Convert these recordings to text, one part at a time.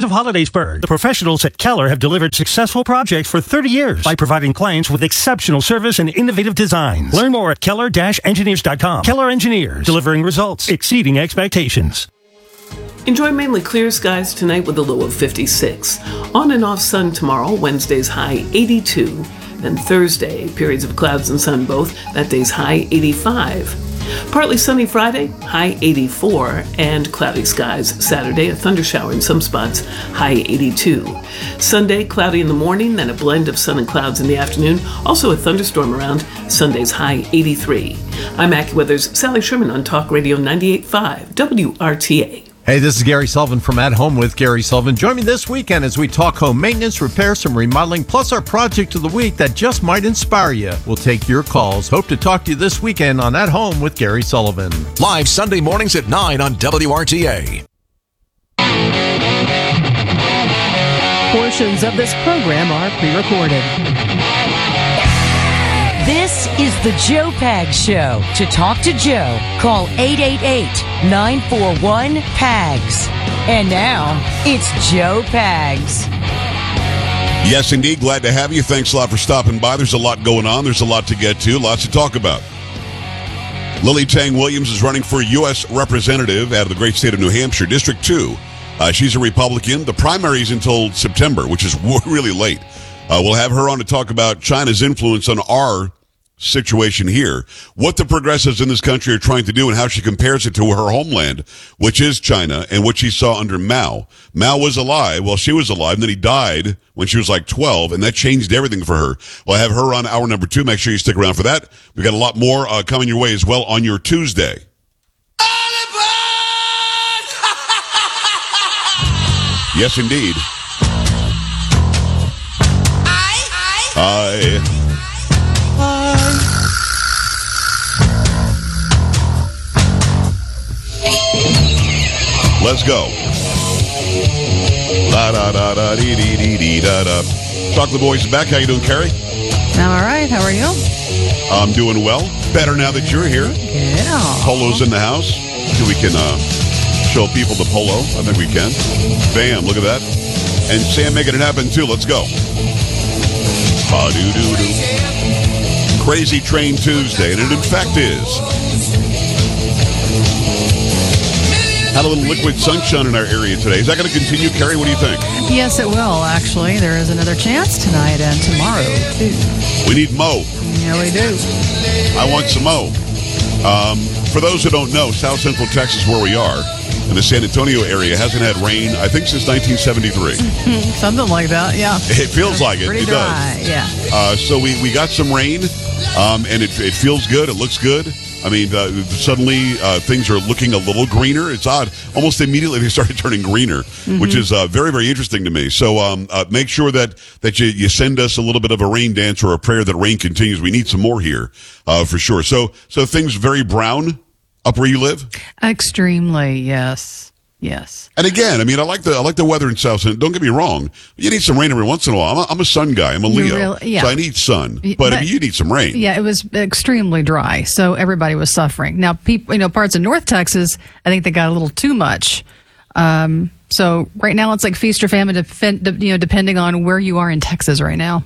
of Hollidaysburg. The professionals at Keller have delivered successful projects for 30 years by providing clients with exceptional service and innovative designs. Learn more at keller-engineers.com. Keller Engineers, delivering results, exceeding expectations. Enjoy mainly clear skies tonight with a low of 56. On and off sun tomorrow, Wednesday's high 82. Then Thursday, periods of clouds and sun both, that day's high 85. Partly sunny Friday, high 84, and cloudy skies Saturday, a thundershower in some spots, high 82. Sunday, cloudy in the morning, then a blend of sun and clouds in the afternoon, also a thunderstorm around, Sunday's high 83. I'm AccuWeather's Sally Sherman on Talk Radio 98.5 WRTA. Hey, this is Gary Sullivan from At Home with Gary Sullivan. Join me this weekend as we talk home maintenance, repair, some remodeling, plus our project of the week that just might inspire you. We'll take your calls. Hope to talk to you this weekend on At Home with Gary Sullivan. Live Sunday mornings at 9 on WRTA. Portions of this program are pre-recorded. This is the Joe Pags Show. To talk to Joe, call 888-941-PAGS. And now, it's Joe Pags. Yes, indeed. Glad to have you. Thanks a lot for stopping by. There's a lot going on. There's a lot to get to. Lots to talk about. Lily Tang Williams is running for U.S. Representative out of the great state of New Hampshire, District 2. She's a Republican. The primary is until September, which is really late. We'll have her on to talk about China's influence on our situation here, what the progressives in this country are trying to do, and how she compares it to her homeland, which is China, and what she saw under Mao. Mao was alive while she was alive, and then he died when she was like 12, and that changed everything for her. We'll have her on hour number 2. Make sure you stick around for that. We've got a lot more coming your way as well on your Tuesday. Yes, indeed. Let's go. La da da da dee dee dee dee da da. Talk to the boys back. How you doing, Carrie? I'm all right. How are you? I'm doing well. Better now that you're here. Yeah. Polo's in the house. So we can show people the polo. I think we can. Bam! Look at that. And Sam making it happen too. Let's go. Ba-doo-doo-doo. Crazy Train Tuesday, and it in fact is. Had a little liquid sunshine in our area today. Is that going to continue, Carrie? What do you think? Yes, it will, actually. There is another chance tonight and tomorrow, too. We need Mo. Yeah, we do. I want some Mo. For those who don't know, South Central Texas, where we are, in the San Antonio area, hasn't had rain, I think, since 1973. Something like that, yeah. It feels like it. Pretty It dry, does. yeah. So we got some rain, and it feels good. It looks good. I mean, suddenly things are looking a little greener. It's odd. Almost immediately they started turning greener, which is very, very interesting to me. So make sure that you send us a little bit of a rain dance or a prayer that rain continues. We need some more here for sure. So things very brown up where you live? Extremely, yes. Yes. And again, I mean, I like the weather in South Central. Don't get me wrong. You need some rain every once in a while. I'm a sun guy. I'm a Leo. So I need sun. But I mean, you need some rain. Yeah, it was extremely dry, so everybody was suffering. Now, people, parts of North Texas, I think they got a little too much. So right now it's like feast or famine, depending on where you are in Texas right now.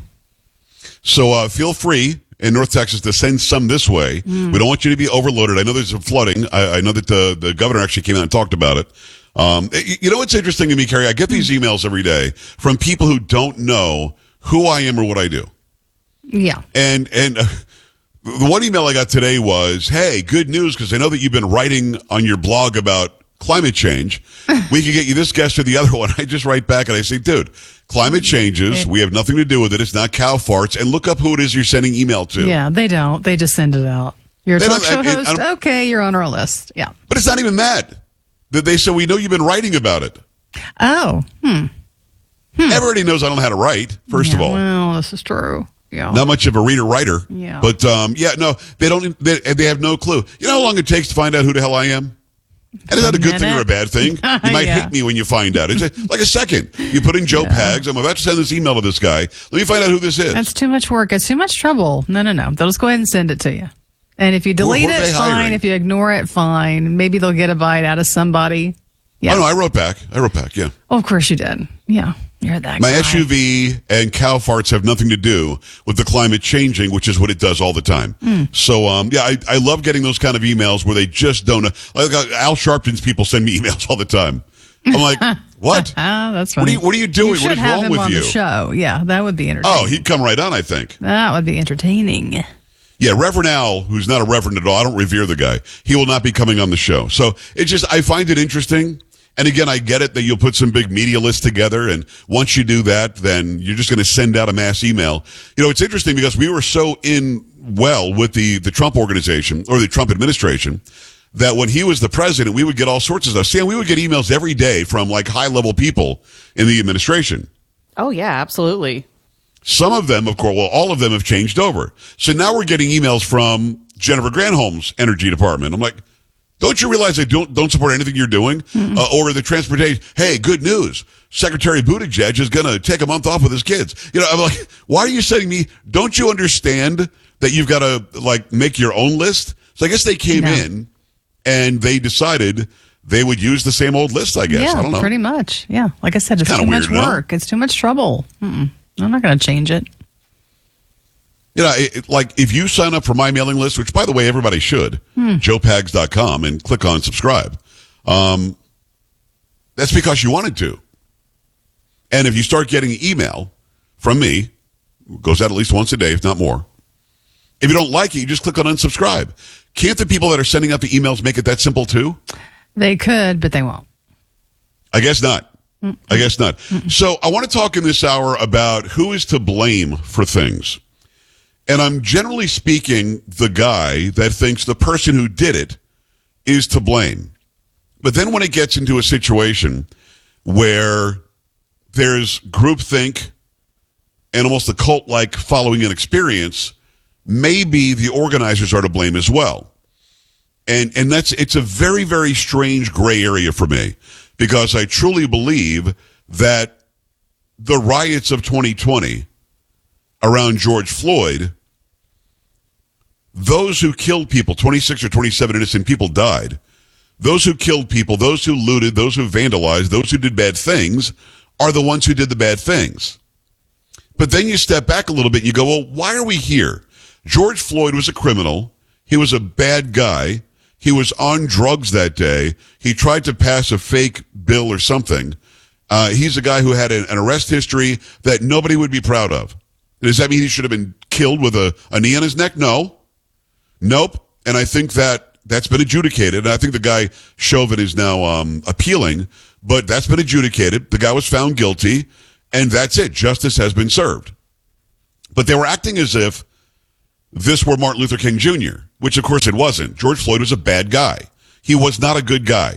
So feel free in North Texas to send some this way. We don't want you to be overloaded. I know there's some flooding. I know that the governor actually came out and talked about it. You know what's interesting to me, Carrie? I get these emails every day from people who don't know who I am or what I do. Yeah. And the one email I got today was, hey, good news, because I know that you've been writing on your blog about climate change. We could get you this guest or the other one. I just write back and I say, dude, climate changes. We have nothing to do with it. It's not cow farts. And look up who it is you're sending email to. Yeah, they don't. They just send it out. You're a talk show host? Okay, you're on our list. Yeah. But it's not even that. They say, we know you've been writing about it. Oh. Everybody knows I don't know how to write, first of all. Well, this is true. Yeah. Not much of a reader-writer. Yeah. But, no, they don't. They have no clue. You know how long it takes to find out who the hell I am? And is that a good thing or a bad thing? You might hate me when you find out. It's like a second. You put in Joe Pags. I'm about to send this email to this guy. Let me find out who this is. That's too much work. It's too much trouble. No. They'll just go ahead and send it to you. And if you delete it, fine. If you ignore it, fine. Maybe they'll get a bite out of somebody. Yeah. Oh, no, I wrote back, yeah. Oh, of course you did. Yeah. You're that My guy. SUV and cow farts have nothing to do with the climate changing, which is what it does all the time. So, yeah, I love getting those kind of emails where they just don't. Like Al Sharpton's people send me emails all the time. I'm like, what? That's funny. What are you doing? You What should is have wrong him with on you? the show. Yeah, that would be entertaining. Oh, he'd come right on, I think. That would be entertaining. Yeah, Reverend Al, who's not a reverend at all, I don't revere the guy. He will not be coming on the show. So it's just, I find it interesting. And again, I get it that you'll put some big media list together. And once you do that, then you're just going to send out a mass email. You know, it's interesting because we were so with the Trump organization or the Trump administration that when he was the president, we would get all sorts of stuff. Sam, we would get emails every day from like high level people in the administration. Oh, yeah, absolutely. Some of them, of course, well, all of them have changed over. So now we're getting emails from Jennifer Granholm's energy department. I'm like, don't you realize they don't support anything you're doing? Or the transportation, hey, good news. Secretary Buttigieg is going to take a month off with his kids. You know, I'm like, why are you sending me? Don't you understand that you've got to like make your own list? So I guess they came in and they decided they would use the same old list, I guess. Yeah, I don't know. pretty much. Yeah. Like I said, it's too much weird, work. It's too much trouble. I'm not going to change it. You know, like if you sign up for my mailing list, which by the way, everybody should, joepags.com and click on subscribe. That's because you wanted to. And if you start getting email from me, it goes out at least once a day, if not more. If you don't like it, you just click on unsubscribe. Can't the people that are sending out the emails make it that simple too? They could, but they won't. I guess not. I guess not. So I want to talk in this hour about who is to blame for things. And I'm generally speaking the guy that thinks the person who did it is to blame. But then when it gets into a situation where there's groupthink and almost a cult-like following an experience, maybe the organizers are to blame as well. And it's a very, very strange gray area for me because I truly believe that the riots of 2020 around George Floyd, those who killed people, 26 or 27 innocent people died. Those who killed people, those who looted, those who vandalized, those who did bad things are the ones who did the bad things. But then you step back a little bit and you go, well, why are we here? George Floyd was a criminal. He was a bad guy. He was on drugs that day. He tried to pass a fake bill or something. He's a guy who had an arrest history that nobody would be proud of. Does that mean he should have been killed with a knee on his neck? No. Nope. And I think that's been adjudicated. And I think the guy, Chauvin, is now appealing, but that's been adjudicated. The guy was found guilty, and that's it. Justice has been served. But they were acting as if this were Martin Luther King Jr., which of course it wasn't. George Floyd was a bad guy. He was not a good guy.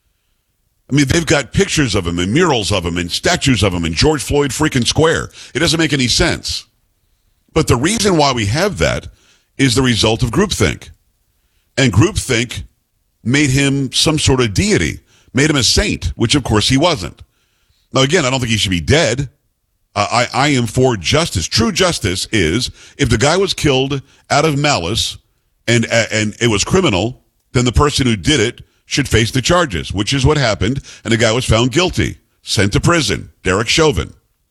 I mean, they've got pictures of him and murals of him and statues of him in George Floyd freaking Square. It doesn't make any sense. But the reason why we have that is the result of groupthink. And groupthink made him some sort of deity, made him a saint, which of course he wasn't. Now, again, I don't think he should be dead. I am for justice. True justice is if the guy was killed out of malice and it was criminal, then the person who did it should face the charges, which is what happened. And the guy was found guilty, sent to prison, Derek Chauvin.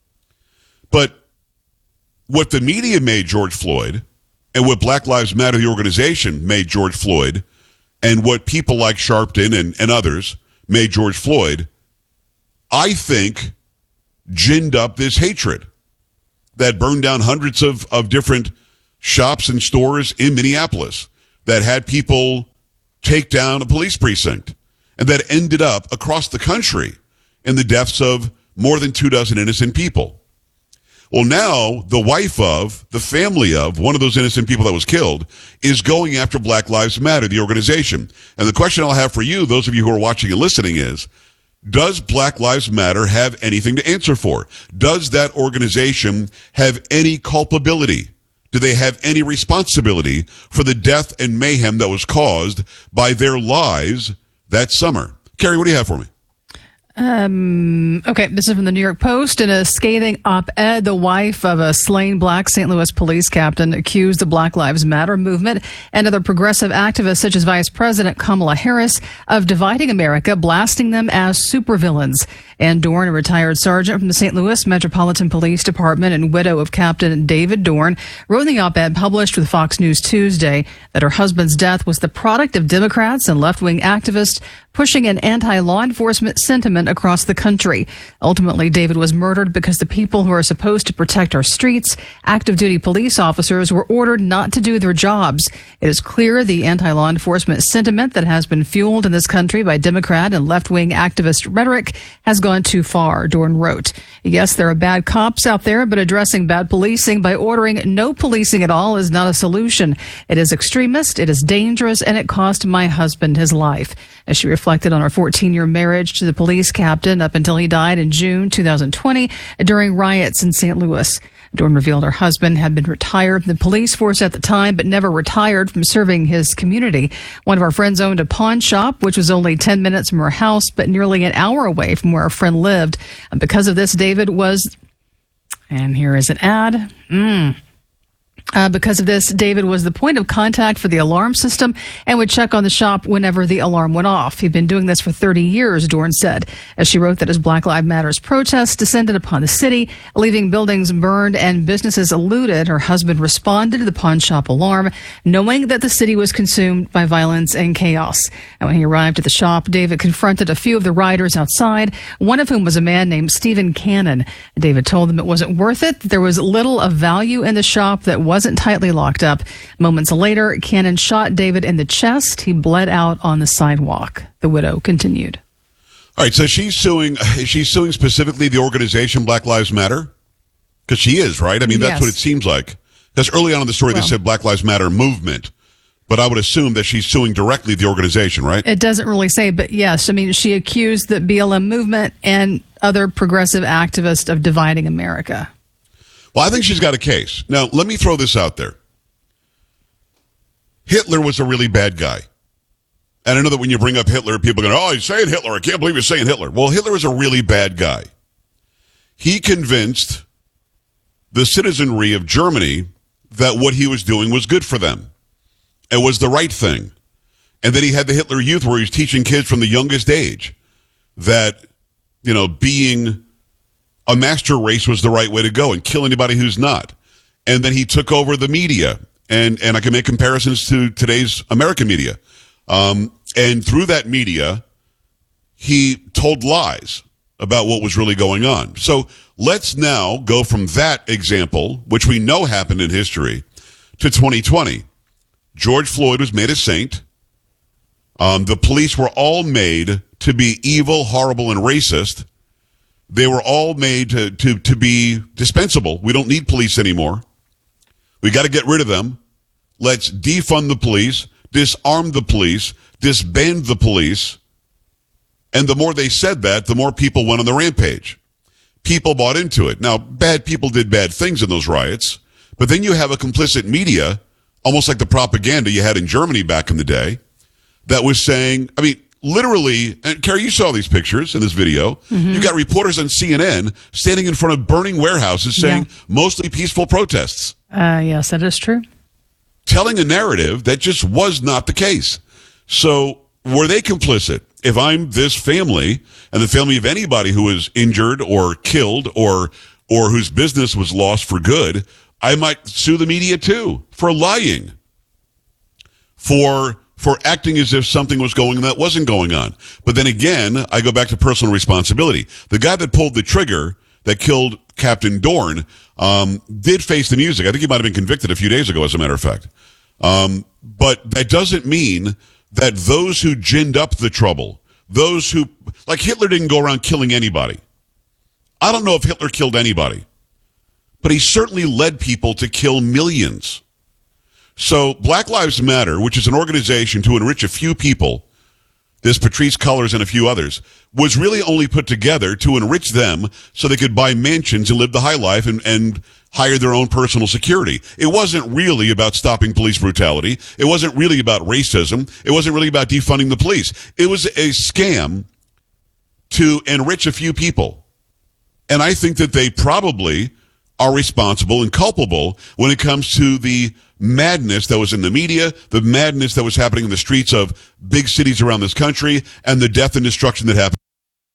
But what the media made George Floyd and what Black Lives Matter, the organization, made George Floyd, and what people like Sharpton and others made George Floyd, I think ginned up this hatred that burned down hundreds of different shops and stores in Minneapolis, that had people take down a police precinct, and that ended up across the country in the deaths of more than 24 innocent people. Well, now the wife of, the family of one of those innocent people that was killed is going after Black Lives Matter, the organization. And the question I'll have for you, those of you who are watching and listening, is, does Black Lives Matter have anything to answer for? Does that organization have any culpability? Do they have any responsibility for the death and mayhem that was caused by their lies that summer? Carrie, what do you have for me? Okay, this is from the New York Post. In a scathing op-ed, the wife of a slain black St. Louis police captain accused the Black Lives Matter movement and other progressive activists such as Vice President Kamala Harris of dividing America, blasting them as supervillains. Ann Dorn, a retired sergeant from the St. Louis Metropolitan Police Department and widow of Captain David Dorn, wrote in the op-ed published with Fox News Tuesday that her husband's death was the product of Democrats and left-wing activists pushing an anti-law enforcement sentiment across the country. Ultimately, David was murdered because the people who are supposed to protect our streets, active duty police officers, were ordered not to do their jobs. It is clear the anti-law enforcement sentiment that has been fueled in this country by Democrat and left-wing activist rhetoric has gone too far, Dorn wrote. Yes, there are bad cops out there, but addressing bad policing by ordering no policing at all is not a solution. It is extremist, it is dangerous, and it cost my husband his life. As she reflected on her 14-year marriage to the police captain up until he died in June 2020 during riots in St. Louis. Dorn revealed her husband had been retired from the police force at the time, but never retired from serving his community. One of our friends owned a pawn shop, which was only 10 minutes from her house, but nearly an hour away from where our friend lived. And because of this, David was, and here is an ad. Because of this, David was the point of contact for the alarm system and would check on the shop whenever the alarm went off. He'd been doing this for 30 years, Dorn said, as she wrote that as Black Lives Matter's protests descended upon the city, leaving buildings burned and businesses looted, her husband responded to the pawn shop alarm, knowing that the city was consumed by violence and chaos. And when he arrived at the shop, David confronted a few of the rioters outside, one of whom was a man named Stephen Cannon. David told them it wasn't worth it. There was little of value in the shop that wasn't tightly locked up. Moments later, Cannon shot David in the chest. He bled out on the sidewalk. The widow continued. All right, so she's suing specifically the organization Black Lives Matter? Because she is, right? I mean, that's what it seems like. Because early on in the story, they said Black Lives Matter movement. But I would assume that she's suing directly the organization, right? It doesn't really say, but yes. I mean, she accused the BLM movement and other progressive activists of dividing America. Well, I think she's got a case. Now, let me throw this out there. Hitler was a really bad guy. And I know that when you bring up Hitler, people go, oh, he's saying Hitler. I can't believe he's saying Hitler. Well, Hitler was a really bad guy. He convinced the citizenry of Germany that what he was doing was good for them. It was the right thing. And then he had the Hitler Youth where he was teaching kids from the youngest age that, you know, being a master race was the right way to go and kill anybody who's not. And then he took over the media. And I can make comparisons to today's American media. And through that media, he told lies about what was really going on. So let's now go from that example, which we know happened in history, to 2020. George Floyd was made a saint. The police were all made to be evil, horrible, and racist. They were all made to be dispensable. We don't need police anymore. We got to get rid of them. Let's defund the police, disarm the police, disband the police. And the more they said that, the more people went on the rampage. People bought into it. Now, bad people did bad things in those riots, but then you have a complicit media, almost like the propaganda you had in Germany back in the day, that was saying, I mean, literally, and Carrie, you saw these pictures in this video. Mm-hmm. You got reporters on CNN standing in front of burning warehouses saying mostly peaceful protests. Yes, that is true. Telling a narrative that just was not the case. So were they complicit? If I'm this family and the family of anybody who was injured or killed or whose business was lost for good, I might sue the media too for lying, for acting as if something was going on that wasn't going on. But then again, I go back to personal responsibility. The guy that pulled the trigger that killed Captain Dorn did face the music. I think he might have been convicted a few days ago, as a matter of fact. But that doesn't mean that those who ginned up the trouble, those who, like Hitler didn't go around killing anybody. I don't know if Hitler killed anybody, but he certainly led people to kill millions. So Black Lives Matter, which is an organization to enrich a few people, this Patrisse Cullors and a few others, was really only put together to enrich them so they could buy mansions and live the high life and hire their own personal security. It wasn't really about stopping police brutality. It wasn't really about racism. It wasn't really about defunding the police. It was a scam to enrich a few people. And I think that they probably are responsible and culpable when it comes to the madness that was in the media, the madness that was happening in the streets of big cities around this country, and the death and destruction that happened.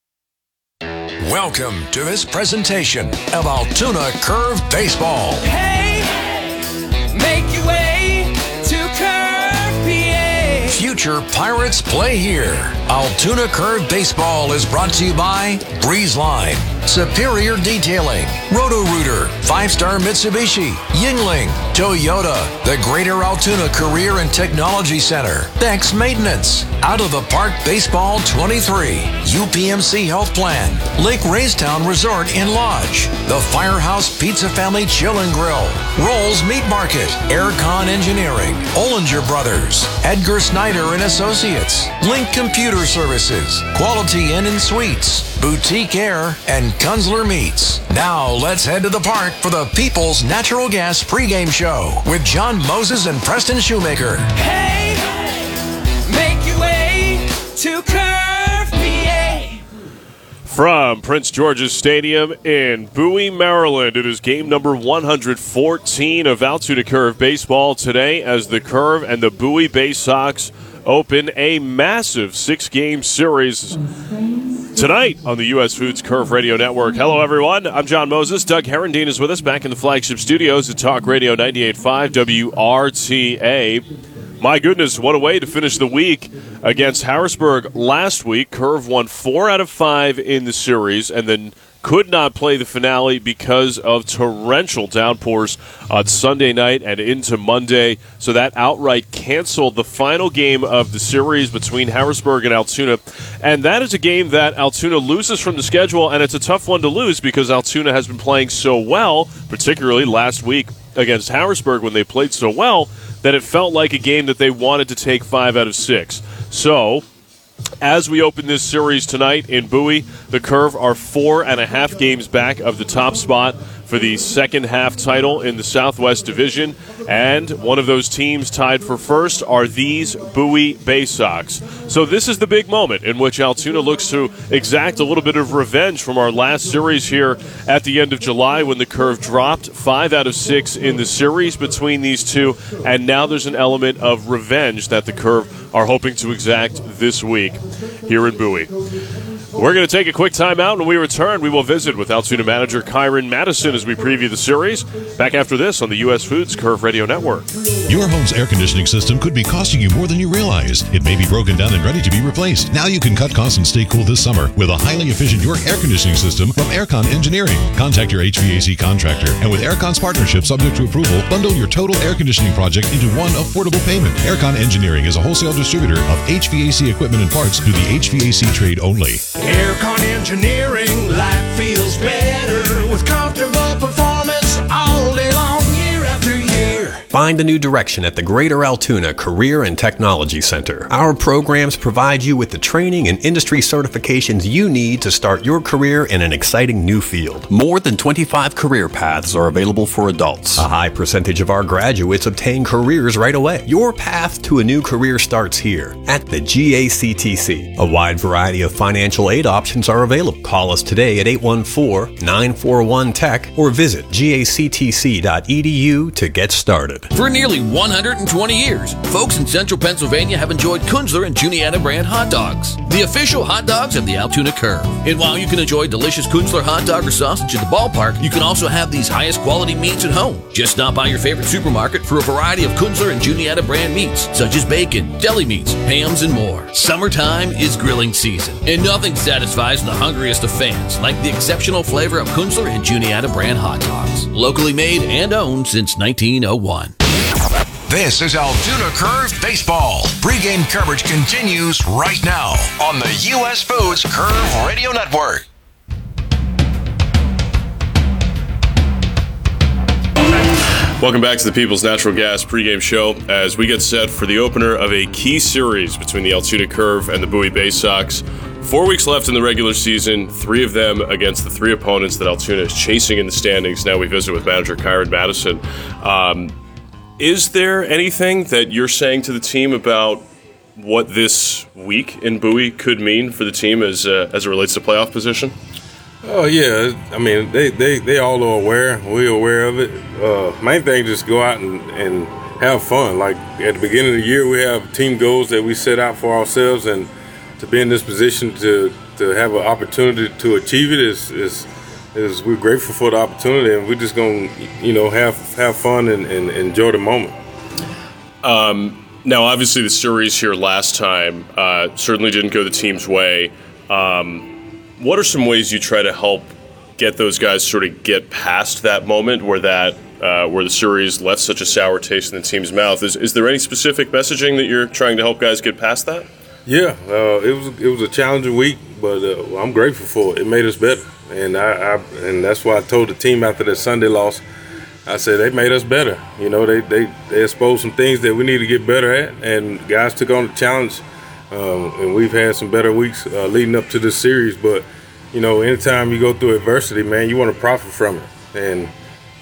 Welcome to this presentation of Altoona Curve Baseball. Hey, make your way to Curve, PA. Future Pirates play here. Altoona Curve Baseball is brought to you by Breeze Line, Superior Detailing, Roto-Rooter, 5-Star Mitsubishi, Yingling, Toyota, the Greater Altoona Career and Technology Center, Dex Maintenance, Out of the Park Baseball 23, UPMC Health Plan, Lake Raystown Resort and Lodge, the Firehouse Pizza Family Chill and Grill, Rolls Meat Market, Aircon Engineering, Ollinger Brothers, Edgar Snyder and Associates, Link Computer Services, Quality Inn and Suites, Boutique Air, and Kunzler Meats. Now let's head to the park for the People's Natural Gas pregame show with John Moses and Preston Shoemaker. Hey, make your way to Curve, PA. From Prince George's Stadium in Bowie, Maryland, it is game number 114 of Altoona Curve Baseball today as the Curve and the Bowie Bay Sox open a massive 6-game series tonight on the U.S. Foods Curve Radio Network. Hello, everyone. I'm John Moses. Doug Herendeen is with us back in the flagship studios at Talk Radio 98.5 WRTA. My goodness, what a way to finish the week against Harrisburg last week. Curve won 4 out of 5 in the series and then could not play the finale because of torrential downpours on Sunday night and into Monday. So that outright canceled the final game of the series between Harrisburg and Altoona. And that is a game that Altoona loses from the schedule, and it's a tough one to lose because Altoona has been playing so well, particularly last week against Harrisburg when they played so well, that it felt like a game that they wanted to take 5 out of 6. So as we open this series tonight in Bowie, the Curve are 4.5 games back of the top spot for the second half title in the Southwest Division. And one of those teams tied for first are these Bowie Bay Sox. So this is the big moment in which Altoona looks to exact a little bit of revenge from our last series here at the end of July when the Curve dropped 5 out of 6 in the series between these two. And now there's an element of revenge that the Curve are hoping to exact this week here in Bowie. We're going to take a quick time out. When we return, we will visit with Altoona manager Kyron Madison as we preview the series. Back after this on the U.S. Foods Curve Radio Network. Your home's air conditioning system could be costing you more than you realize. It may be broken down and ready to be replaced. Now you can cut costs and stay cool this summer with a highly efficient York air conditioning system from Aircon Engineering. Contact your HVAC contractor, and with Aircon's partnership subject to approval, bundle your total air conditioning project into one affordable payment. Aircon Engineering is a wholesale distributor of HVAC equipment and parts to the HVAC trade only. Aircon Engineering, life feels better with comfortable performance all day long, year after year. Find a new direction at the Greater Altoona Career and Technology Center. Our programs provide you with the training and industry certifications you need to start your career in an exciting new field. More than 25 career paths are available for adults. A high percentage of our graduates obtain careers right away. Your path to a new career starts here at the GACTC. A wide variety of financial aid options are available. Call us today at 814-941-TECH or visit gactc.edu to get started. For nearly 120 years, folks in central Pennsylvania have enjoyed Kunzler and Juniata brand hot dogs, the official hot dogs of the Altoona Curve. And while you can enjoy delicious Kunzler hot dog or sausage at the ballpark, you can also have these highest quality meats at home. Just stop by your favorite supermarket for a variety of Kunzler and Juniata brand meats, such as bacon, deli meats, hams, and more. Summertime is grilling season, and nothing satisfies the hungriest of fans like the exceptional flavor of Kunzler and Juniata brand hot dogs. Locally made and owned since 1901. This is Altoona Curve Baseball. Pre-game coverage continues right now on the U.S. Foods Curve Radio Network. Welcome back to the People's Natural Gas pregame show as we get set for the opener of a key series between the Altoona Curve and the Bowie Bay Sox. 4 weeks left in the regular season, 3 of them against the 3 opponents that Altoona is chasing in the standings. Now we visit with manager Kyron Madison. Is there anything that you're saying to the team about what this week in Bowie could mean for the team as it relates to playoff position? Oh yeah, I mean they all are aware. We're aware of it. Main thing, just go out and have fun. Like at the beginning of the year, we have team goals that we set out for ourselves, and to be in this position to have an opportunity to achieve it is we're grateful for the opportunity, and we're just gonna have fun and enjoy the moment. Now, obviously, the series here last time certainly didn't go the team's way. What are some ways you try to help get those guys sort of get past that moment where the series left such a sour taste in the team's mouth? Is there any specific messaging that you're trying to help guys get past that? Yeah, it was a challenging week, but I'm grateful for it. It made us better, and and that's why I told the team after that Sunday loss, I said they made us better. They exposed some things that we need to get better at, and guys took on the challenge. And we've had some better weeks leading up to this series, but anytime you go through adversity, man, you want to profit from it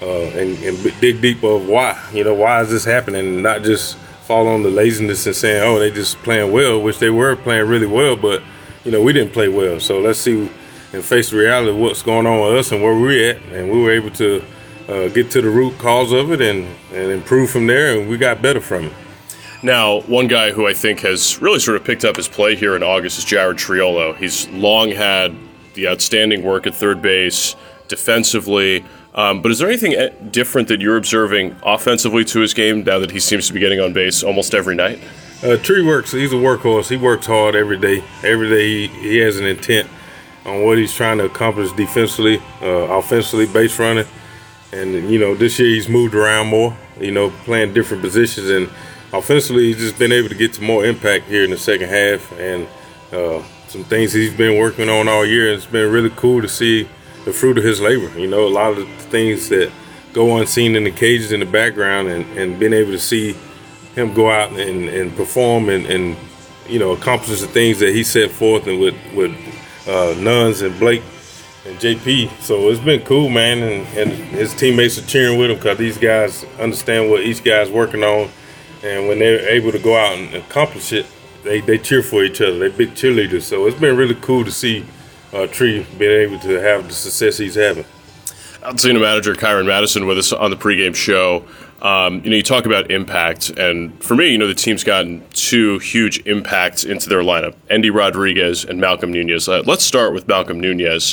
and dig deep of why. Why is this happening, and not just fall on the laziness and saying, oh, they just playing well, which they were playing really well, but we didn't play well. So let's see and face the reality of what's going on with us and where we're at, and we were able to get to the root cause of it and improve from there, and we got better from it. Now, one guy who I think has really sort of picked up his play here in August is Jared Triolo. He's long had the outstanding work at third base, defensively. But is there anything different that you're observing offensively to his game now that he seems to be getting on base almost every night? Tree works. He's a workhorse. He works hard every day. Every day he has an intent on what he's trying to accomplish defensively, offensively, base running. And, this year he's moved around more, playing different positions. And offensively, he's just been able to get to more impact here in the second half, and some things he's been working on all year. It's been really cool to see the fruit of his labor. A lot of the things that go unseen in the cages in the background, and being able to see him go out and perform and accomplish the things that he set forth, and with Nuns and Blake and JP. So it's been cool, man, and his teammates are cheering with him because these guys understand what each guy's working on. And when they're able to go out and accomplish it, they cheer for each other. They're big cheerleaders. So it's been really cool to see Tree being able to have the success he's having. Altoona manager Kyron Madison with us on the pregame show. You talk about impact, and for me, the team's gotten two huge impacts into their lineup: Endy Rodriguez and Malcolm Nunez. Let's start with Malcolm Nunez.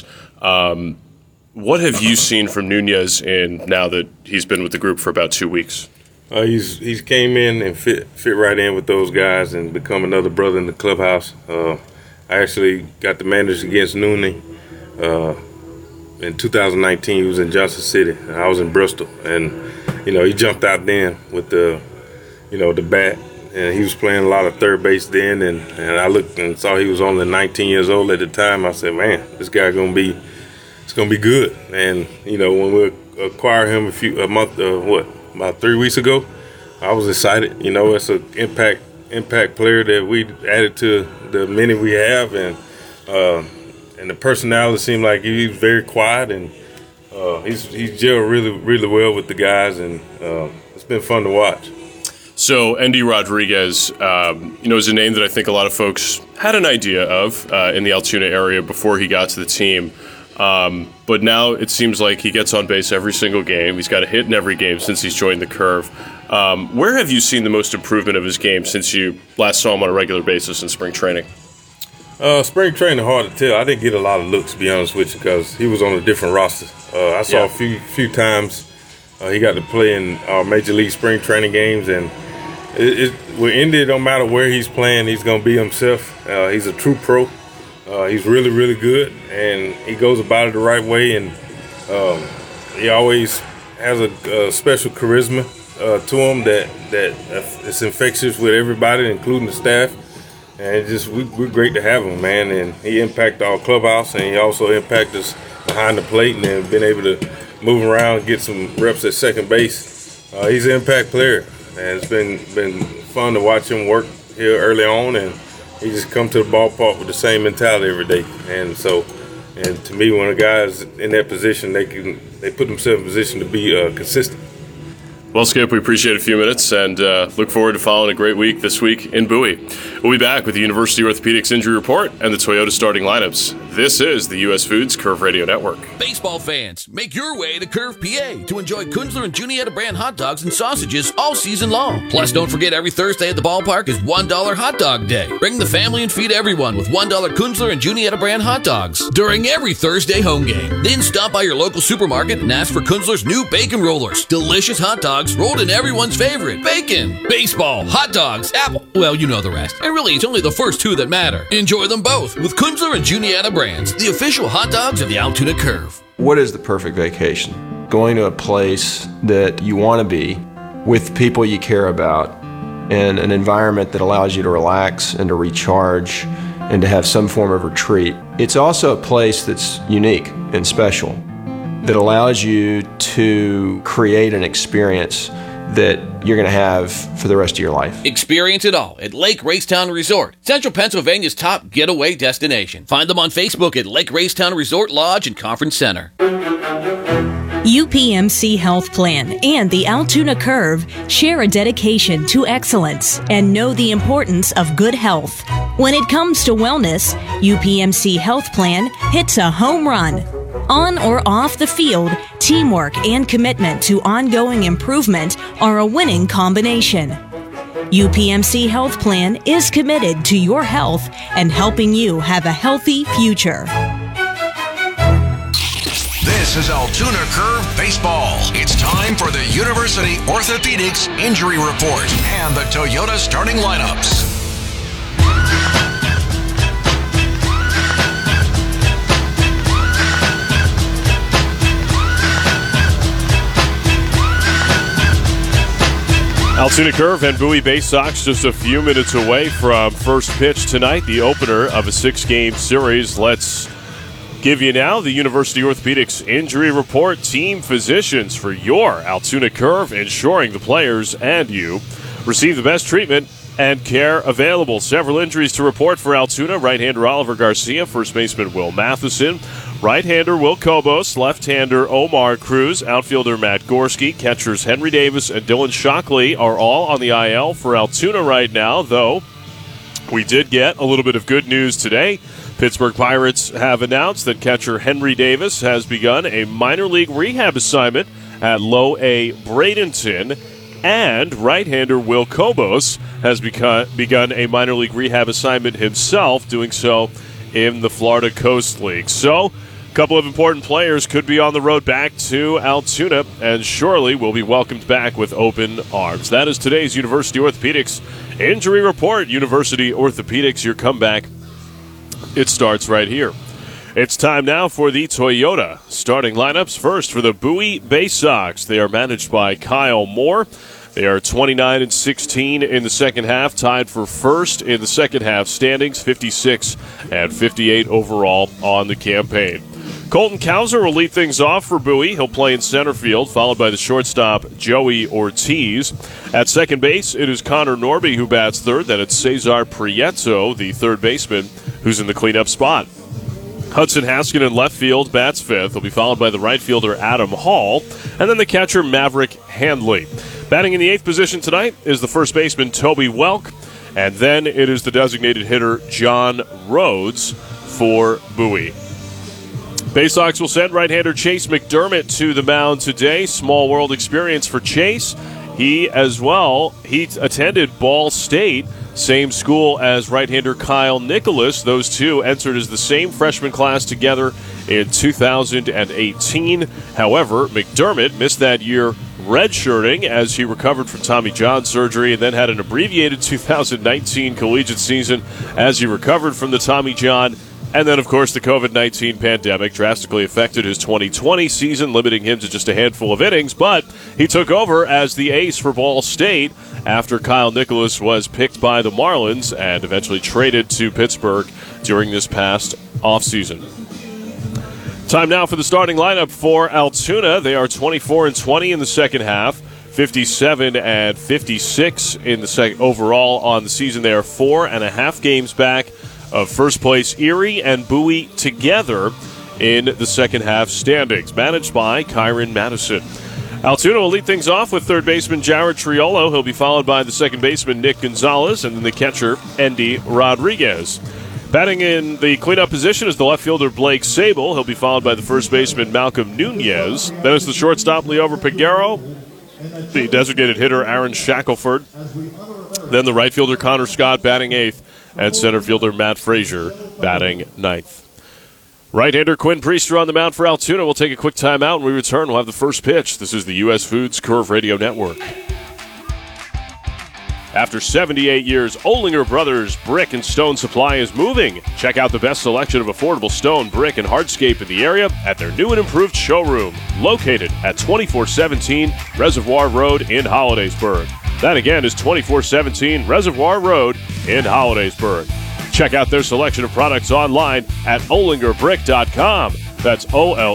What have you seen from Nunez now that he's been with the group for about 2 weeks? He's came in and fit right in with those guys and become another brother in the clubhouse. I actually got to manage against Nooney in 2019. He was in Johnson City, and I was in Bristol, and he jumped out then with the bat, and he was playing a lot of third base then, and I looked and saw he was only 19 years old at the time. I said, man, this guy gonna be good. And when we acquired him about 3 weeks ago, I was excited. It's an impact player that we added to the many we have, and the personality seemed like he's very quiet, and he's gelled really, really well with the guys, and it's been fun to watch. So Endy Rodriguez, is a name that I think a lot of folks had an idea of in the Altoona area before he got to the team. But now it seems like he gets on base every single game. He's got a hit in every game since he's joined the Curve. Where have you seen the most improvement of his game since you last saw him on a regular basis in spring training? Spring training, hard to tell. I didn't get a lot of looks, to be honest with you, because he was on a different roster. I saw a few times he got to play in our Major League spring training games, and with Endy, it don't matter where he's playing, he's going to be himself. He's a true pro. He's really, really good, and he goes about it the right way, and he always has a special charisma to him that it's infectious with everybody, including the staff. And we're great to have him, man. And he impacted our clubhouse, and he also impacted us behind the plate, and then been able to move around and get some reps at second base. He's an impact player, and it's been fun to watch him work here early on, and he just come to the ballpark with the same mentality every day. And to me, when a guy's in that position, they put themselves in a position to be consistent. Well, Skip, we appreciate a few minutes and look forward to following a great week this week in Bowie. We'll be back with the University Orthopedics Injury Report and the Toyota starting lineups. This is the U.S. Foods Curve Radio Network. Baseball fans, make your way to Curve, PA to enjoy Kunzler and Juniata brand hot dogs and sausages all season long. Plus, don't forget every Thursday at the ballpark is $1 hot dog day. Bring the family and feed everyone with $1 Kunzler and Juniata brand hot dogs during every Thursday home game. Then stop by your local supermarket and ask for Kunzler's new bacon rollers. Delicious hot dogs rolled in everyone's favorite, bacon. Baseball, hot dogs, apple. Well, you know the rest. And really, it's only the first two that matter. Enjoy them both with Kunzler and Juniata brands, the official hot dogs of the Altoona Curve. What is the perfect vacation? Going to a place that you want to be with people you care about and an environment that allows you to relax and to recharge and to have some form of retreat. It's also a place that's unique and special that allows you to create an experience that you're going to have for the rest of your life. Experience it all at Lake Racetown Resort, Central Pennsylvania's top getaway destination. Find them on Facebook at Lake Racetown Resort Lodge and Conference Center. UPMC Health Plan and the Altoona Curve share a dedication to excellence and know the importance of good health. When it comes to wellness, UPMC Health Plan hits a home run. On or off the field, teamwork and commitment to ongoing improvement are a winning combination. UPMC Health Plan is committed to your health and helping you have a healthy future. This is Altoona Curve Baseball. It's time for the University Orthopedics Injury Report and the Toyota starting lineups. Altoona Curve and Bowie Bay Sox just a few minutes away from first pitch tonight, the opener of a 6-game series. Let's give you now the University Orthopedics Injury Report. Team physicians for your Altoona Curve, ensuring the players and you receive the best treatment and care available. Several injuries to report for Altoona. Right-hander Oliver Garcia, first baseman Will Matheson, right-hander Will Kobos, left-hander Omar Cruz, outfielder Matt Gorski, catchers Henry Davis and Dylan Shockley are all on the IL for Altoona right now, though we did get a little bit of good news today. Pittsburgh Pirates have announced that catcher Henry Davis has begun a minor league rehab assignment at Low A Bradenton, and right-hander Will Kobos has begun a minor league rehab assignment himself, doing so in the Florida Coast League. So, a couple of important players could be on the road back to Altoona, and surely will be welcomed back with open arms. That is today's University Orthopedics Injury Report. University Orthopedics, your comeback. It starts right here. It's time now for the Toyota starting lineups. First, for the Bowie Bay Sox, they are managed by Kyle Moore. They are 29-16 in the second half, tied for first in the second half standings, 56 and 58 overall on the campaign. Colton Cowser will lead things off for Bowie. He'll play in center field, followed by the shortstop Joey Ortiz. At second base, it is Connor Norby who bats third. Then it's Cesar Prieto, the third baseman, who's in the cleanup spot. Hudson Haskin in left field bats fifth. He'll be followed by the right fielder Adam Hall, and then the catcher Maverick Handley. Batting in the eighth position tonight is the first baseman Toby Welk, and then it is the designated hitter John Rhodes for Bowie. Bay Sox will send right-hander Chase McDermott to the mound today. Small world experience for Chase. He attended Ball State, same school as right-hander Kyle Nicholas. Those two entered as the same freshman class together in 2018. However, McDermott missed that year redshirting as he recovered from Tommy John surgery and then had an abbreviated 2019 collegiate season as he recovered from the Tommy John. And then, of course, the COVID-19 pandemic drastically affected his 2020 season, limiting him to just a handful of innings. But he took over as the ace for Ball State after Kyle Nicholas was picked by the Marlins and eventually traded to Pittsburgh during this past offseason. Time now for the starting lineup for Altoona. They are 24-20 in the second half, 57 and 56 in the overall on the season. They are 4.5 games back of first place Erie and Bowie together in the second half standings, managed by Kyron Madison. Altoona will lead things off with third baseman Jared Triolo. He'll be followed by the second baseman Nick Gonzalez and then the catcher Endy Rodriguez. Batting in the cleanup position is the left fielder Blake Sable. He'll be followed by the first baseman Malcolm Nunez. Then it's the shortstop Leover Peguero, the designated hitter Aaron Shackelford. Then the right fielder Connor Scott batting eighth, and center fielder Matt Frazier batting ninth. Right-hander Quinn Priester on the mound for Altoona. We'll take a quick timeout. When we return, we'll have the first pitch. This is the U.S. Foods Curve Radio Network. After 78 years, Olinger Brothers Brick and Stone Supply is moving. Check out the best selection of affordable stone, brick, and hardscape in the area at their new and improved showroom, located at 2417 Reservoir Road in Hollidaysburg. That again is 2417 Reservoir Road in Hollidaysburg. Check out their selection of products online at OlingerBrick.com. That's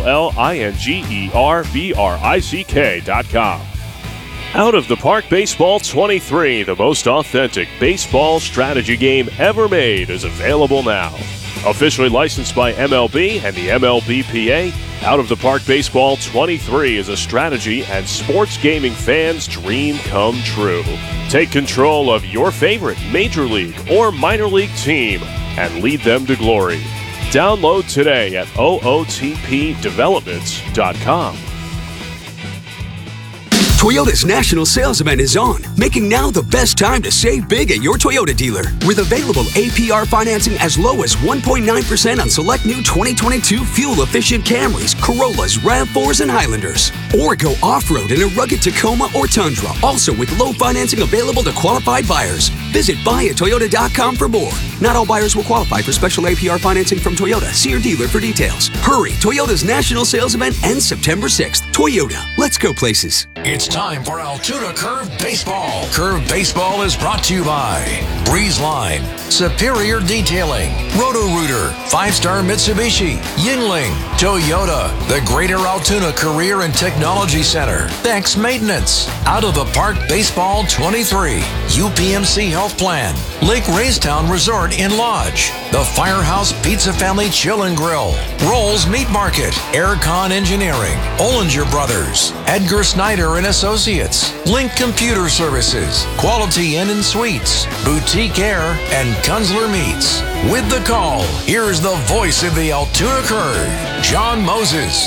OLLINGERBRICK.com. Out of the Park Baseball 23, the most authentic baseball strategy game ever made, is available now. Officially licensed by MLB and the MLBPA, Out of the Park Baseball 23 is a strategy and sports gaming fans' dream come true. Take control of your favorite major league or minor league team and lead them to glory. Download today at OOTPdevelopments.com. Toyota's national sales event is on, making now the best time to save big at your Toyota dealer. With available APR financing as low as 1.9% on select new 2022 fuel-efficient Camrys, Corollas, RAV4s, and Highlanders. Or go off-road in a rugged Tacoma or Tundra, also with low financing available to qualified buyers. Visit buyatoyota.com for more. Not all buyers will qualify for special APR financing from Toyota. See your dealer for details. Hurry! Toyota's national sales event ends September 6th. Toyota. Let's go places. It's time for Altoona Curve Baseball. Curve Baseball is brought to you by Breeze Line, Superior Detailing, Roto-Rooter, 5-Star Mitsubishi, Yingling, Toyota, the Greater Altoona Career and Technology Center, Bex Maintenance, Out of the Park Baseball 23, UPMC Health Plan, Lake Raystown Resort and Lodge, the Firehouse Pizza Family Chill and Grill, Rolls Meat Market, Aircon Engineering, Olinger Brothers, Edgar Snyder and Associates, Link Computer Services, Quality Inn and Suites, Boutique Air, and Kunzler Meats. With the call, here's the voice of the Altoona Curve, John Moses.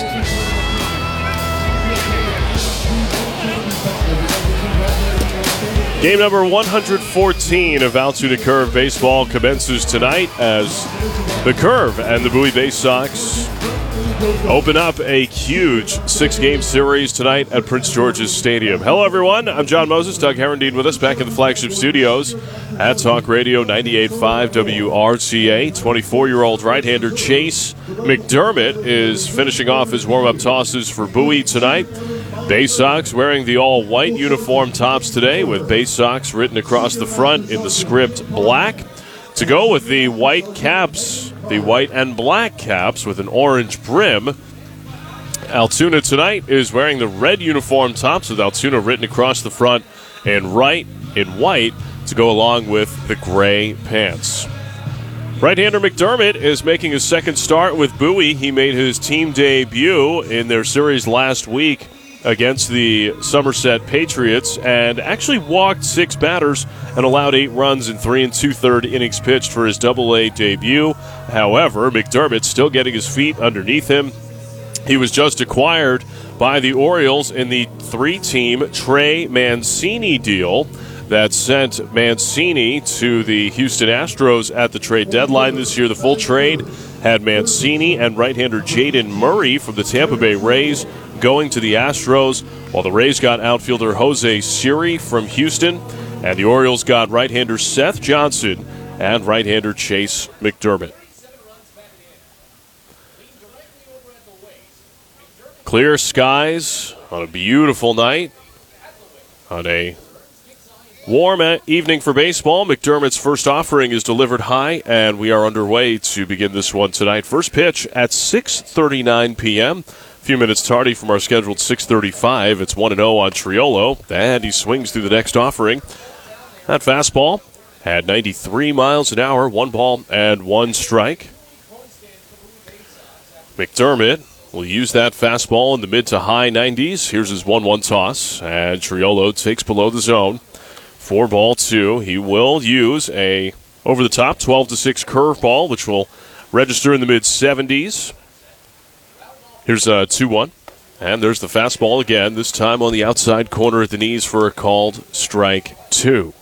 Game number 114 of Altoona Curve Baseball commences tonight as the Curve and the Bowie Bay Sox open up a huge 6-game series tonight at Prince George's Stadium. Hello, everyone. I'm John Moses. Doug Herendeen with us back in the flagship studios at Talk Radio 98.5 WRCA. 24-year-old right-hander Chase McDermott is finishing off his warm-up tosses for Bowie tonight. Bay Sox wearing the all-white uniform tops today with Bay Sox written across the front in the script black. To go with the white caps, the white and black caps with an orange brim, Altoona tonight is wearing the red uniform tops with Altoona written across the front and right in white to go along with the gray pants. Right-hander McDermott is making his second start with Bowie. He made his team debut in their series last week against the Somerset Patriots and actually walked 6 batters and allowed 8 runs in 3 2/3 innings pitched for his Double-A debut. However, McDermott still getting his feet underneath him. He was just acquired by the Orioles in the 3-team Trey Mancini deal that sent Mancini to the Houston Astros at the trade deadline this year. The full trade had Mancini and right-hander Jaden Murray from the Tampa Bay Rays going to the Astros, while the Rays got outfielder Jose Siri from Houston, and the Orioles got right-hander Seth Johnson and right-hander Chase McDermott. Clear skies on a beautiful night, on a warm evening for baseball. McDermott's first offering is delivered high, and we are underway to begin this one tonight. First pitch at 6:39 p.m., a few minutes tardy from our scheduled 6:35. It's 1-0 on Triolo, and he swings through the next offering. That fastball had 93 miles an hour, 1 ball and 1 strike. McDermott will use that fastball in the mid to high 90s. Here's his 1-1 toss, and Triolo takes below the zone. 4-2. He will use a over-the-top 12-6 curveball, which will register in the mid 70s. Here's a 2-1. And there's the fastball again, this time on the outside corner at the knees for a called strike 2.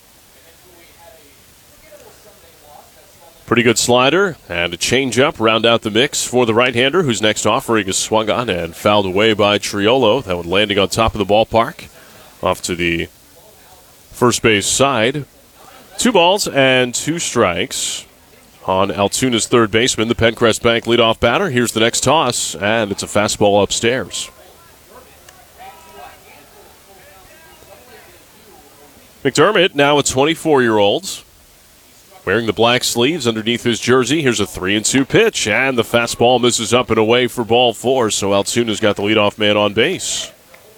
Pretty good slider and a changeup round out the mix for the right-hander, whose next offering is swung on and fouled away by Triolo. That one landing on top of the ballpark, off to the first base side. 2 balls and 2 strikes on Altoona's third baseman, the Pencrest Bank leadoff batter. Here's the next toss, and it's a fastball upstairs. McDermott, now a 24-year-old, wearing the black sleeves underneath his jersey. Here's a 3-2 pitch, and the fastball misses up and away for ball 4, so Altoona's got the leadoff man on base.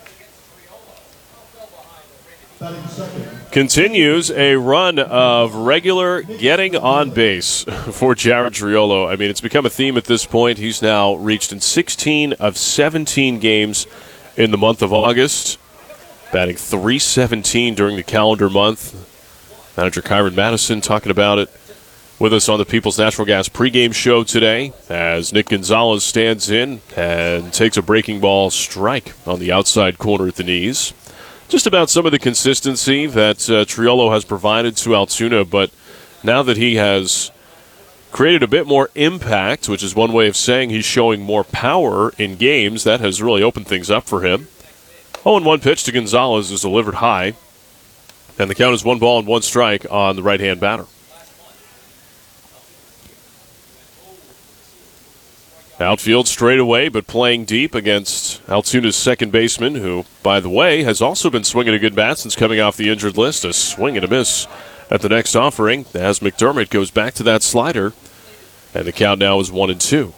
Continues a run of regular getting on base for Jared Triolo. I mean, it's become a theme at this point. He's now reached in 16 of 17 games in the month of August, batting .317 during the calendar month. Manager Kyron Madison talking about it with us on the People's Natural Gas pregame show today as Nick Gonzalez stands in and takes a breaking ball strike on the outside corner at the knees. Just about some of the consistency that Triolo has provided to Altoona, but now that he has created a bit more impact, which is one way of saying he's showing more power in games, that has really opened things up for him. 0-1 pitch to Gonzalez is delivered high, and the count is 1 ball and 1 strike on the right-hand batter. Outfield straight away, but playing deep against Altoona's second baseman, who, by the way, has also been swinging a good bat since coming off the injured list. A swing and a miss at the next offering as McDermott goes back to that slider, and the count now is 1-2.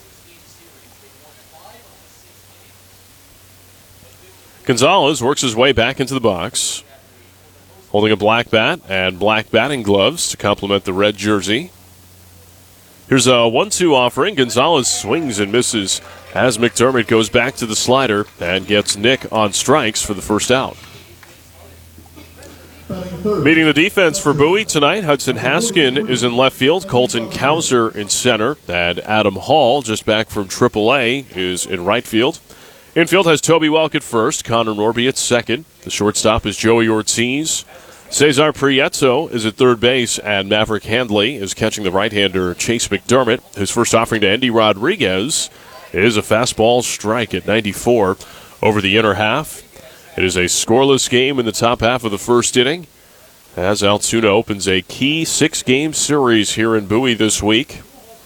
Gonzalez works his way back into the box, holding a black bat and black batting gloves to complement the red jersey. Here's a 1-2 offering. Gonzalez swings and misses as McDermott goes back to the slider and gets Nick on strikes for the first out. Meeting the defense for Bowie tonight, Hudson Haskin is in left field, Colton Kauser in center, and Adam Hall, just back from AAA, is in right field. Infield has Toby Welk at first, Connor Norby at second. The shortstop is Joey Ortiz. Cesar Prieto is at third base, and Maverick Handley is catching the right-hander Chase McDermott. His first offering to Andy Rodriguez is a fastball strike at 94 over the inner half. It is a scoreless game in the top half of the first inning as Altoona opens a key 6-game series here in Bowie this week.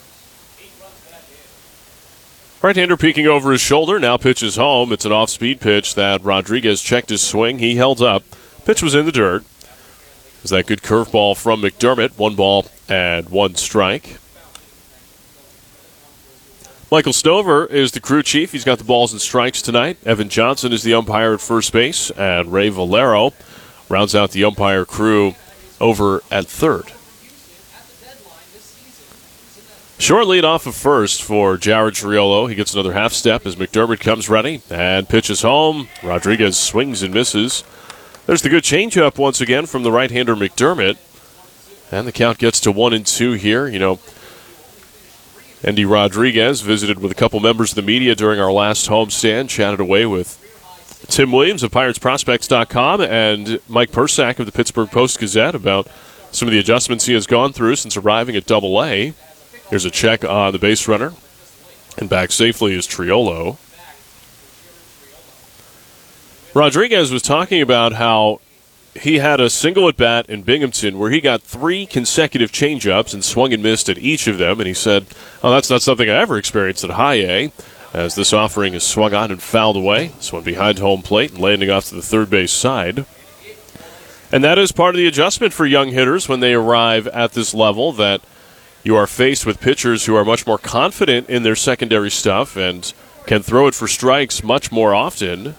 Right-hander peeking over his shoulder, now pitches home. It's an off-speed pitch that Rodriguez checked his swing. He held up. Pitch was in the dirt. Is that good curveball from McDermott? 1 ball and 1 strike. Michael Stover is the crew chief. He's got the balls and strikes tonight. Evan Johnson is the umpire at first base, and Ray Valero rounds out the umpire crew over at third. Short lead off of first for Jared Triolo. He gets another half step as McDermott comes ready and pitches home. Rodriguez swings and misses. There's the good changeup once again from the right-hander McDermott. And the count gets to 1-2 here. You know, Andy Rodriguez visited with a couple members of the media during our last homestand, chatted away with Tim Williams of PiratesProspects.com and Mike Persak of the Pittsburgh Post-Gazette about some of the adjustments he has gone through since arriving at Double-A. Here's a check on the base runner. And back safely is Triolo. Rodriguez was talking about how he had a single at-bat in Binghamton where he got 3 consecutive changeups and swung and missed at each of them. And he said, oh, that's not something I ever experienced at High A, as this offering is swung on and fouled away. This one behind home plate and landing off to the third base side. And that is part of the adjustment for young hitters when they arrive at this level, that you are faced with pitchers who are much more confident in their secondary stuff and can throw it for strikes much more often.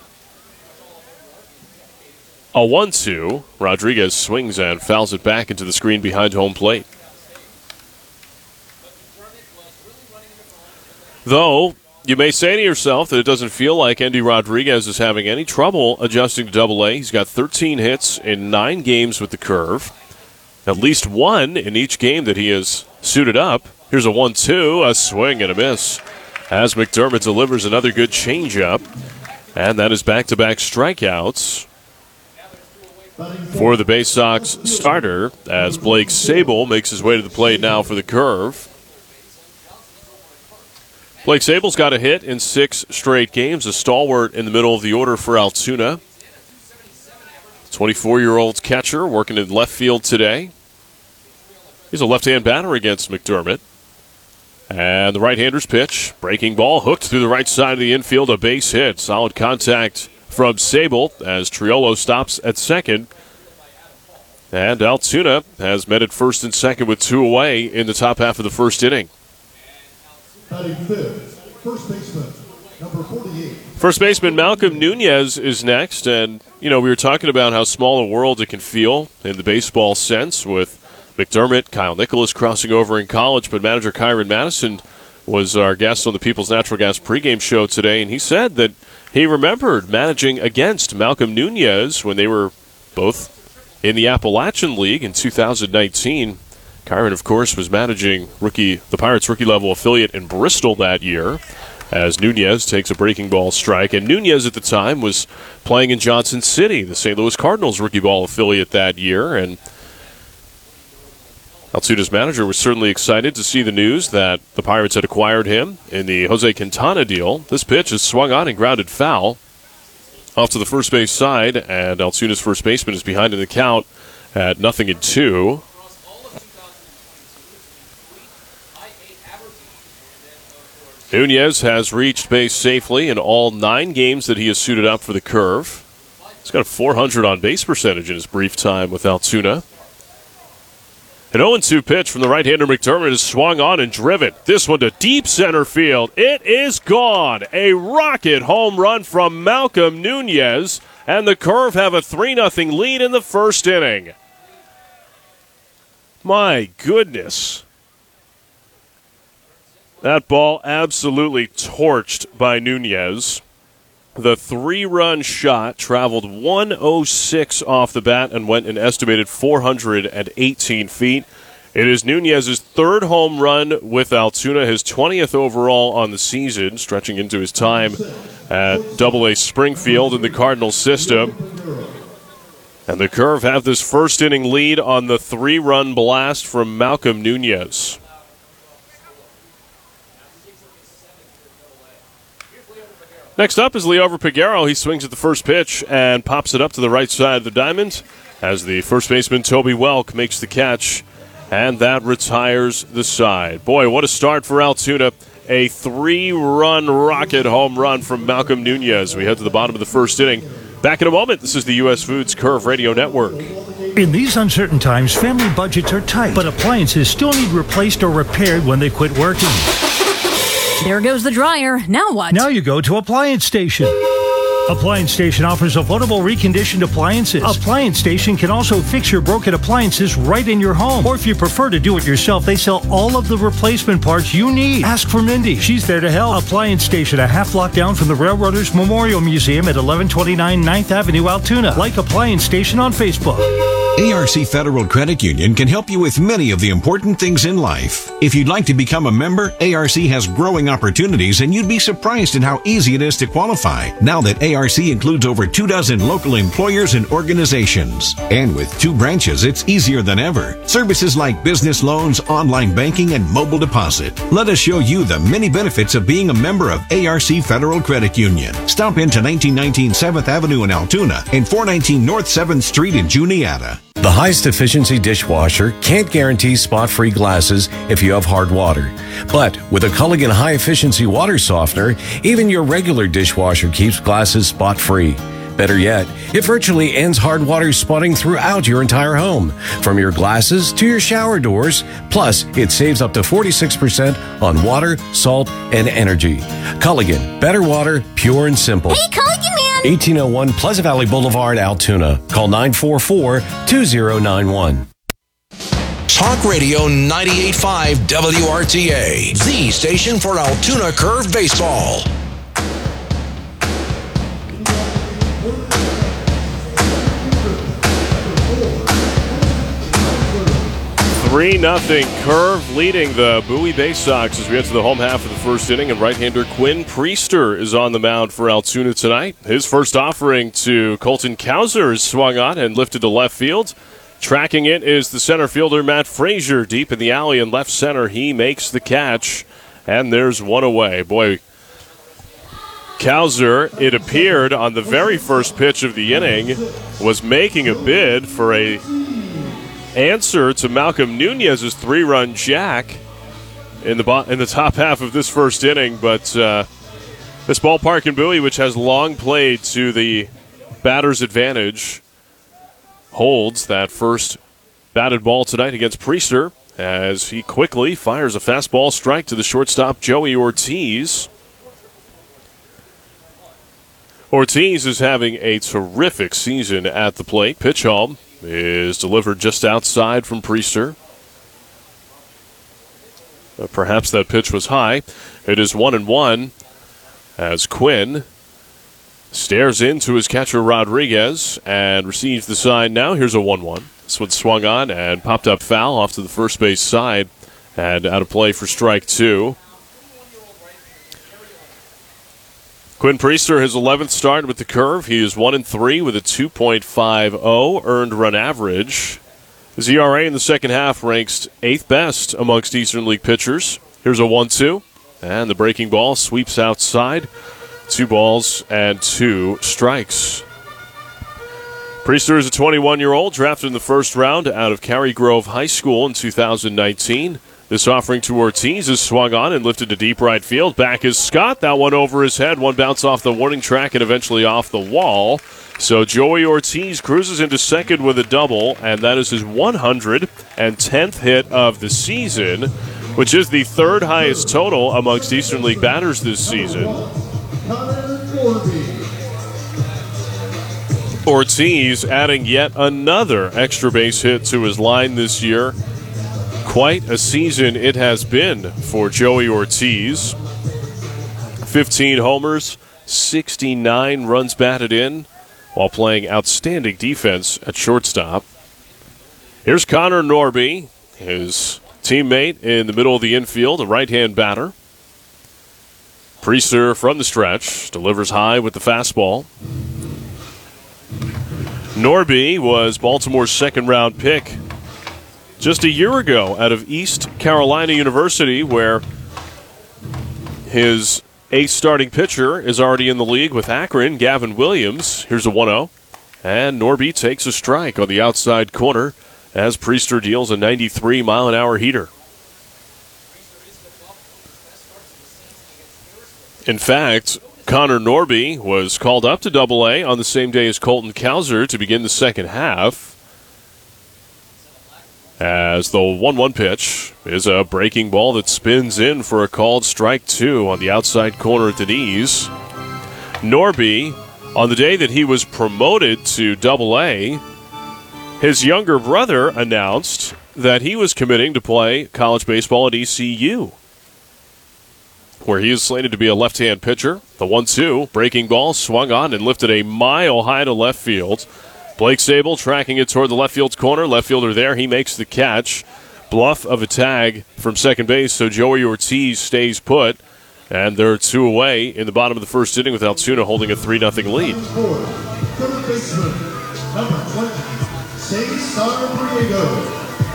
A 1-2. Rodriguez swings and fouls it back into the screen behind home plate. Though you may say to yourself that it doesn't feel like Endy Rodriguez is having any trouble adjusting to Double-A. He's got 13 hits in 9 games with the Curve. At least one in each game that he has suited up. Here's a 1-2, a swing and a miss, as McDermott delivers another good changeup. And that is back-to-back strikeouts for the Bay Sox starter, as Blake Sabol makes his way to the plate now for the Curve. Blake Sabol's got a hit in 6 straight games, a stalwart in the middle of the order for Altoona. 24-year-old catcher working in left field today. He's a left-hand batter against McDermott. And the right-hander's pitch, breaking ball, hooked through the right side of the infield, a base hit. Solid contact from Sabol as Triolo stops at second. And Altoona has met at first and second with 2 away in the top half of the first inning. First baseman, number 48. First baseman Malcolm Nunez is next. And, we were talking about how small a world it can feel in the baseball sense with McDermott, Kyle Nicholas crossing over in college, but manager Kyron Madison was our guest on the People's Natural Gas pregame show today, and he said that he remembered managing against Malcolm Nunez when they were both in the Appalachian League in 2019. Kyron, of course, was managing the Pirates rookie-level affiliate in Bristol that year, as Nunez takes a breaking ball strike. And Nunez at the time was playing in Johnson City, the St. Louis Cardinals rookie ball affiliate that year, and Altoona's manager was certainly excited to see the news that the Pirates had acquired him in the Jose Quintana deal. This pitch is swung on and grounded foul off to the first base side, and Altoona's first baseman is behind in the count at 0-2. Nunez has reached base safely in all 9 games that he has suited up for the Curve. He's got a .400 on-base percentage in his brief time with Altoona. An 0-2 pitch from the right-hander McDermott is swung on and driven. This one to deep center field. It is gone. A rocket home run from Malcolm Nunez, and the Curve have a 3-0 lead in the first inning. My goodness. That ball absolutely torched by Nunez. The 3-run shot traveled 106 off the bat and went an estimated 418 feet. It is Nunez's 3rd home run with Altoona, his 20th overall on the season, stretching into his time at Double-A Springfield in the Cardinals system. And the Curve have this first inning lead on the 3-run blast from Malcolm Nunez. Next up is Liover Peguero. He swings at the first pitch and pops it up to the right side of the diamond as the first baseman Toby Welk makes the catch, and that retires the side. Boy, what a start for Altoona. A 3-run rocket home run from Malcolm Nunez. We head to the bottom of the first inning. Back in a moment. This is the U.S. Foods Curve Radio Network. In these uncertain times, family budgets are tight, but appliances still need replaced or repaired when they quit working. There goes the dryer. Now what? Now you go to Appliance Station. Appliance Station offers affordable reconditioned appliances. Appliance Station can also fix your broken appliances right in your home. Or if you prefer to do it yourself, they sell all of the replacement parts you need. Ask for Mindy. She's there to help. Appliance Station, a half block down from the Railroaders Memorial Museum at 1129 9th Avenue, Altoona. Like Appliance Station on Facebook. ARC Federal Credit Union can help you with many of the important things in life. If you'd like to become a member, ARC has growing opportunities, and you'd be surprised at how easy it is to qualify now that ARC includes over 24 local employers and organizations. And with 2 branches, it's easier than ever. Services like business loans, online banking, and mobile deposit. Let us show you the many benefits of being a member of ARC Federal Credit Union. Stop into 1919 7th Avenue in Altoona and 419 North 7th Street in Juniata. The highest efficiency dishwasher can't guarantee spot-free glasses if you have hard water. But with a Culligan high efficiency water softener, even your regular dishwasher keeps glasses spot-free. Better yet, it virtually ends hard water spotting throughout your entire home, from your glasses to your shower doors. Plus, it saves up to 46% on water, salt, and energy. Culligan, better water, pure and simple. Hey, Culligan man! 1801 Pleasant Valley Boulevard, Altoona. Call 944-2091. Talk Radio 98.5 WRTA, the station for Altoona Curve baseball. 3-0 Curve leading the Bowie Bay Sox as we enter the home half of the first inning, and right-hander Quinn Priester is on the mound for Altoona tonight. His first offering to Colton Cowser is swung on and lifted to left field. Tracking it is the center fielder Matt Frazier deep in the alley in left center. He makes the catch, and there's one away. Boy, Cowser, it appeared on the very first pitch of the inning, was making a bid for a answer to Malcolm Nunez's 3-run jack in the top half of this first inning, but this ballpark in Bowie, which has long played to the batter's advantage, holds that first batted ball tonight against Priester as he quickly fires a fastball strike to the shortstop Joey Ortiz. Ortiz is having a terrific season at the plate. Pitch home is delivered just outside from Priester. Perhaps that pitch was high. It is 1-1 as Quinn stares into his catcher Rodriguez and receives the sign now. Here's a 1-1. This one swung on and popped up foul off to the first base side and out of play for strike 2. Quinn Priester, his 11th start with the Curve. He is 1-3 with a 2.50 earned run average. His ERA in the second half ranks 8th best amongst Eastern League pitchers. Here's a 1-2, and the breaking ball sweeps outside. 2 balls and 2 strikes. Priester is a 21-year-old drafted in the first round out of Cary Grove High School in 2019. This offering to Ortiz is swung on and lifted to deep right field. Back is Scott. That one over his head. One bounce off the warning track and eventually off the wall. So Joey Ortiz cruises into second with a double, and that is his 110th hit of the season, which is the third highest total amongst Eastern League batters this season. Ortiz adding yet another extra base hit to his line this year. Quite a season it has been for Joey Ortiz. 15 homers, 69 runs batted in, while playing outstanding defense at shortstop. Here's Connor Norby, his teammate in the middle of the infield, a right-hand batter. Priester from the stretch, delivers high with the fastball. Norby was Baltimore's second-round pick just a year ago out of East Carolina University, where his 8th starting pitcher is already in the league with Akron, Gavin Williams. Here's a 1-0, and Norby takes a strike on the outside corner as Priester deals a 93-mile-an-hour heater. In fact, Connor Norby was called up to Double-A on the same day as Colton Cowser to begin the second half, as the 1-1 pitch is a breaking ball that spins in for a called strike 2 on the outside corner at the knees. Norby, on the day that he was promoted to Double-A, his younger brother announced that he was committing to play college baseball at ECU, where he is slated to be a left-hand pitcher. The 1-2, breaking ball, swung on and lifted a mile high to left field. Blake Sable tracking it toward the left field's corner. Left fielder there. He makes the catch. Bluff of a tag from second base, so Joey Ortiz stays put. And there are 2 away in the bottom of the first inning with Altoona holding a 3-0 lead. Third baseman, number 20, Cesar Priego.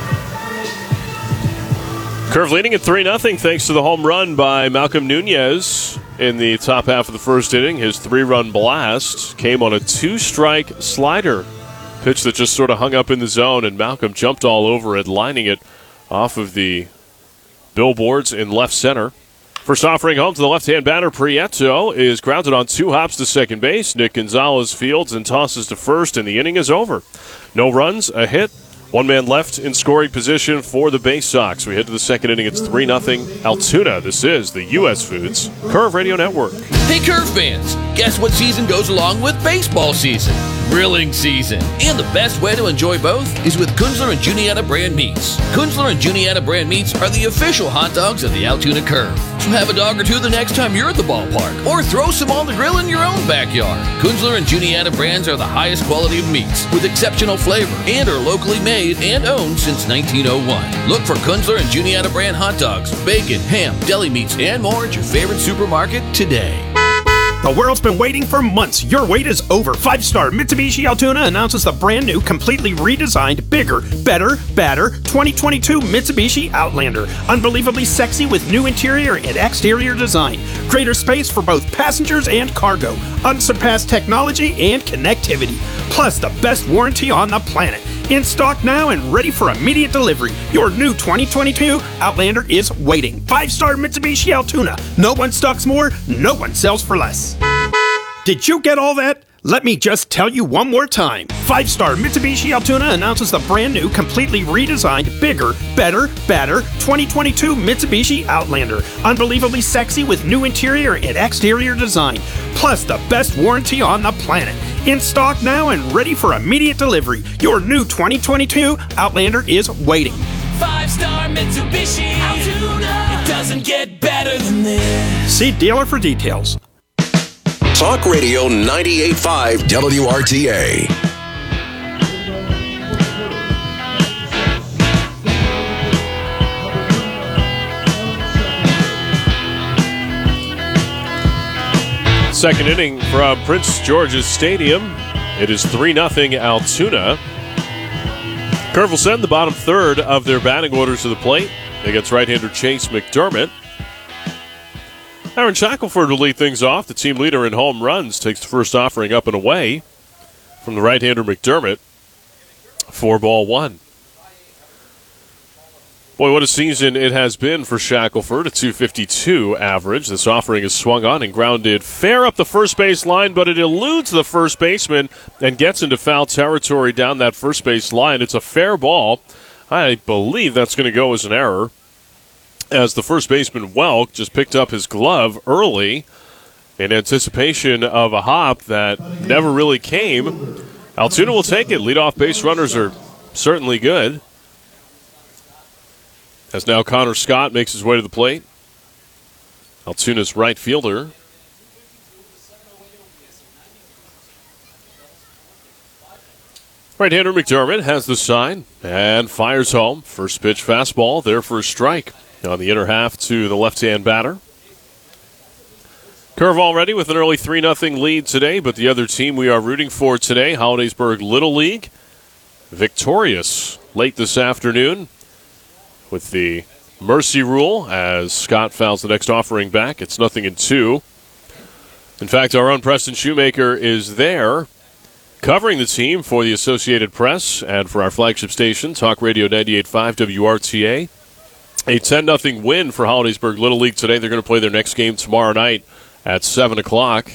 Curve leading at 3-0 thanks to the home run by Malcolm Nunez in the top half of the first inning. His 3-run blast came on a 2-strike slider. Pitch that just sort of hung up in the zone, and Malcolm jumped all over it, lining it off of the billboards in left center. First offering home to the left-hand batter, Prieto, is grounded on 2 hops to second base. Nick Gonzalez fields and tosses to first, and the inning is over. No runs, a hit. 1 man left in scoring position for the Bay Sox. We head to the second inning. It's 3-0 Altoona. This is the U.S. Foods Curve Radio Network. Hey, Curve fans, guess what season goes along with baseball season? Grilling season. And the best way to enjoy both is with Kunzler and Juniata brand meats. Kunzler and Juniata brand meats are the official hot dogs of the Altoona Curve. So have a dog or two the next time you're at the ballpark, or throw some on the grill in your own backyard. Kunzler and Juniata brands are the highest quality of meats with exceptional flavor and are locally made and owned since 1901. Look for Kunzler and Juniata brand hot dogs, bacon, ham, deli meats, and more at your favorite supermarket today. The world's been waiting for months. Your wait is over. 5-star Mitsubishi Altoona announces the brand new, completely redesigned, bigger, better, badder 2022 Mitsubishi Outlander. Unbelievably sexy with new interior and exterior design. Greater space for both passengers and cargo. Unsurpassed technology and connectivity. Plus the best warranty on the planet. In stock now and ready for immediate delivery. Your new 2022 Outlander is waiting. 5-star Mitsubishi Altoona. No one stocks more, no one sells for less. Did you get all that? Let me just tell you one more time. 5-star Mitsubishi Altoona announces the brand new, completely redesigned, bigger, better, badder 2022 Mitsubishi Outlander. Unbelievably sexy with new interior and exterior design. Plus the best warranty on the planet. In stock now and ready for immediate delivery. Your new 2022 Outlander is waiting. 5-star Mitsubishi Altoona. It doesn't get better than this. See dealer for details. Talk Radio 98.5 WRTA. Second inning from Prince George's Stadium. It is 3-0 Altoona. Curve will send the bottom third of their batting orders to the plate against right-hander Chase McDermott. Aaron Shackelford will lead things off. The team leader in home runs takes the first offering up and away from the right-hander McDermott. 4-1. Boy, what a season it has been for Shackelford, a .252 average. This offering is swung on and grounded fair up the first base line, but it eludes the first baseman and gets into foul territory down that first base line. It's a fair ball. I believe that's going to go as an error, as the first baseman Welk just picked up his glove early in anticipation of a hop that never really came. Altoona will take it. Leadoff base runners are certainly good. As now Connor Scott makes his way to the plate. Altoona's right fielder. Right-hander McDermott has the sign and fires home. First pitch fastball there for a strike on the inner half to the left-hand batter. Curve already with an early 3-0 lead today, but the other team we are rooting for today, Hollidaysburg Little League, victorious late this afternoon with the mercy rule as Scott fouls the next offering back. It's 0-2. In fact, our own Preston Shoemaker is there covering the team for the Associated Press and for our flagship station, Talk Radio 98.5 WRTA. A 10-0 win for Hollidaysburg Little League today. They're going to play their next game tomorrow night at 7 o'clock.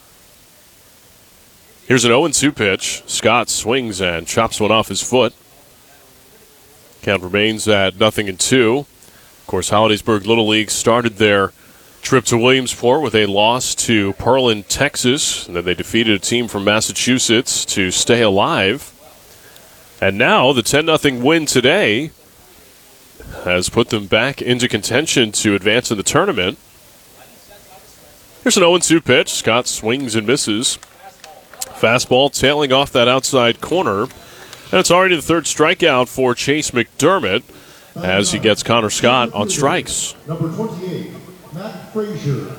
Here's an 0-2 pitch. Scott swings and chops one off his foot. Count remains at 0-2. Of course, Hollidaysburg Little League started their trip to Williamsport with a loss to Pearland, Texas. And then they defeated a team from Massachusetts to stay alive. And now the 10-0 win today has put them back into contention to advance in the tournament. Here's an 0-2 pitch. Scott swings and misses. Fastball tailing off that outside corner. And it's already the third strikeout for Chase McDermott as he gets Connor Scott on strikes. Number 28, Matt Frazier.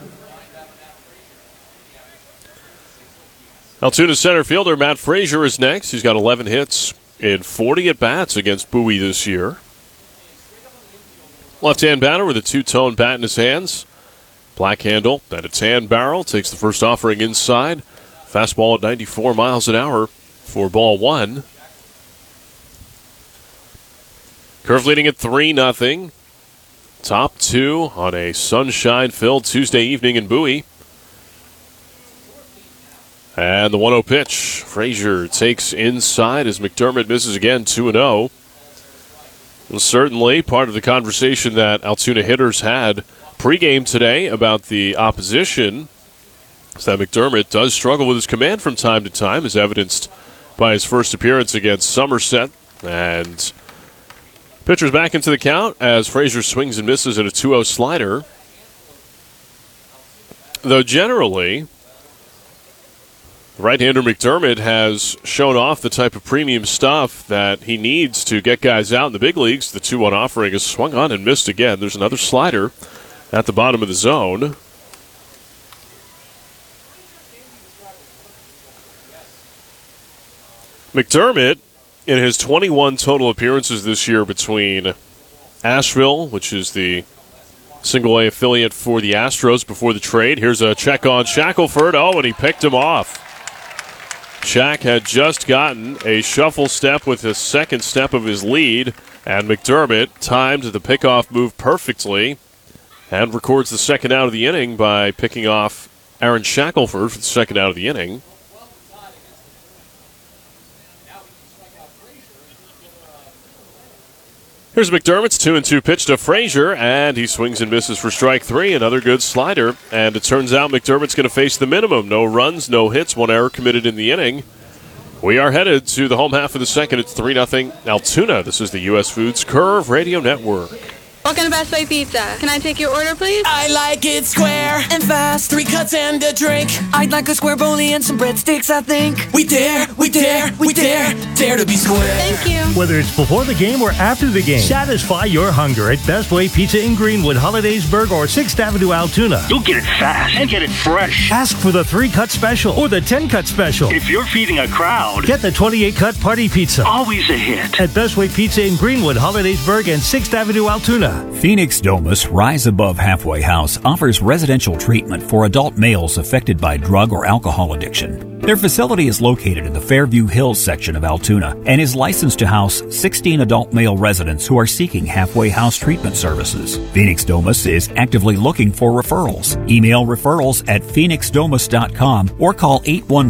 Altoona center fielder Matt Frazier is next. He's got 11 hits in 40 at-bats against Bowie this year. Left-hand batter with a two-tone bat in his hands. Black handle and a tan barrel. Takes the first offering inside. Fastball at 94 miles an hour for ball one. Curve leading at 3-0. Top two on a sunshine-filled Tuesday evening in Bowie. And the 1-0 pitch. Frazier takes inside as McDermott misses again, 2-0. And certainly part of the conversation that Altoona hitters had pregame today about the opposition So that McDermott does struggle with his command from time to time, as evidenced by his first appearance against Somerset. And pitcher's back into the count as Frazier swings and misses at a 2-0 slider. Though generally, right-hander McDermott has shown off the type of premium stuff that he needs to get guys out in the big leagues. The 2-1 offering is swung on and missed again. There's another slider at the bottom of the zone. McDermott, in his 21 total appearances this year between Asheville, which is the single-A affiliate for the Astros before the trade. Here's a check on Shackelford. Oh, and he picked him off. Shaq had just gotten a shuffle step with the second step of his lead, and McDermott timed the pickoff move perfectly and records the second out of the inning by picking off Aaron Shackelford for the second out of the inning. Here's McDermott's 2-2 pitch to Frazier, and he swings and misses for strike three. Another good slider, and it turns out McDermott's going to face the minimum. No runs, no hits, one error committed in the inning. We are headed to the home half of the second. It's 3-0 Altoona. This is the U.S. Foods Curve Radio Network. Welcome to Best Way Pizza. Can I take your order, please? I like it square and fast. 3 cuts and a drink. I'd like a square bowlie and some breadsticks, I think. We dare to be square. Thank you. Whether it's before the game or after the game, satisfy your hunger at Best Way Pizza in Greenwood, Hollidaysburg, or 6th Avenue, Altoona. You'll get it fast and get it fresh. Ask for the 3-cut special or the 10-cut special. If you're feeding a crowd, get the 28-cut party pizza. Always a hit. At Best Way Pizza in Greenwood, Hollidaysburg, and 6th Avenue, Altoona. Phoenix Domus Rise Above Halfway House offers residential treatment for adult males affected by drug or alcohol addiction. Their facility is located in the Fairview Hills section of Altoona and is licensed to house 16 adult male residents who are seeking halfway house treatment services. Phoenix Domus is actively looking for referrals. Email referrals at phoenixdomus.com or call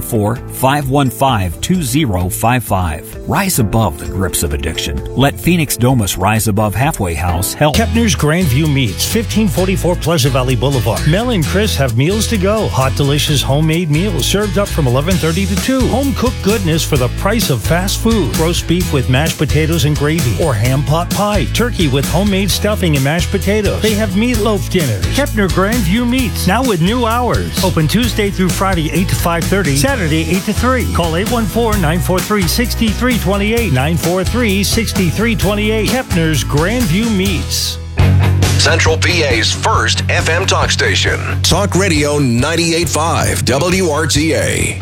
814-515-2055. Rise above the grips of addiction. Let Phoenix Domus Rise Above Halfway House help. Kepner's Grandview Meats, 1544 Pleasant Valley Boulevard. Mel and Chris have meals to go. Hot, delicious homemade meals served up from 11:30 to 2. Home-cooked goodness for the price of fast food. Roast beef with mashed potatoes and gravy. Or ham pot pie. Turkey with homemade stuffing and mashed potatoes. They have meatloaf dinners. Kepner Grandview Meats, now with new hours. Open Tuesday through Friday, 8 to 5:30. Saturday, 8 to 3. Call 814-943-6328. 943-6328. Kepner's Grandview Meats. Central PA's first FM talk station. Talk Radio 98.5 WRTA.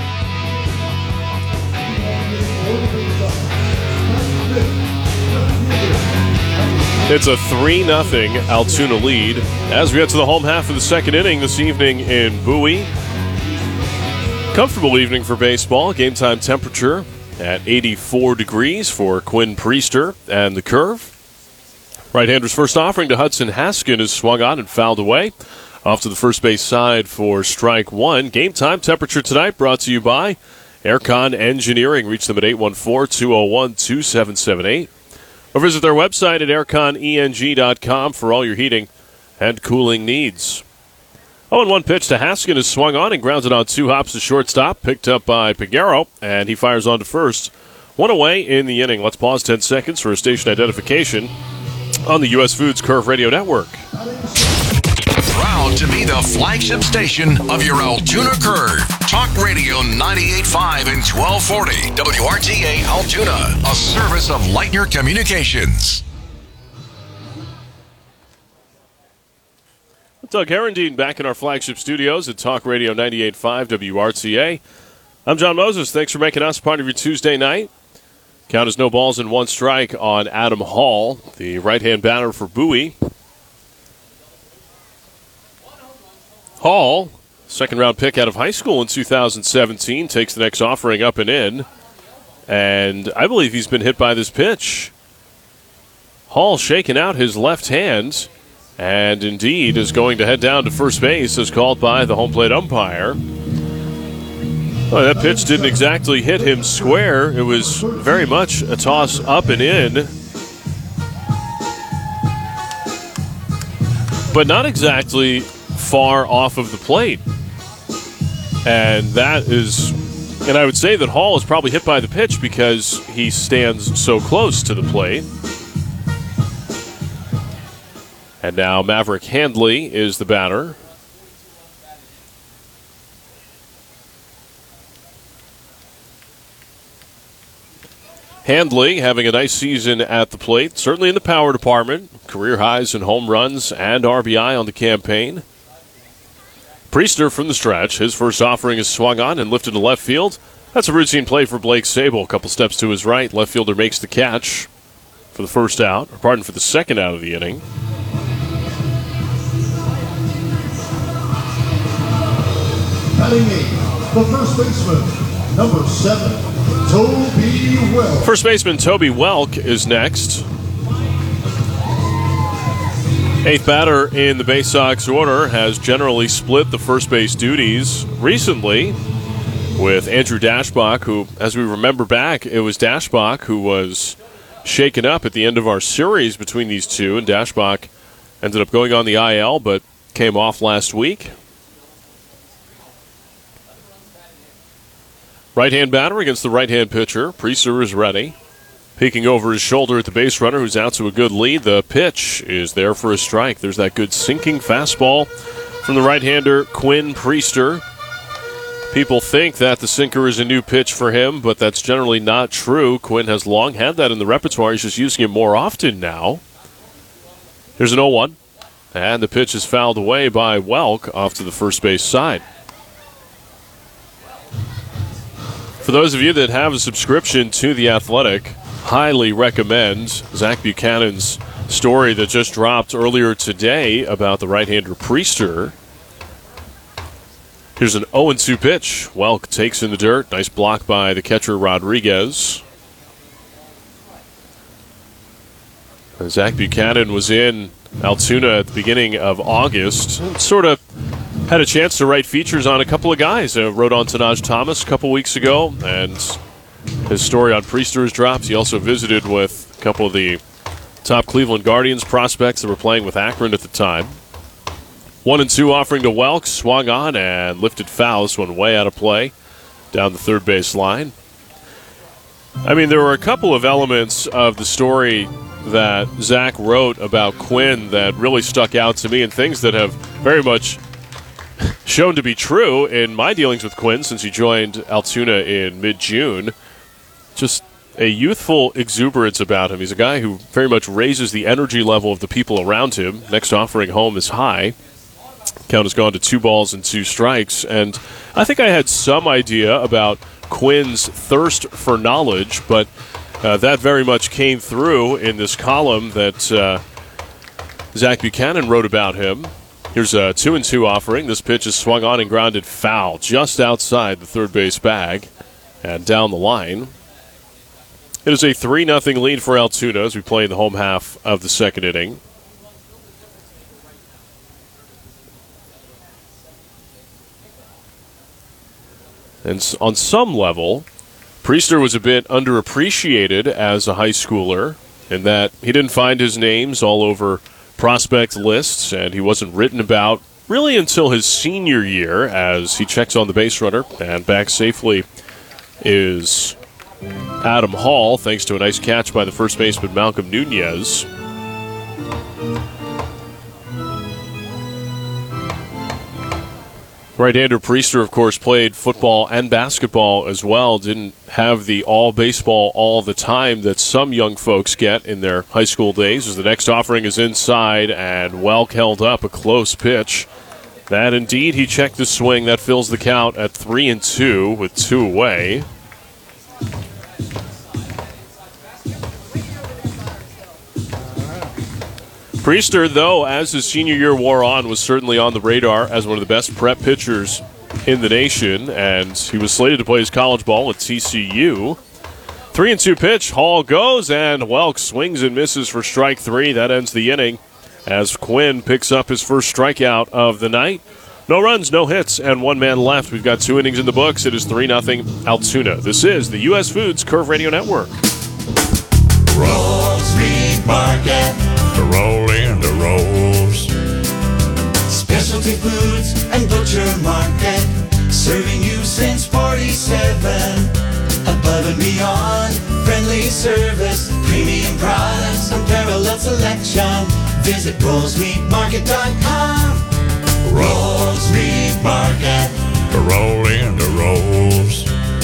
It's a 3-0 Altoona lead as we get to the home half of the second inning this evening in Bowie. Comfortable evening for baseball. Game time temperature at 84 degrees for Quinn Priester and the Curve. Right-hander's first offering to Hudson Haskin is swung on and fouled away. Off to the first base side for strike one. Game time temperature tonight brought to you by Aircon Engineering. Reach them at 814-201-2778. Or visit their website at airconeng.com for all your heating and cooling needs. 0-1 pitch to Haskin is swung on and grounded on 2 hops to shortstop. Picked up by Piguero, and he fires on to first. 1 away in the inning. Let's pause 10 seconds for a station identification on the U.S. Foods Curve Radio Network. Proud to be the flagship station of your Altoona Curve. Talk Radio 98.5 and 1240 WRTA Altoona, a service of Lightner Communications. Doug Herendeen back in our flagship studios at Talk Radio 98.5 WRTA. I'm John Moses. Thanks for making us part of your Tuesday night. Count is no balls and 1 strike on Adam Hall, the right-hand batter for Bowie. Hall, second-round pick out of high school in 2017, takes the next offering up and in. And I believe he's been hit by this pitch. Hall shaking out his left hand, and indeed is going to head down to first base as called by the home plate umpire. Well, that pitch didn't exactly hit him square. It was very much a toss up and in. But not exactly far off of the plate. And that is, and I would say that Hall is probably hit by the pitch because he stands so close to the plate. And now Maverick Handley is the batter. Handley having a nice season at the plate, certainly in the power department. Career highs in home runs and RBI on the campaign. Priester from the stretch. His first offering is swung on and lifted to left field. That's a routine play for Blake Sable. A couple steps to his right. Left fielder makes the catch for the first out, or pardon, for the second out of the inning. Batting eighth, the first baseman, number 7. Toby Welk. First baseman Toby Welk is next. Eighth batter in the Bay Sox order has generally split the first base duties recently with Andrew Dashbach, who, as we remember back, it was Dashbach who was shaken up at the end of our series between these two, and Dashbach ended up going on the IL but came off last week. Right-hand batter against the right-hand pitcher. Priester is ready. Peeking over his shoulder at the base runner, who's out to a good lead. The pitch is there for a strike. There's that good sinking fastball from the right-hander, Quinn Priester. People think that the sinker is a new pitch for him, but that's generally not true. Quinn has long had that in the repertoire. He's just using it more often now. Here's an 0-1, and the pitch is fouled away by Welk off to the first base side. For those of you that have a subscription to The Athletic, highly recommend Zach Buchanan's story that just dropped earlier today about the right-hander Priester. Here's an 0-2 pitch. Welk takes in the dirt. Nice block by the catcher Rodriguez. And Zach Buchanan was in Altoona at the beginning of August. Sort of had a chance to write features on a couple of guys. Wrote on Tanaj Thomas a couple weeks ago, and his story on Priester has dropped. He also visited with a couple of the top Cleveland Guardians prospects that were playing with Akron at the time. 1-2 offering to Welk, swung on and lifted foul. This one way out of play down the third base line. I mean, there were a couple of elements of the story that Zach wrote about Quinn that really stuck out to me, and things that have very much shown to be true in my dealings with Quinn since he joined Altoona in mid-June. Just a youthful exuberance about him. He's a guy who very much raises the energy level of the people around him. Next offering home is high. Count has gone to 2 balls and 2 strikes. And I think I had some idea about Quinn's thirst for knowledge, but that very much came through in this column that Zach Buchanan wrote about him. Here's a 2-2 offering. This pitch is swung on and grounded foul just outside the third base bag and down the line. It is a 3-0 lead for Altoona as we play in the home half of the second inning. And on some level, Priester was a bit underappreciated as a high schooler in that he didn't find his names all over prospect lists, and he wasn't written about really until his senior year as he checks on the base runner, and back safely is Adam Hall, thanks to a nice catch by the first baseman Malcolm Nunez. Right-hander Priester, of course, played football and basketball as well. Didn't have the all baseball all the time that some young folks get in their high school days. As the next offering is inside, and Welk held up a close pitch. That indeed, he checked the swing. That fills the count at 3-2 with 2 away. Priester, though, as his senior year wore on, was certainly on the radar as one of the best prep pitchers in the nation, and he was slated to play his college ball at TCU. 3-2 pitch, Hall goes, and Welk swings and misses for strike 3. That ends the inning as Quinn picks up his first strikeout of the night. No runs, no hits, and 1 man left. We've got 2 innings in the books. It is 3-0 Altoona. This is the U.S. Foods Curve Radio Network. Rolls Meat Market. The roll in the rolls. Specialty foods and butcher market. Serving you since 47. Above and beyond, friendly service, premium products, unparalleled selection. Visit RollsMeatMarket.com. Rolls Meat Market. Roll in the rolls.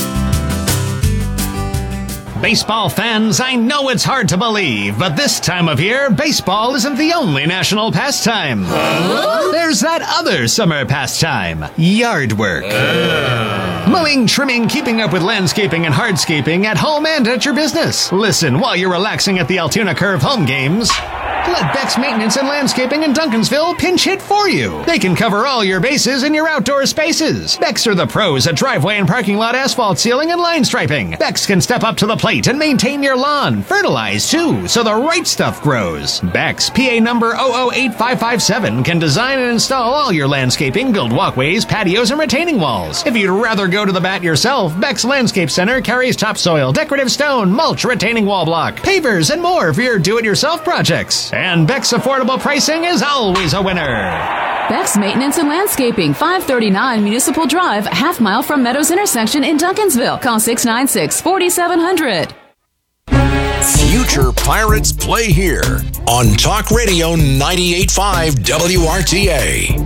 Baseball fans, I know it's hard to believe, but this time of year, baseball isn't the only national pastime. There's that other summer pastime, yard work. Mowing, trimming, keeping up with landscaping and hardscaping at home and at your business. Listen while you're relaxing at the Altoona Curve home games. Let Beck's Maintenance and Landscaping in Duncansville pinch hit for you. They can cover all your bases in your outdoor spaces. Beck's are the pros at driveway and parking lot asphalt sealing and line striping. Beck's can step up to the plate and maintain your lawn. Fertilize, too, so the right stuff grows. Beck's, PA number 008557, can design and install all your landscaping, build walkways, patios, and retaining walls. If you'd rather go to the bat yourself, Beck's Landscape Center carries topsoil, decorative stone, mulch, retaining wall block, pavers, and more for your do-it-yourself projects. And Beck's affordable pricing is always a winner. Beck's Maintenance and Landscaping, 539 Municipal Drive, half mile from Meadows Intersection in Duncansville. Call 696-4700. Future Pirates play here on Talk Radio 98.5 WRTA.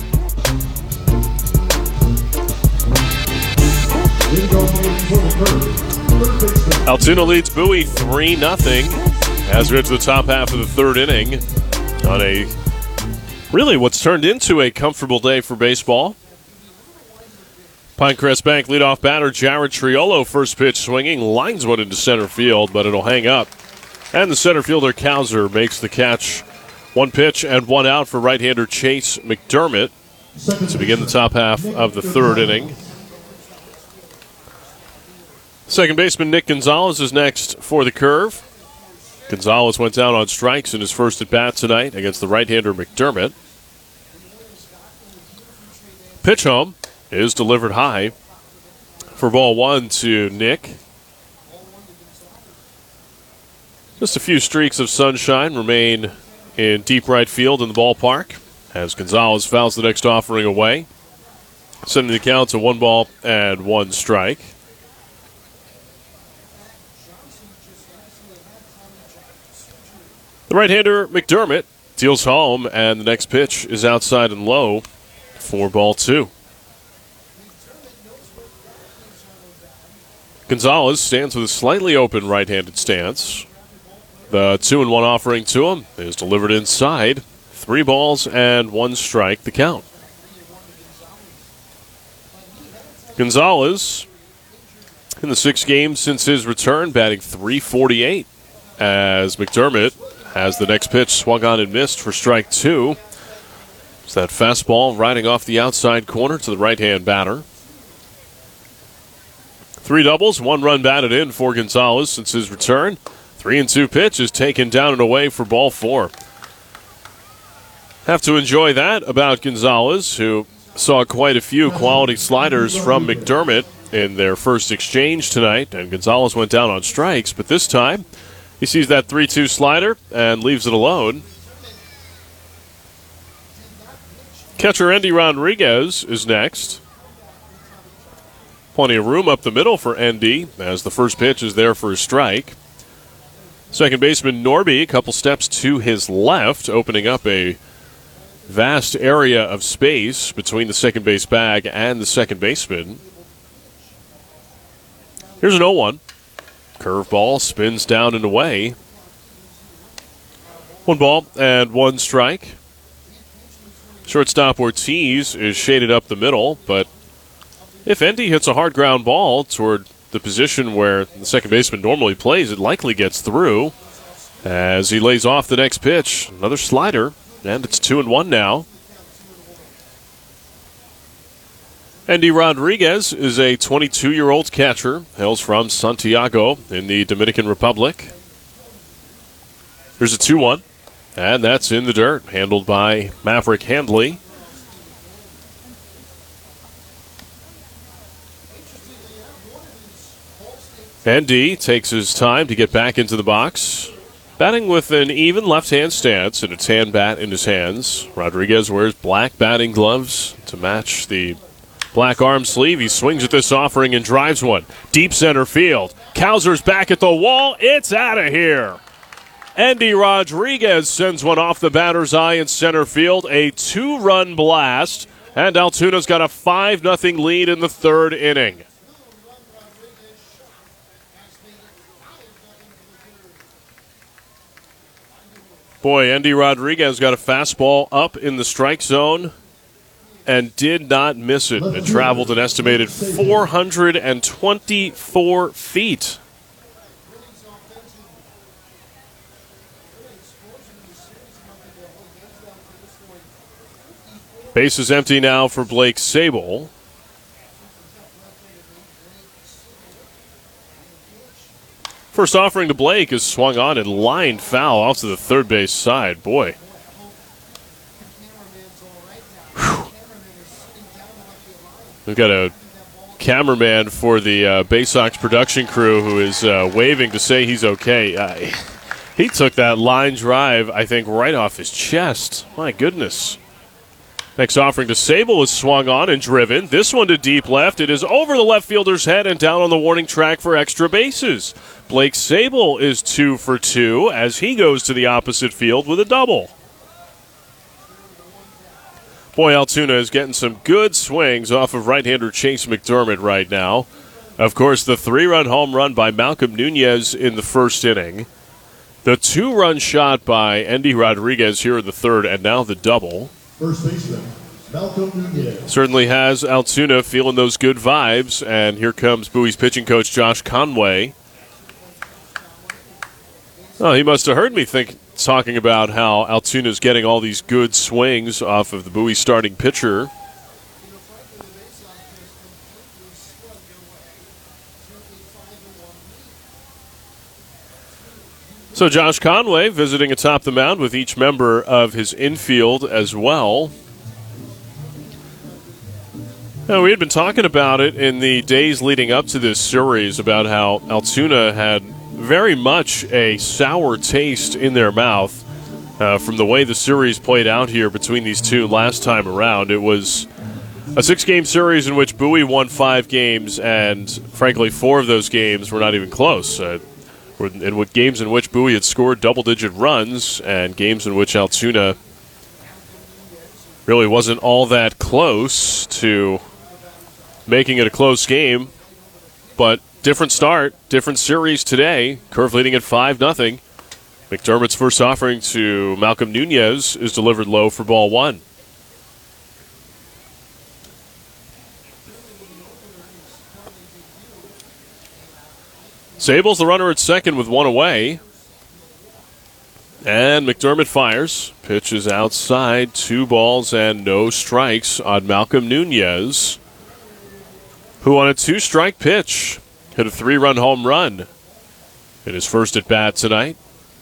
Altoona leads Bowie 3-0 as we get to the top half of the third inning on a really what's turned into a comfortable day for baseball. Pinecrest Bank leadoff batter Jared Triolo, first pitch swinging, lines one into center field, but it'll hang up. And the center fielder Cowser makes the catch. One pitch and one out for right-hander Chase McDermott to begin the top half of the third inning. Second baseman Nick Gonzalez is next for the Curve. Gonzalez went down on strikes in his first at-bat tonight against the right-hander McDermott. Pitch home is delivered high for ball one to Nick. Just a few streaks of sunshine remain in deep right field in the ballpark as Gonzalez fouls the next offering away, sending the count to 1-1 strike. The right-hander McDermott deals home, and the next pitch is outside and low for ball two. Gonzalez stands with a slightly open right-handed stance. The 2-1 offering to him is delivered inside. 3 balls and 1 strike, the count. Gonzalez, in the 6 games since his return, batting .348 as McDermott has the next pitch swung on and missed for strike 2. It's that fastball riding off the outside corner to the right-hand batter. 3 doubles, 1 run batted in for Gonzalez since his return. 3-2 pitch is taken down and away for ball 4. Have to enjoy that about Gonzalez, who saw quite a few quality sliders from McDermott in their first exchange tonight, and Gonzalez went down on strikes, but this time he sees that 3-2 slider and leaves it alone. Catcher Endy Rodriguez is next. Plenty of room up the middle for Endy as the first pitch is there for a strike. Second baseman Norby, a couple steps to his left, opening up a vast area of space between the second base bag and the second baseman. Here's an 0-1. Curveball spins down and away. 1-1 strike. Shortstop Ortiz is shaded up the middle, but if Endy hits a hard ground ball toward the position where the second baseman normally plays, it likely gets through as he lays off the next pitch. Another slider, and it's 2-1 now. Endy Rodriguez is a 22-year-old catcher, hails from Santiago in the Dominican Republic. Here's a 2-1, and that's in the dirt, handled by Maverick Handley. Endy takes his time to get back into the box. Batting with an even left-hand stance and a tan bat in his hands. Rodriguez wears black batting gloves to match the Black arm sleeve. He swings at this offering and drives one. Deep center field. Cowser's back at the wall. It's out of here. Andy Rodriguez sends one off the batter's eye in center field. A 2-run blast. And Altoona's got a 5-0 lead in the third inning. Boy, Andy Rodriguez got a fastball up in the strike zone and did not miss it. It traveled an estimated 424 feet. Base is empty now for Blake Sabol. First offering to Blake is swung on and lined foul off to the third base side. Boy. Whew. We've got a cameraman for the Bay Sox production crew who is waving to say he's okay. He took that line drive, I think, right off his chest. My goodness. Next offering to Sabol is swung on and driven. This one to deep left. It is over the left fielder's head and down on the warning track for extra bases. Blake Sabol is 2 for 2 as he goes to the opposite field with a double. Boy, Altoona is getting some good swings off of right-hander Chase McDermott right now. Of course, the 3-run home run by Malcolm Nunez in the first inning. The 2-run shot by Andy Rodriguez here in the third, and now the double. First baseman, Malcolm Nunez. Certainly has Altoona feeling those good vibes, and here comes Bowie's pitching coach Josh Conway. Oh, he must have heard me talking about how Altoona's getting all these good swings off of the Bowie starting pitcher. So Josh Conway visiting atop the mound with each member of his infield as well. Now, we had been talking about it in the days leading up to this series about how Altoona had very much a sour taste in their mouth from the way the series played out here between these two last time around. It was a 6-game series in which Bowie won 5 games, and frankly, 4 of those games were not even close. In games in which Bowie had scored double-digit runs and games in which Altoona really wasn't all that close to making it a close game. But different start, different series today. Curve leading at 5-0. McDermott's first offering to Malcolm Nunez is delivered low for ball 1. Sabol's the runner at second with 1 away. And McDermott fires. Pitch is outside. 2 balls and no strikes on Malcolm Nunez, who on a 2-strike pitch hit a 3-run home run in his first at-bat tonight.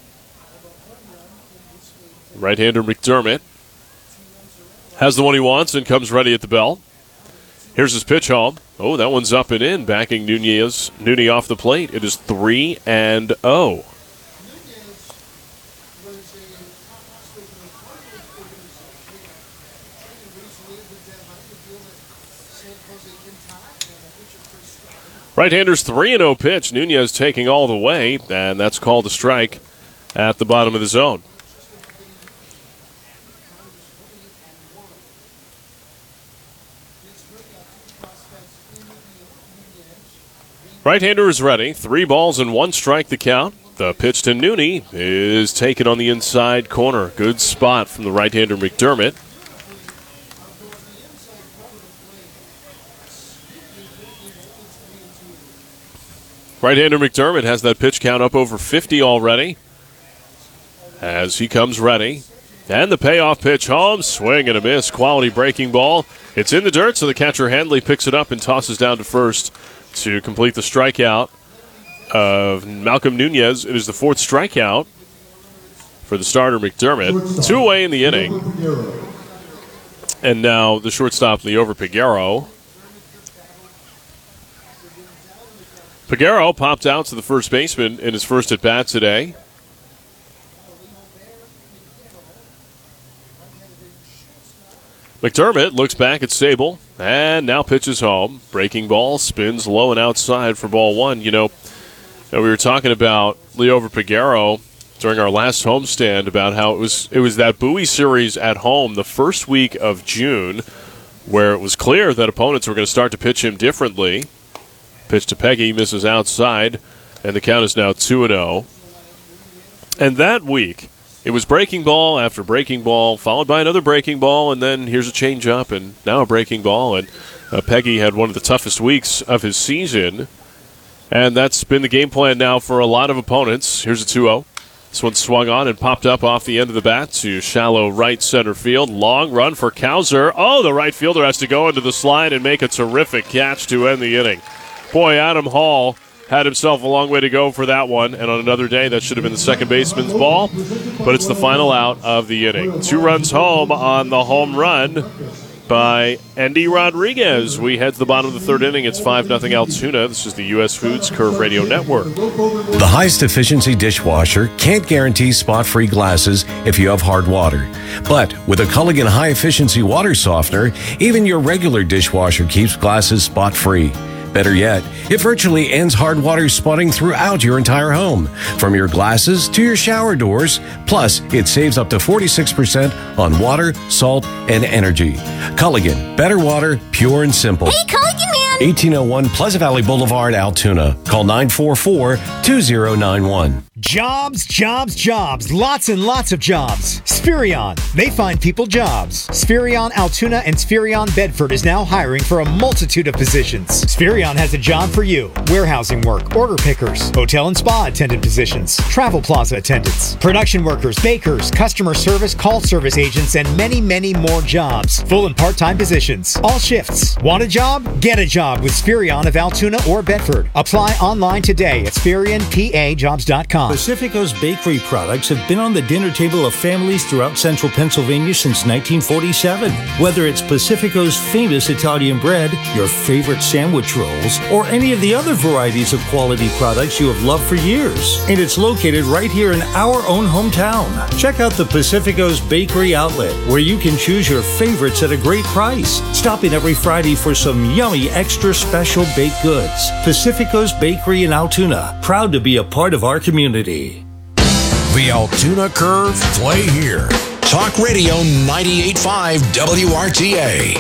Right-hander McDermott has the one he wants and comes ready at the belt. Here's his pitch home. Oh, that one's up and in, backing Nunez off the plate. It is 3-0. Right-hander's 3-0 pitch. Nunez taking all the way, and that's called a strike at the bottom of the zone. Right-hander is ready. 3 balls and 1 strike the count. The pitch to Nooney is taken on the inside corner. Good spot from the right-hander McDermott. Right-hander McDermott has that pitch count up over 50 already as he comes ready. And the payoff pitch home. Swing and a miss. Quality breaking ball. It's in the dirt, so the catcher Handley picks it up and tosses down to first to complete the strikeout of Malcolm Nunez. It is the 4th strikeout for the starter McDermott. 2 away in the inning. And now the shortstop, Liover Peguero. Peguero popped out to the first baseman in his first at-bat today. McDermott looks back at Sabol. And now pitches home. Breaking ball, spins low and outside for ball one. You know, we were talking about Leo Verpagero during our last homestand about how it was that Bowie series at home the first week of June where it was clear that opponents were going to start to pitch him differently. Pitch to Peggy, misses outside, and the count is now 2-0. And that week, it was breaking ball after breaking ball, followed by another breaking ball, and then here's a changeup, and now a breaking ball. And Peggy had one of the toughest weeks of his season, and that's been the game plan now for a lot of opponents. Here's a 2-0. This one swung on and popped up off the end of the bat to shallow right center field. Long run for Cowser. Oh, the right fielder has to go into the slide and make a terrific catch to end the inning. Boy, Adam Hall had himself a long way to go for that one, and on another day, that should have been the second baseman's ball, but it's the final out of the inning. 2 runs home on the home run by Andy Rodriguez. We head to the bottom of the third inning. It's 5-0 Altoona. This is the U.S. Foods Curve Radio Network. The highest efficiency dishwasher can't guarantee spot-free glasses if you have hard water. But with a Culligan high-efficiency water softener, even your regular dishwasher keeps glasses spot-free. Better yet, it virtually ends hard water spotting throughout your entire home, from your glasses to your shower doors. Plus, it saves up to 46% on water, salt, and energy. Culligan, better water, pure and simple. Hey, Culligan man! 1801 Pleasant Valley Boulevard, Altoona. Call 944-2091. Jobs, jobs, jobs. Lots and lots of jobs. Spherion. They find people jobs. Spherion Altoona and Spherion Bedford is now hiring for a multitude of positions. Spherion has a job for you. Warehousing work, order pickers, hotel and spa attendant positions, travel plaza attendants, production workers, bakers, customer service, call service agents, and many, many more jobs. Full and part-time positions. All shifts. Want a job? Get a job with Spherion of Altoona or Bedford. Apply online today at SpherionPAJobs.com. Pacifico's bakery products have been on the dinner table of families throughout central Pennsylvania since 1947. Whether it's Pacifico's famous Italian bread, your favorite sandwich rolls, or any of the other varieties of quality products you have loved for years. And it's located right here in our own hometown. Check out the Pacifico's Bakery Outlet, where you can choose your favorites at a great price. Stop in every Friday for some yummy extra special baked goods. Pacifico's Bakery in Altoona, proud to be a part of our community. The Altoona Curve Play Here. Talk Radio 98.5 WRTA.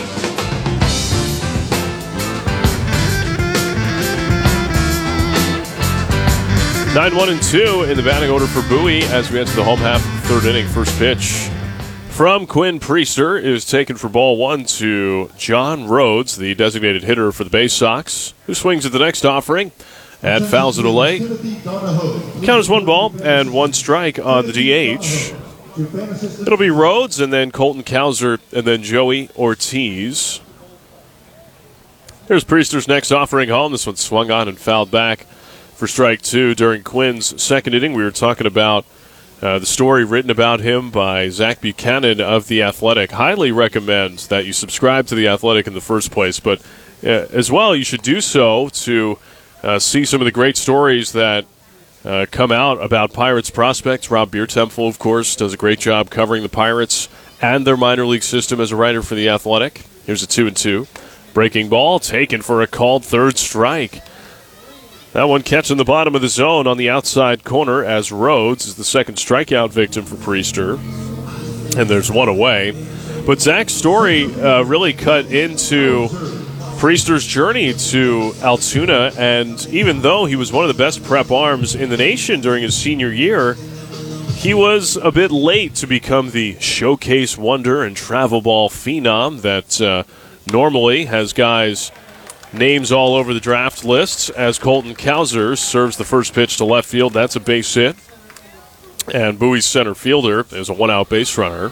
Nine, 1, and 2 in the batting order for Bowie as we enter the home half of the third inning. First pitch from Quinn Priester is taken for ball one to John Rhodes, the designated hitter for the Bay Sox, who swings at the next offering and fouls it away. Count is 1 ball and 1 strike on the DH. It'll be Rhodes and then Colton Cowser and then Joey Ortiz. Here's Priester's next offering home. This one swung on and fouled back for strike 2 during Quinn's second inning. We were talking about the story written about him by Zach Buchanan of The Athletic. Highly recommend that you subscribe to The Athletic in the first place, but as well you should do so to see some of the great stories that come out about Pirates prospects. Rob Biertempfel, of course, does a great job covering the Pirates and their minor league system as a writer for The Athletic. Here's a 2-2. Breaking ball taken for a called third strike. That one catching the bottom of the zone on the outside corner as Rhodes is the second strikeout victim for Priester. And there's one away. But Zach's story really cut into Priester's journey to Altoona, and even though he was one of the best prep arms in the nation during his senior year, he was a bit late to become the showcase wonder and travel ball phenom that normally has guys' names all over the draft lists, as Colton Cowser serves the first pitch to left field. That's a base hit. And Bowie's center fielder is a one-out base runner.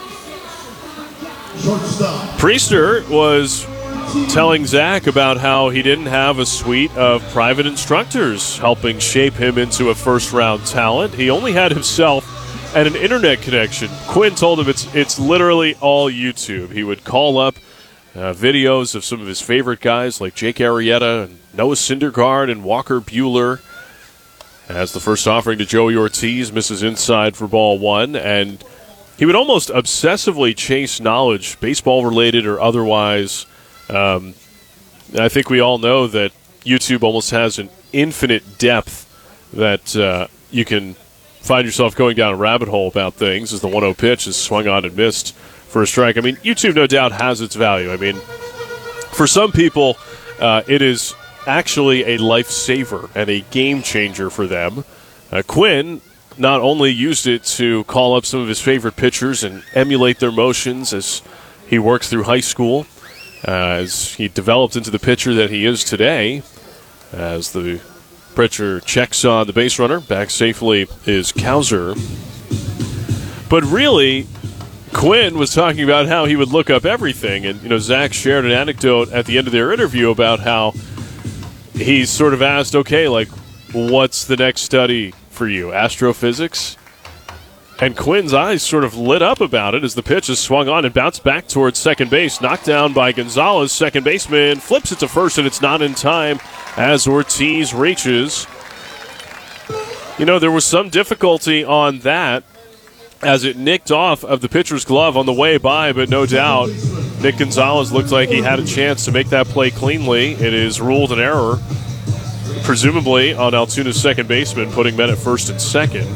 Priester was telling Zach about how he didn't have a suite of private instructors helping shape him into a first-round talent. He only had himself and an internet connection. Quinn told him it's literally all YouTube. He would call up videos of some of his favorite guys like Jake Arrieta and Noah Syndergaard and Walker Buehler. As the first offering to Joey Ortiz misses inside for ball one, and he would almost obsessively chase knowledge, baseball-related or otherwise, I think we all know that YouTube almost has an infinite depth that you can find yourself going down a rabbit hole about things as the 1-0 pitch is swung on and missed for a strike. I mean, YouTube no doubt has its value. I mean, for some people, it is actually a lifesaver and a game changer for them. Quinn not only used it to call up some of his favorite pitchers and emulate their motions as he works through high school, as he developed into the pitcher that he is today, as the pitcher checks on the base runner. Back safely is Cowser. But really, Quinn was talking about how he would look up everything. And, Zach shared an anecdote at the end of their interview about how he sort of asked, okay, like, what's the next study for you? Astrophysics? And Quinn's eyes sort of lit up about it as the pitch is swung on and bounced back towards second base. Knocked down by Gonzalez. Second baseman flips it to first, and it's not in time as Ortiz reaches. There was some difficulty on that as it nicked off of the pitcher's glove on the way by, but no doubt Nick Gonzalez looked like he had a chance to make that play cleanly. It is ruled an error, presumably on Altoona's second baseman, putting men at first and second.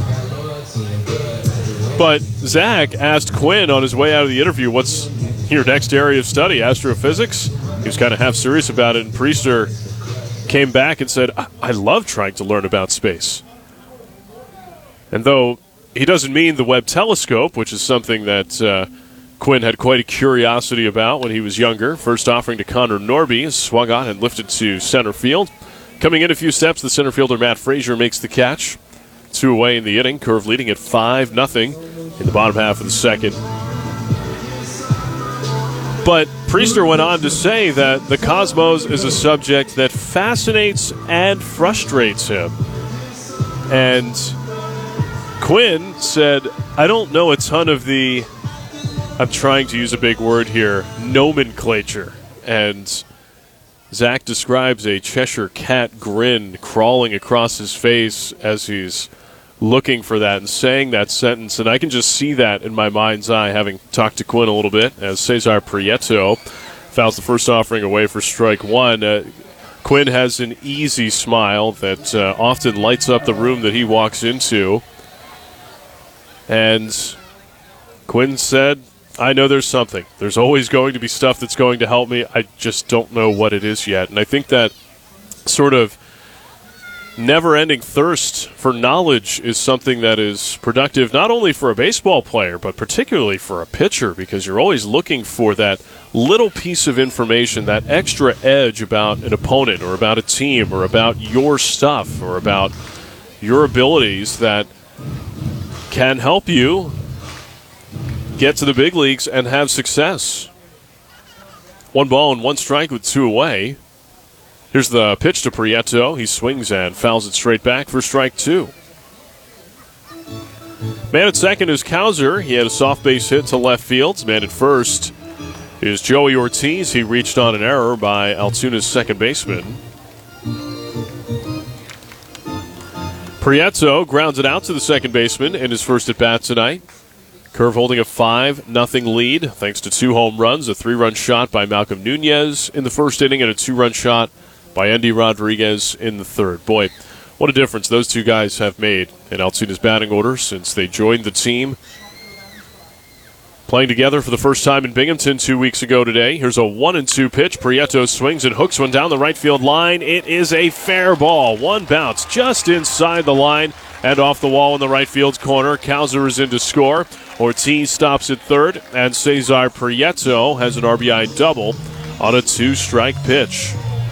But Zach asked Quinn on his way out of the interview, what's your next area of study, astrophysics? He was kind of half serious about it, and Priester came back and said, I love trying to learn about space. And though he doesn't mean the Webb telescope, which is something that Quinn had quite a curiosity about when he was younger, first offering to Connor Norby, swung on and lifted to center field. Coming in a few steps, the center fielder Matt Frazier makes the catch. 2 away in the inning. Curve leading at 5-0 in the bottom half of the second. But Priester went on to say that the cosmos is a subject that fascinates and frustrates him. And Quinn said, I don't know a ton of the, I'm trying to use a big word here, nomenclature. And Zach describes a Cheshire cat grin crawling across his face as he's looking for that and saying that sentence. And I can just see that in my mind's eye, having talked to Quinn a little bit, as Cesar Prieto fouls the first offering away for strike one. Quinn has an easy smile that often lights up the room that he walks into. And Quinn said, I know there's something. There's always going to be stuff that's going to help me. I just don't know what it is yet. And I think that sort of never-ending thirst for knowledge is something that is productive not only for a baseball player, but particularly for a pitcher, because you're always looking for that little piece of information, that extra edge about an opponent or about a team or about your stuff or about your abilities that can help you get to the big leagues and have success. 1 ball and 1 strike with 2 away. Here's the pitch to Prieto. He swings and fouls it straight back for strike 2. Man at second is Cowser. He had a soft base hit to left field. Man at first is Joey Ortiz. He reached on an error by Altoona's second baseman. Prieto grounds it out to the second baseman in his first at bat tonight. Curve holding a 5-0 lead thanks to 2 home runs, a 3-run shot by Malcolm Nunez in the first inning and a 2-run shot by Andy Rodriguez in the third. Boy, what a difference those 2 guys have made in Altoona's batting order since they joined the team. Playing together for the first time in Binghamton 2 weeks ago today. Here's a 1-2 pitch. Prieto swings and hooks one down the right field line. It is a fair ball. One bounce just inside the line and off the wall in the right field corner. Cowser is in to score. Ortiz stops at third, and Cesar Prieto has an RBI double on a 2-strike pitch.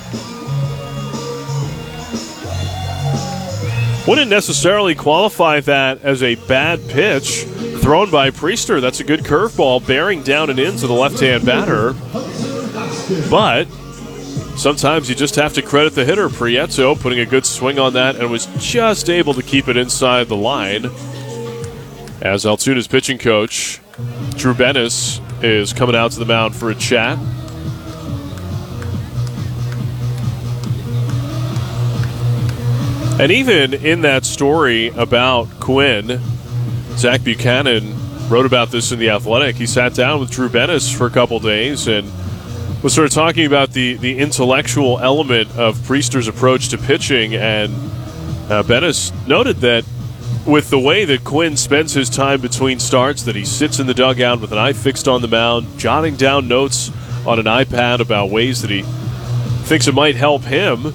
Wouldn't necessarily qualify that as a bad pitch thrown by Priester. That's a good curveball bearing down and into the left-hand batter. But sometimes you just have to credit the hitter. Prieto putting a good swing on that and was just able to keep it inside the line. As Altoona's pitching coach, Drew Bennis, is coming out to the mound for a chat. And even in that story about Quinn, Zach Buchanan wrote about this in The Athletic. He sat down with Drew Bennis for a couple days and was sort of talking about the intellectual element of Priester's approach to pitching, and Bettis noted that with the way that Quinn spends his time between starts, that he sits in the dugout with an eye fixed on the mound, jotting down notes on an iPad about ways that he thinks it might help him.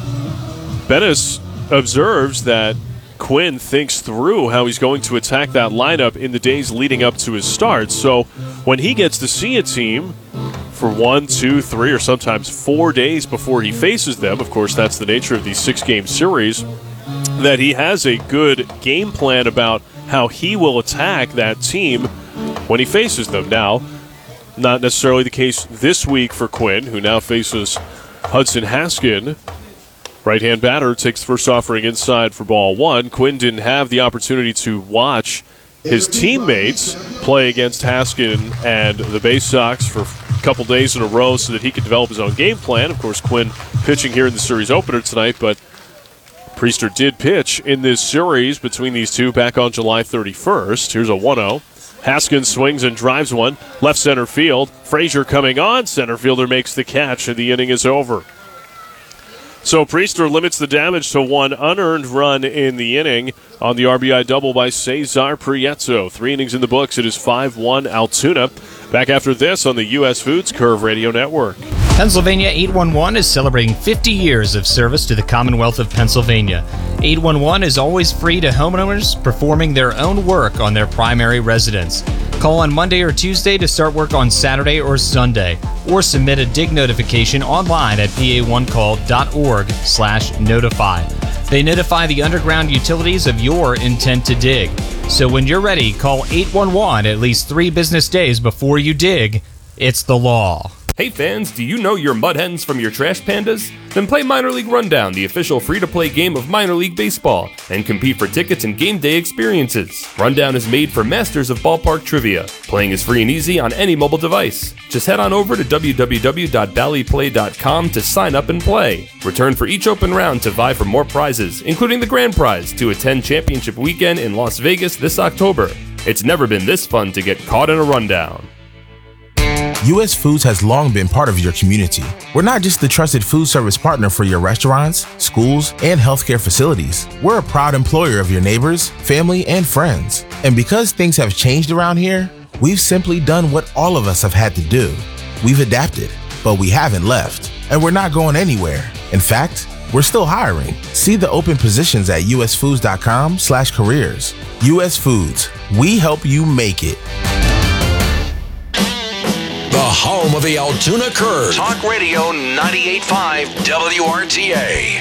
Bettis observes that Quinn thinks through how he's going to attack that lineup in the days leading up to his start. So when he gets to see a team for 1, 2, 3, or sometimes 4 days before he faces them, of course that's the nature of these 6-game series, that he has a good game plan about how he will attack that team when he faces them. Now, not necessarily the case this week for Quinn, who now faces Hudson Haskin. Right-hand batter takes the first offering inside for ball 1. Quinn didn't have the opportunity to watch his teammates play against Haskin and the Bay Sox for a couple days in a row so that he could develop his own game plan. Of course, Quinn pitching here in the series opener tonight, but Priester did pitch in this series between these two back on July 31st. Here's a 1-0. Haskin swings and drives one. Left center field. Frazier coming on. Center fielder makes the catch, and the inning is over. So Priester limits the damage to one unearned run in the inning on the RBI double by Cesar Prieto. 3 innings in the books. It is 5-1 Altoona. Back after this on the U.S. Foods Curve Radio Network. Pennsylvania 811 is celebrating 50 years of service to the Commonwealth of Pennsylvania. 811 is always free to homeowners performing their own work on their primary residence. Call on Monday or Tuesday to start work on Saturday or Sunday, or submit a dig notification online at pa1call.org/notify. They notify the underground utilities of your intent to dig. So when you're ready, call 811 at least 3 business days before you dig. It's the law. Hey fans, do you know your mud hens from your trash pandas? Then play Minor League Rundown, the official free-to-play game of minor league baseball, and compete for tickets and game day experiences. Rundown is made for masters of ballpark trivia. Playing is free and easy on any mobile device. Just head on over to www.valleyplay.com to sign up and play. Return for each open round to vie for more prizes, including the grand prize to attend Championship Weekend in Las Vegas this October. It's never been this fun to get caught in a rundown. U.S. Foods has long been part of your community. We're not just the trusted food service partner for your restaurants, schools, and healthcare facilities. We're a proud employer of your neighbors, family, and friends. And because things have changed around here, we've simply done what all of us have had to do. We've adapted, but we haven't left. And we're not going anywhere. In fact, we're still hiring. See the open positions at usfoods.com/careers. U.S. Foods, we help you make it. The home of the Altoona Curve. Talk Radio 98.5 WRTA.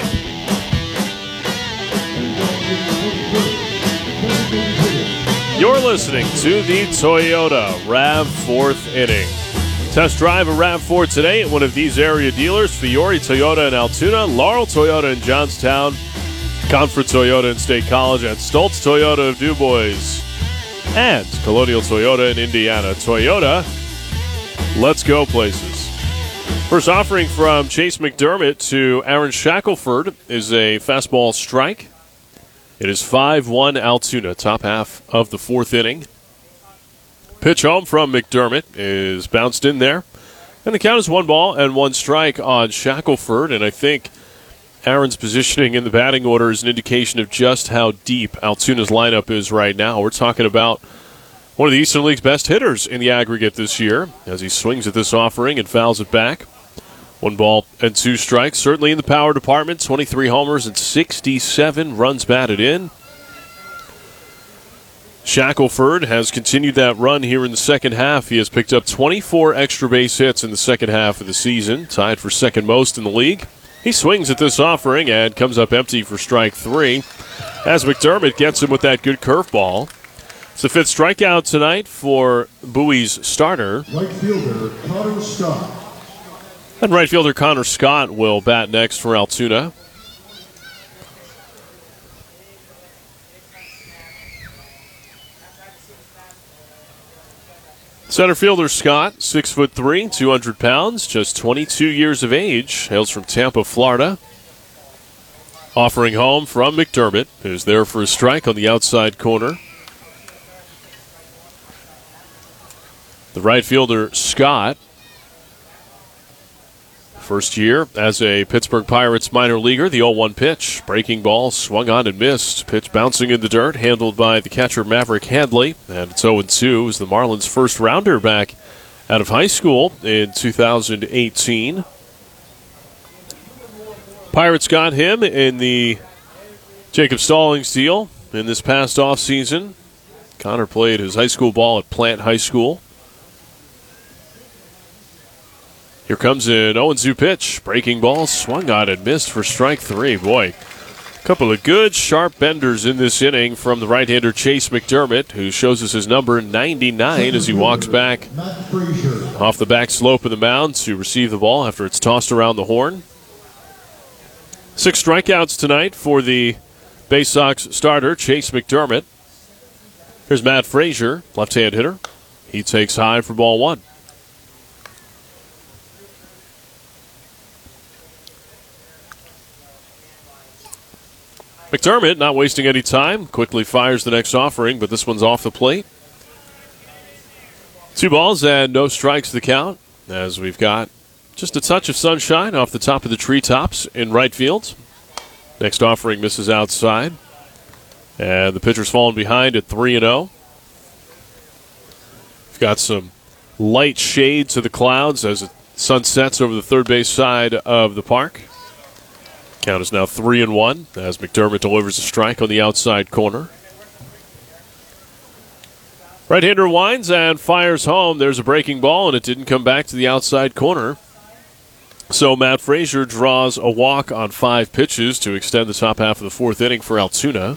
You're listening to the Toyota RAV4th inning. Test drive a RAV4 today at one of these area dealers: Fiore Toyota in Altoona, Laurel Toyota in Johnstown, Comfort Toyota in State College, and Stoltz Toyota of Du Bois, and Colonial Toyota in Indiana. Toyota, let's go places. First offering from Chase McDermott to Aaron Shackelford is a fastball strike. It is 5-1 Altoona, top half of the 4th inning. Pitch home from McDermott is bounced in there. And the count is 1-1 strike on Shackelford. And I think Aaron's positioning in the batting order is an indication of just how deep Altoona's lineup is right now. We're talking about one of the Eastern League's best hitters in the aggregate this year as he swings at this offering and fouls it back. 1-2 strikes. Certainly in the power department, 23 homers and 67 runs batted in. Shackelford has continued that run here in the second half. He has picked up 24 extra base hits in the second half of the season, tied for second most in the league. He swings at this offering and comes up empty for strike 3 as McDermott gets him with that good curveball. It's the 5th strikeout tonight for Bowie's starter. Right fielder Connor Scott. And right fielder Connor Scott will bat next for Altoona. Center fielder Scott, 6'3", 200 pounds, just 22 years of age, hails from Tampa, Florida. Offering home from McDermott, who's there for a strike on the outside corner. The right fielder Scott First year as a Pittsburgh Pirates minor leaguer, the 0-1 pitch. Breaking ball, swung on and missed. Pitch bouncing in the dirt, handled by the catcher Maverick Handley. And it's 0-2 as the Marlins' first rounder back out of high school in 2018. Pirates got him in the Jacob Stallings deal in this past offseason. Connor played his high school ball at Plant High School. Here comes an 0-2 pitch. Breaking ball, swung on and missed for strike three. Boy, a couple of good, sharp benders in this inning from the right-hander Chase McDermott, who shows us his number 99 as he walks back off the back slope of the mound to receive the ball after it's tossed around the horn. 6 strikeouts tonight for the Bay Sox starter, Chase McDermott. Here's Matt Frazier, left-hand hitter. He takes high for ball one. McDermott, not wasting any time, quickly fires the next offering, but this one's off the plate. 2 balls and no strikes the count, as we've got just a touch of sunshine off the top of the treetops in right field. Next offering misses outside, and the pitcher's fallen behind at 3-0. We've got some light shade to the clouds as the sun sets over the third base side of the park. Count is now 3-1 as McDermott delivers a strike on the outside corner. Right-hander winds and fires home. There's a breaking ball, and it didn't come back to the outside corner. So Matt Frazier draws a walk on 5 pitches to extend the top half of the 4th inning for Altoona.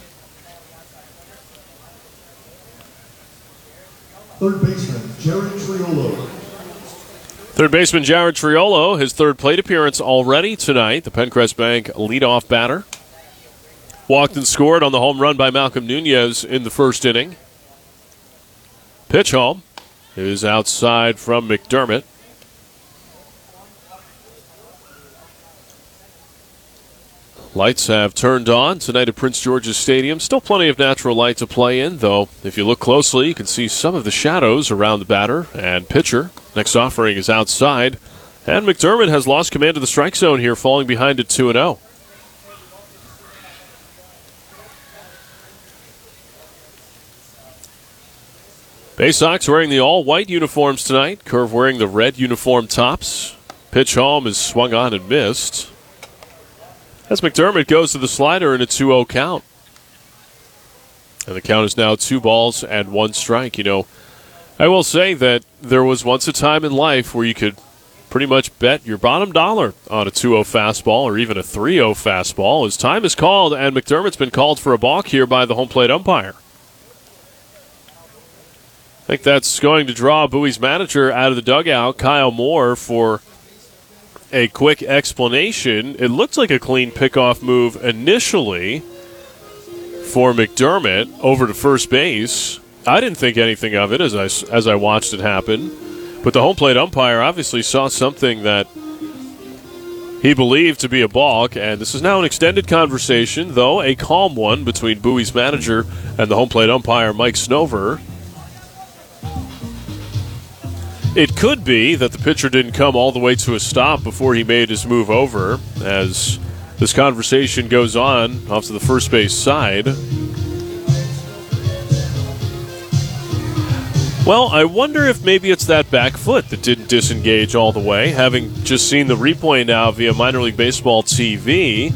Third baseman, Jared Triolo. Third baseman Jared Triolo, his third plate appearance already tonight. The Pencrest Bank leadoff batter. Walked and scored on the home run by Malcolm Nunez in the first inning. Pitch home is outside from McDermott. Lights have turned on tonight at Prince George's Stadium. Still plenty of natural light to play in, though. If you look closely, you can see some of the shadows around the batter and pitcher. Next offering is outside. And McDermott has lost command of the strike zone here, falling behind at 2-0. Bay Sox wearing the all-white uniforms tonight. Curve wearing the red uniform tops. Pitch home is swung on and missed. As McDermott goes to the slider in a 2-0 count. And the count is now 2 balls and 1 strike. You know, I will say that there was once a time in life where you could pretty much bet your bottom dollar on a 2-0 fastball or even a 3-0 fastball. As time is called, and McDermott's been called for a balk here by the home plate umpire. I think that's going to draw Bowie's manager out of the dugout, Kyle Moore, for a quick explanation. It looked like a clean pickoff move initially for McDermott over to first base. I didn't think anything of it as I watched it happen, but the home plate umpire obviously saw something that he believed to be a balk, and this is now an extended conversation, though a calm one, between Bowie's manager and the home plate umpire, Mike Snover. It could be that the pitcher didn't come all the way to a stop before he made his move over, as this conversation goes on off to the first base side. Well, I wonder if maybe it's that back foot that didn't disengage all the way. Having just seen the replay now via Minor League Baseball TV,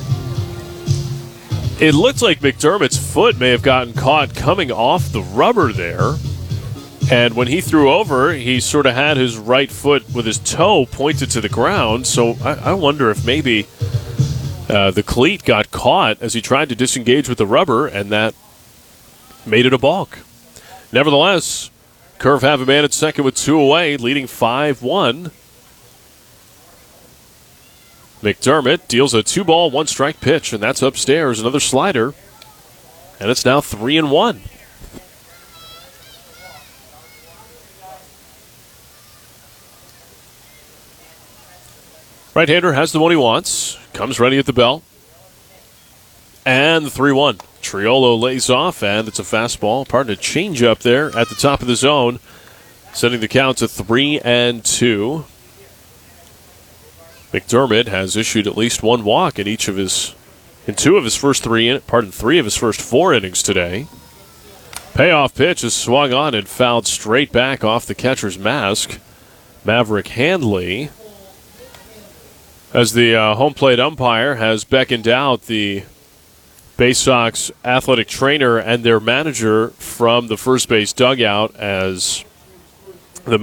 it looked like McDermott's foot may have gotten caught coming off the rubber there. And when he threw over, he sort of had his right foot with his toe pointed to the ground. So I wonder if maybe the cleat got caught as he tried to disengage with the rubber, and that made it a balk. Nevertheless, Curve have a man at second with 2 away, leading 5-1. McDermott deals a 2-ball, 1-strike pitch, and that's upstairs. Another slider, and it's now 3-1. Right-hander has the one he wants. Comes ready at the belt. And the 3-1. Triolo lays off, and it's a fastball. Pardon, a changeup there at the top of the zone, setting the count to 3-2. McDermott has issued at least one walk in three of his first 4 innings today. Payoff pitch is swung on and fouled straight back off the catcher's mask. Maverick Handley, as the home plate umpire has beckoned out the Bay Sox athletic trainer and their manager from the first base dugout, as the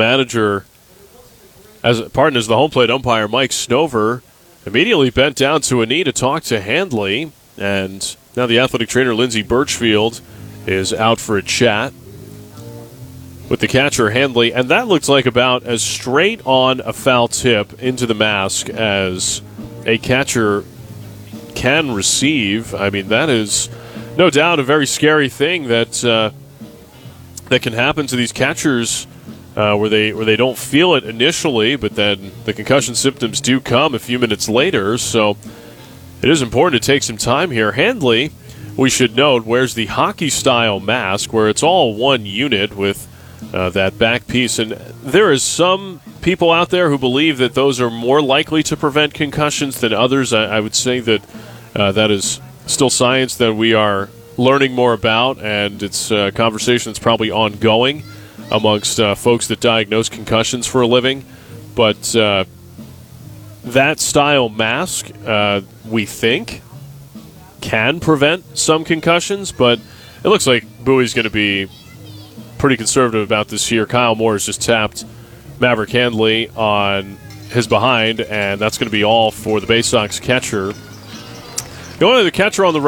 home plate umpire Mike Snover immediately bent down to a knee to talk to Handley, and now the athletic trainer Lindsey Birchfield is out for a chat with the catcher Handley, and that looked like about as straight on a foul tip into the mask as a catcher can receive. I mean, that is no doubt a very scary thing that can happen to these catchers where they don't feel it initially, but then the concussion symptoms do come a few minutes later. So it is important to take some time here. Handley, we should note, wears the hockey-style mask where it's all one unit with that back piece. And there is some people out there who believe that those are more likely to prevent concussions than others. I would say that that is still science that we are learning more about, and it's a conversation that's probably ongoing amongst folks that diagnose concussions for a living. But that style mask, we think, can prevent some concussions, but it looks like Bowie's going to be pretty conservative about this year. Kyle Moore has just tapped Maverick Handley on his behind, and that's going to be all for the Bay Sox catcher. The only other catcher on the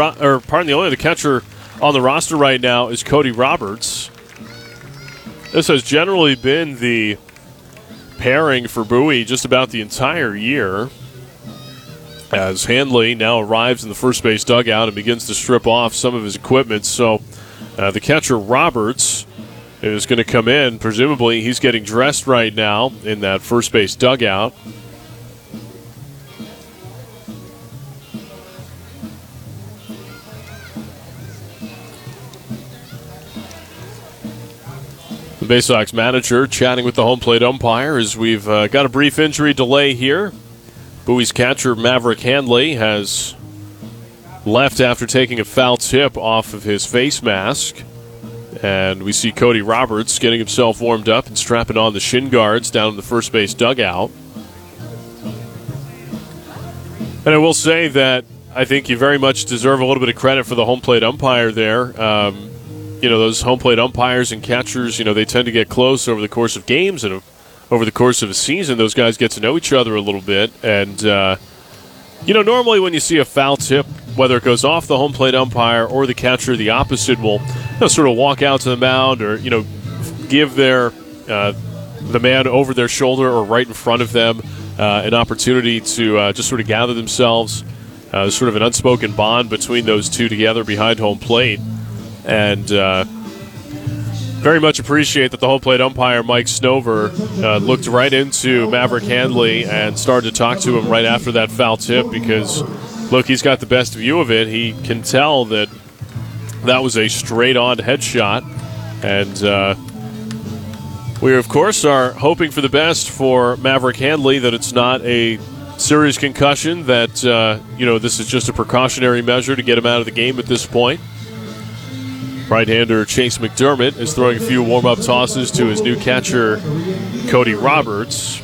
roster right now is Cody Roberts. This has generally been the pairing for Bowie just about the entire year, as Handley now arrives in the first base dugout and begins to strip off some of his equipment. So the catcher Roberts is going to come in. Presumably he's getting dressed right now in that first base dugout. The Bay Sox manager chatting with the home plate umpire as we've got a brief injury delay here. Bowie's catcher Maverick Handley has left after taking a foul tip off of his face mask. And we see Cody Roberts getting himself warmed up and strapping on the shin guards down in the first base dugout. And I will say that I think you very much deserve a little bit of credit for the home plate umpire there. Those home plate umpires and catchers, they tend to get close over the course of games and over the course of a season. Those guys get to know each other a little bit. And, normally when you see a foul tip, whether it goes off the home plate umpire or the catcher, the opposite will sort of walk out to the mound or, give the man over their shoulder or right in front of them an opportunity to just sort of gather themselves. Sort of an unspoken bond between those two together behind home plate. And very much appreciate that the home plate umpire, Mike Snover, looked right into Maverick Handley and started to talk to him right after that foul tip because, look, he's got the best view of it. He can tell that was a straight-on headshot. And we, of course, are hoping for the best for Maverick Handley, that it's not a serious concussion, that, this is just a precautionary measure to get him out of the game at this point. Right-hander Chase McDermott is throwing a few warm-up tosses to his new catcher, Cody Roberts.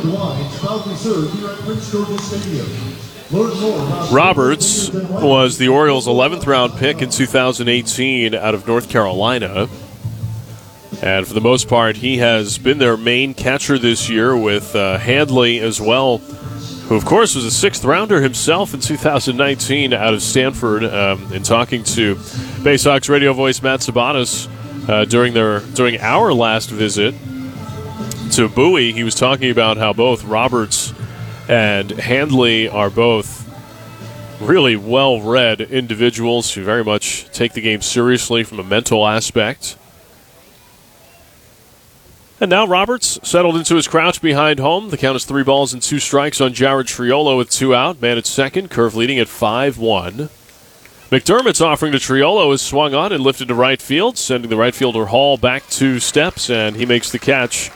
Roberts was the Orioles' 11th round pick in 2018 out of North Carolina. And for the most part, he has been their main catcher this year, with Handley as well, who, of course, was a 6th rounder himself in 2019 out of Stanford. In talking to Bay Sox radio voice Matt Sabanos during our last visit to Bowie, he was talking about how both Roberts and Handley are both really well-read individuals who very much take the game seriously from a mental aspect. And now Roberts settled into his crouch behind home. The count is 3 balls and 2 strikes on Jared Triolo with 2 out. Man at second, curve leading at 5-1. McDermott's offering to Triolo is swung on and lifted to right field, sending the right fielder Hall back 2 steps, and he makes the catch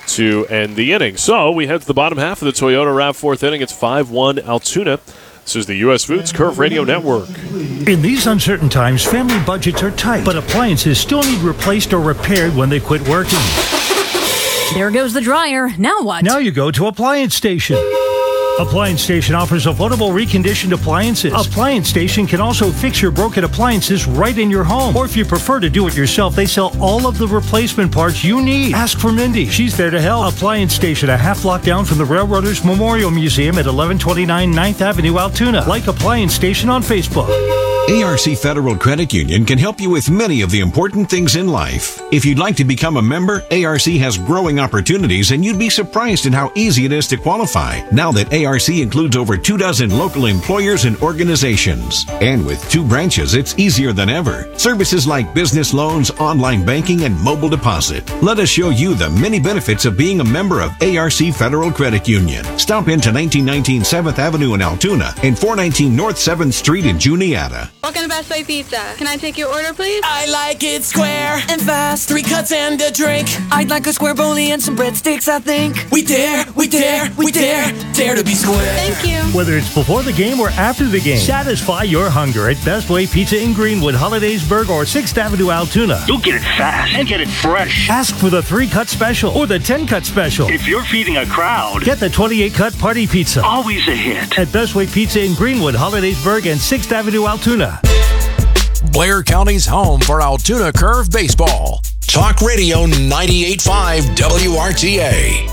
to end the inning. So we head to the bottom half of the Toyota RAV4th inning. It's 5-1 Altoona. This is the U.S. Foods Curve Radio Network. In these uncertain times, family budgets are tight, but appliances still need replaced or repaired when they quit working. There goes the dryer. Now what? Now you go to Appliance Station. Appliance Station offers affordable reconditioned appliances. Appliance Station can also fix your broken appliances right in your home. Or if you prefer to do it yourself, they sell all of the replacement parts you need. Ask for Mindy. She's there to help. Appliance Station, a half block down from the Railroaders Memorial Museum at 1129 9th Avenue, Altoona. Like Appliance Station on Facebook. ARC Federal Credit Union can help you with many of the important things in life. If you'd like to become a member, ARC has growing opportunities, and you'd be surprised at how easy it is to qualify now that ARC includes over 24 local employers and organizations. And with 2 branches, it's easier than ever. Services like business loans, online banking, and mobile deposit. Let us show you the many benefits of being a member of ARC Federal Credit Union. Stop into 1919 7th Avenue in Altoona and 419 North 7th Street in Juniata. Welcome to Best Buy Pizza. Can I take your order, please? I like it square and fast. 3 cuts and a drink. I'd like a square bowlie and some breadsticks, I think. We dare to be square. Thank you. Whether it's before the game or after the game, satisfy your hunger at Best Way Pizza in Greenwood, Hollidaysburg, or 6th Avenue, Altoona. You'll get it fast and get it fresh. Ask for the 3-cut special or the 10-cut special. If you're feeding a crowd, get the 28-cut party pizza. Always a hit. At Best Way Pizza in Greenwood, Hollidaysburg, and 6th Avenue, Altoona. Blair County's home for Altoona Curve Baseball. Talk Radio 98.5 WRTA.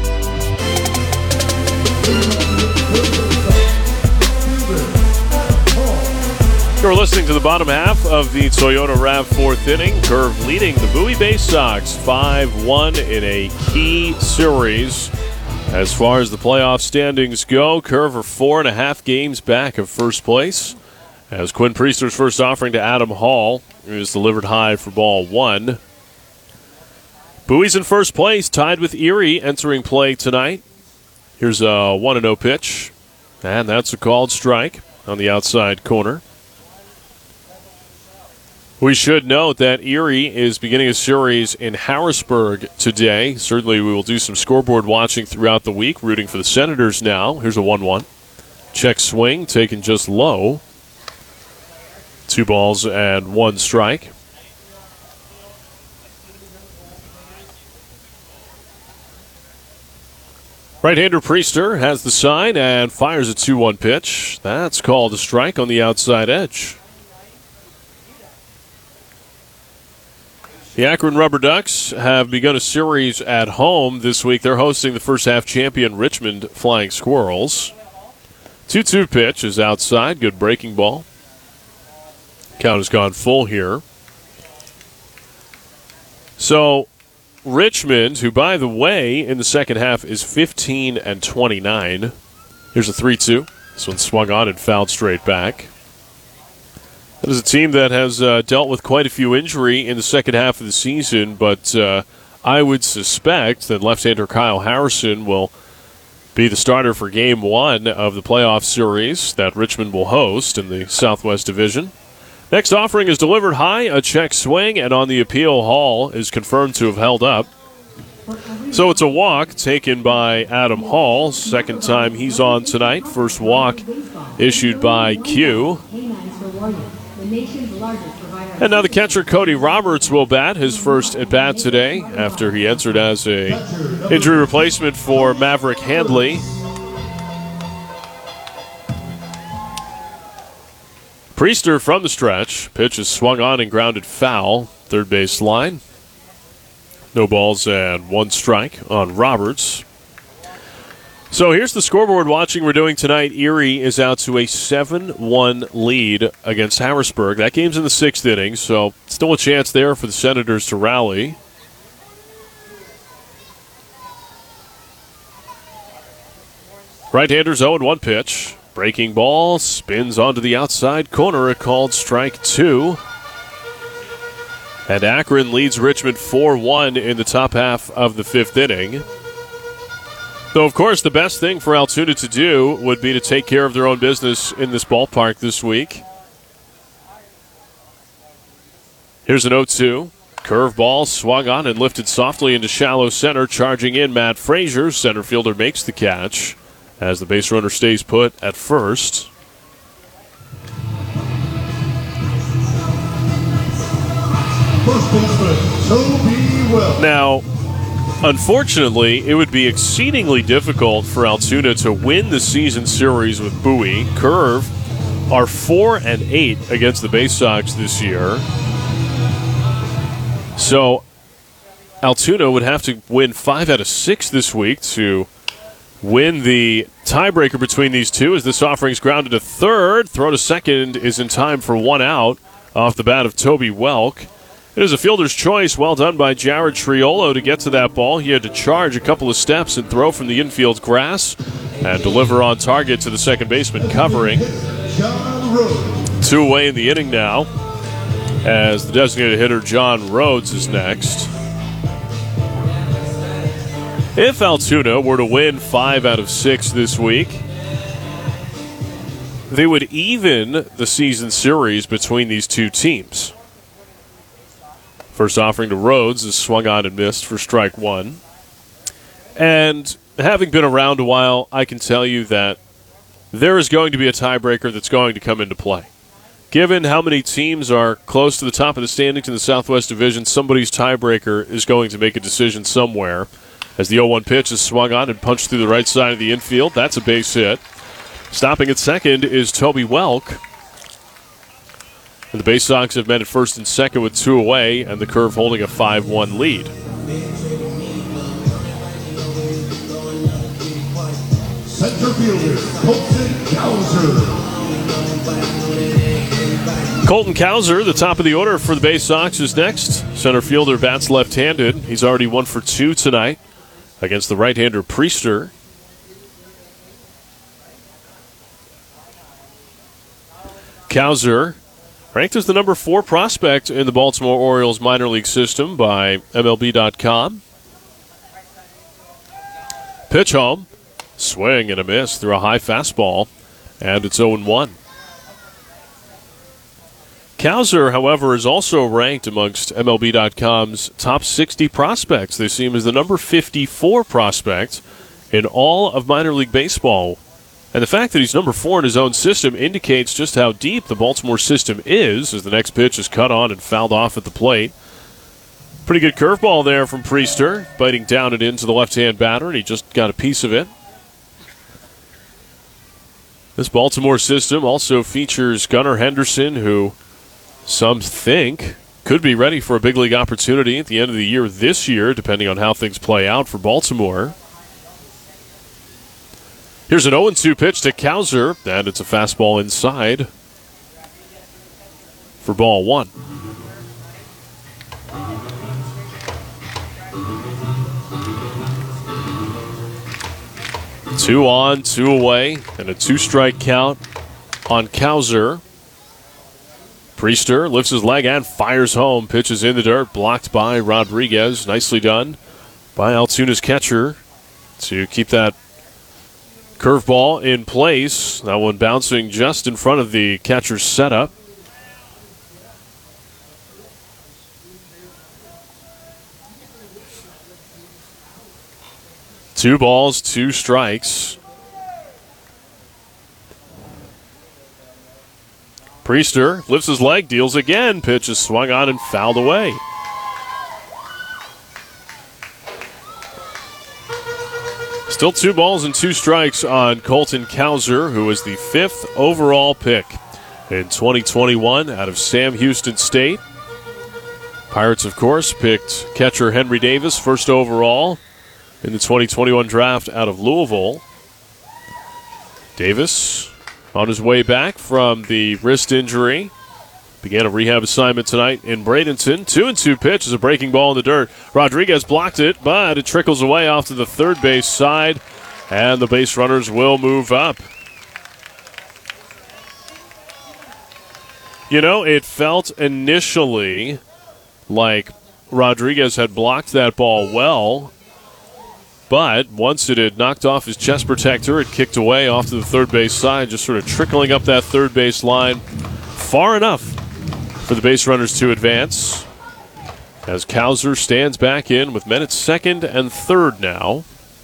You're listening to the bottom half of the Toyota RAV4th inning. Curve leading the Bowie Bay Sox 5-1 in a key series. As far as the playoff standings go, Curve are 4.5 games back of first place, as Quinn Priester's first offering to Adam Hall is delivered high for ball 1. Bowie's in first place, tied with Erie entering play tonight. Here's a 1-0 pitch, and that's a called strike on the outside corner. We should note that Erie is beginning a series in Harrisburg today. Certainly we will do some scoreboard watching throughout the week, rooting for the Senators now. Here's a 1-1. Check swing, taken just low. 2 balls and 1 strike. Right-hander Priester has the sign and fires a 2-1 pitch. That's called a strike on the outside edge. The Akron Rubber Ducks have begun a series at home this week. They're hosting the first half champion Richmond Flying Squirrels. 2-2 pitch is outside. Good breaking ball. Count has gone full here. So Richmond, who by the way in the second half is 15-29. Here's a 3-2. This one swung on and fouled straight back. That is a team that has dealt with quite a few injury in the second half of the season, but I would suspect that left-hander Kyle Harrison will be the starter for Game 1 of the playoff series that Richmond will host in the Southwest Division. Next offering is delivered high, a check swing, and on the appeal, Hall is confirmed to have held up. So it's a walk taken by Adam Hall. Second time he's on tonight. First walk issued by Q. And now the catcher Cody Roberts will bat his first at-bat today after he entered as a injury replacement for Maverick Handley. Priester from the stretch. Pitch is swung on and grounded foul. Third base line. No balls and 1 strike on Roberts. So here's the scoreboard watching we're doing tonight. Erie is out to a 7-1 lead against Harrisburg. That game's in the 6th inning, so still a chance there for the Senators to rally. Right-handers 0-1 pitch. Breaking ball, spins onto the outside corner, a called strike 2. And Akron leads Richmond 4-1 in the top half of the 5th inning. So, of course, the best thing for Altoona to do would be to take care of their own business in this ballpark this week. Here's an 0-2. Curveball swung on and lifted softly into shallow center. Charging in, Matt Frazier. Center fielder makes the catch as the base runner stays put at first. First baseman, Toby Wells. Now, unfortunately, it would be exceedingly difficult for Altoona to win the season series with Bowie. Curve are 4-8 against the Bay Sox this year. So Altoona would have to win 5 out of 6 this week to win the tiebreaker between these two, as this offering's grounded to third. Throw to second is in time for 1 out off the bat of Toby Welk. It is a fielder's choice. Well done by Jared Triolo to get to that ball. He had to charge a couple of steps and throw from the infield grass and deliver on target to the second baseman covering. 2 away in the inning now, as the designated hitter John Rhodes is next. If Altoona were to win 5 out of 6 this week, they would even the season series between these two teams. First offering to Rhodes is swung on and missed for strike 1. And having been around a while, I can tell you that there is going to be a tiebreaker that's going to come into play. Given how many teams are close to the top of the standings in the Southwest Division, somebody's tiebreaker is going to make a decision somewhere. As the 0-1 pitch is swung on and punched through the right side of the infield, that's a base hit. Stopping at second is Toby Welk. And the Bay Sox have met at first and second with 2 away, and the Curve holding a 5-1 lead. Center fielder, Colton Cowser. Colton Cowser, the top of the order for the Bay Sox, is next. Center fielder bats left-handed. He's already 1 for 2 tonight against the right-hander Priester. Cowser, ranked as the number 4 prospect in the Baltimore Orioles minor league system by MLB.com. Pitch home. Swing and a miss through a high fastball, and it's 0-1. Cowser, however, is also ranked amongst MLB.com's top 60 prospects. They see him as the number 54 prospect in all of minor league baseball. And the fact that he's number 4 in his own system indicates just how deep the Baltimore system is, as the next pitch is cut on and fouled off at the plate. Pretty good curveball there from Priester, biting down and into the left-hand batter, and he just got a piece of it. This Baltimore system also features Gunnar Henderson, who some think could be ready for a big league opportunity at the end of the year this year, depending on how things play out for Baltimore. Here's an 0-2 pitch to Cowser, and it's a fastball inside for ball 1. Two on, 2 away, and a 2-strike count on Cowser. Priester lifts his leg and fires home. Pitches in the dirt, blocked by Rodriguez. Nicely done by Altoona's catcher to keep that curveball in place. That one bouncing just in front of the catcher's setup. Two balls, 2 strikes. Priester lifts his leg, deals again. Pitch is swung on and fouled away. Still 2 balls and 2 strikes on Colton Cowser, who was the 5th overall pick in 2021 out of Sam Houston State. Pirates, of course, picked catcher Henry Davis first overall in the 2021 draft out of Louisville. Davis on his way back from the wrist injury. Began a rehab assignment tonight in Bradenton. 2-2 pitch is a breaking ball in the dirt. Rodriguez blocked it, but it trickles away off to the third base side, and the base runners will move up. You know, it felt initially like Rodriguez had blocked that ball well, but once it had knocked off his chest protector, it kicked away off to the third base side, just sort of trickling up that third base line far enough for the base runners to advance. as Cowser stands back in with men at second and third now.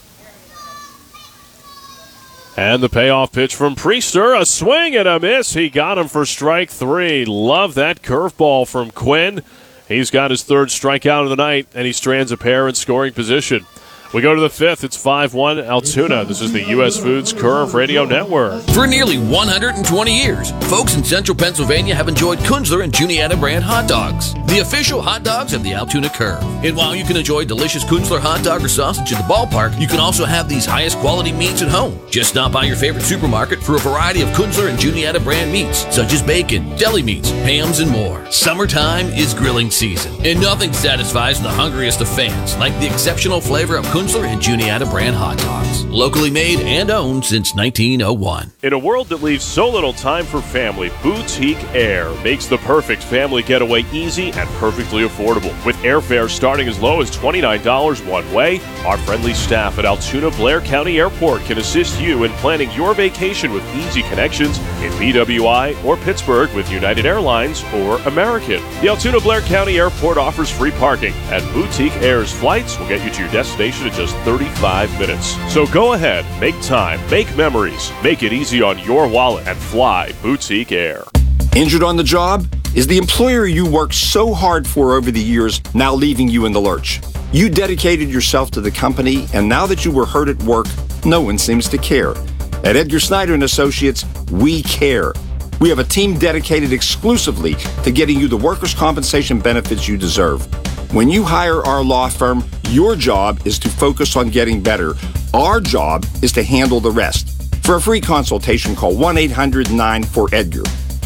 And the payoff pitch from Priester, a swing and a miss. He got him for strike 3. Love that curveball from Quinn. He's got his third strikeout of the night, and he strands a pair in scoring position. We go to the 5th. It's 5-1 Altoona. This is the U.S. Foods Curve Radio Network. For nearly 120 years, folks in central Pennsylvania have enjoyed Kunzler and Juniata brand hot dogs, the official hot dogs of the Altoona Curve. And while you can enjoy delicious Kunzler hot dog or sausage at the ballpark, you can also have these highest quality meats at home. Just stop by your favorite supermarket for a variety of Kunzler and Juniata brand meats, such as bacon, deli meats, hams, and more. Summertime is grilling season, and nothing satisfies the hungriest of fans like the exceptional flavor of Kunzler and Juniata brand hot dogs. Locally made and owned since 1901. In a world that leaves so little time for family, Boutique Air makes the perfect family getaway easy and perfectly affordable. With airfare starting as low as $29 one way, our friendly staff at Altoona Blair County Airport can assist you in planning your vacation with easy connections in BWI or Pittsburgh with United Airlines or American. The Altoona Blair County Airport offers free parking, and Boutique Air's flights will get you to your destination in just 35 minutes. So go ahead, make time, make memories, make it easy on your wallet, and fly Boutique Air. Injured on the job? Is the employer you worked so hard for over the years now leaving you in the lurch? You dedicated yourself to the company, and now that you were hurt at work, no one seems to care. At Edgar Snyder & Associates, we care. We have a team dedicated exclusively to getting you the workers' compensation benefits you deserve. When you hire our law firm, your job is to focus on getting better. Our job is to handle the rest. For a free consultation, call 1-800-9-4-EDGAR.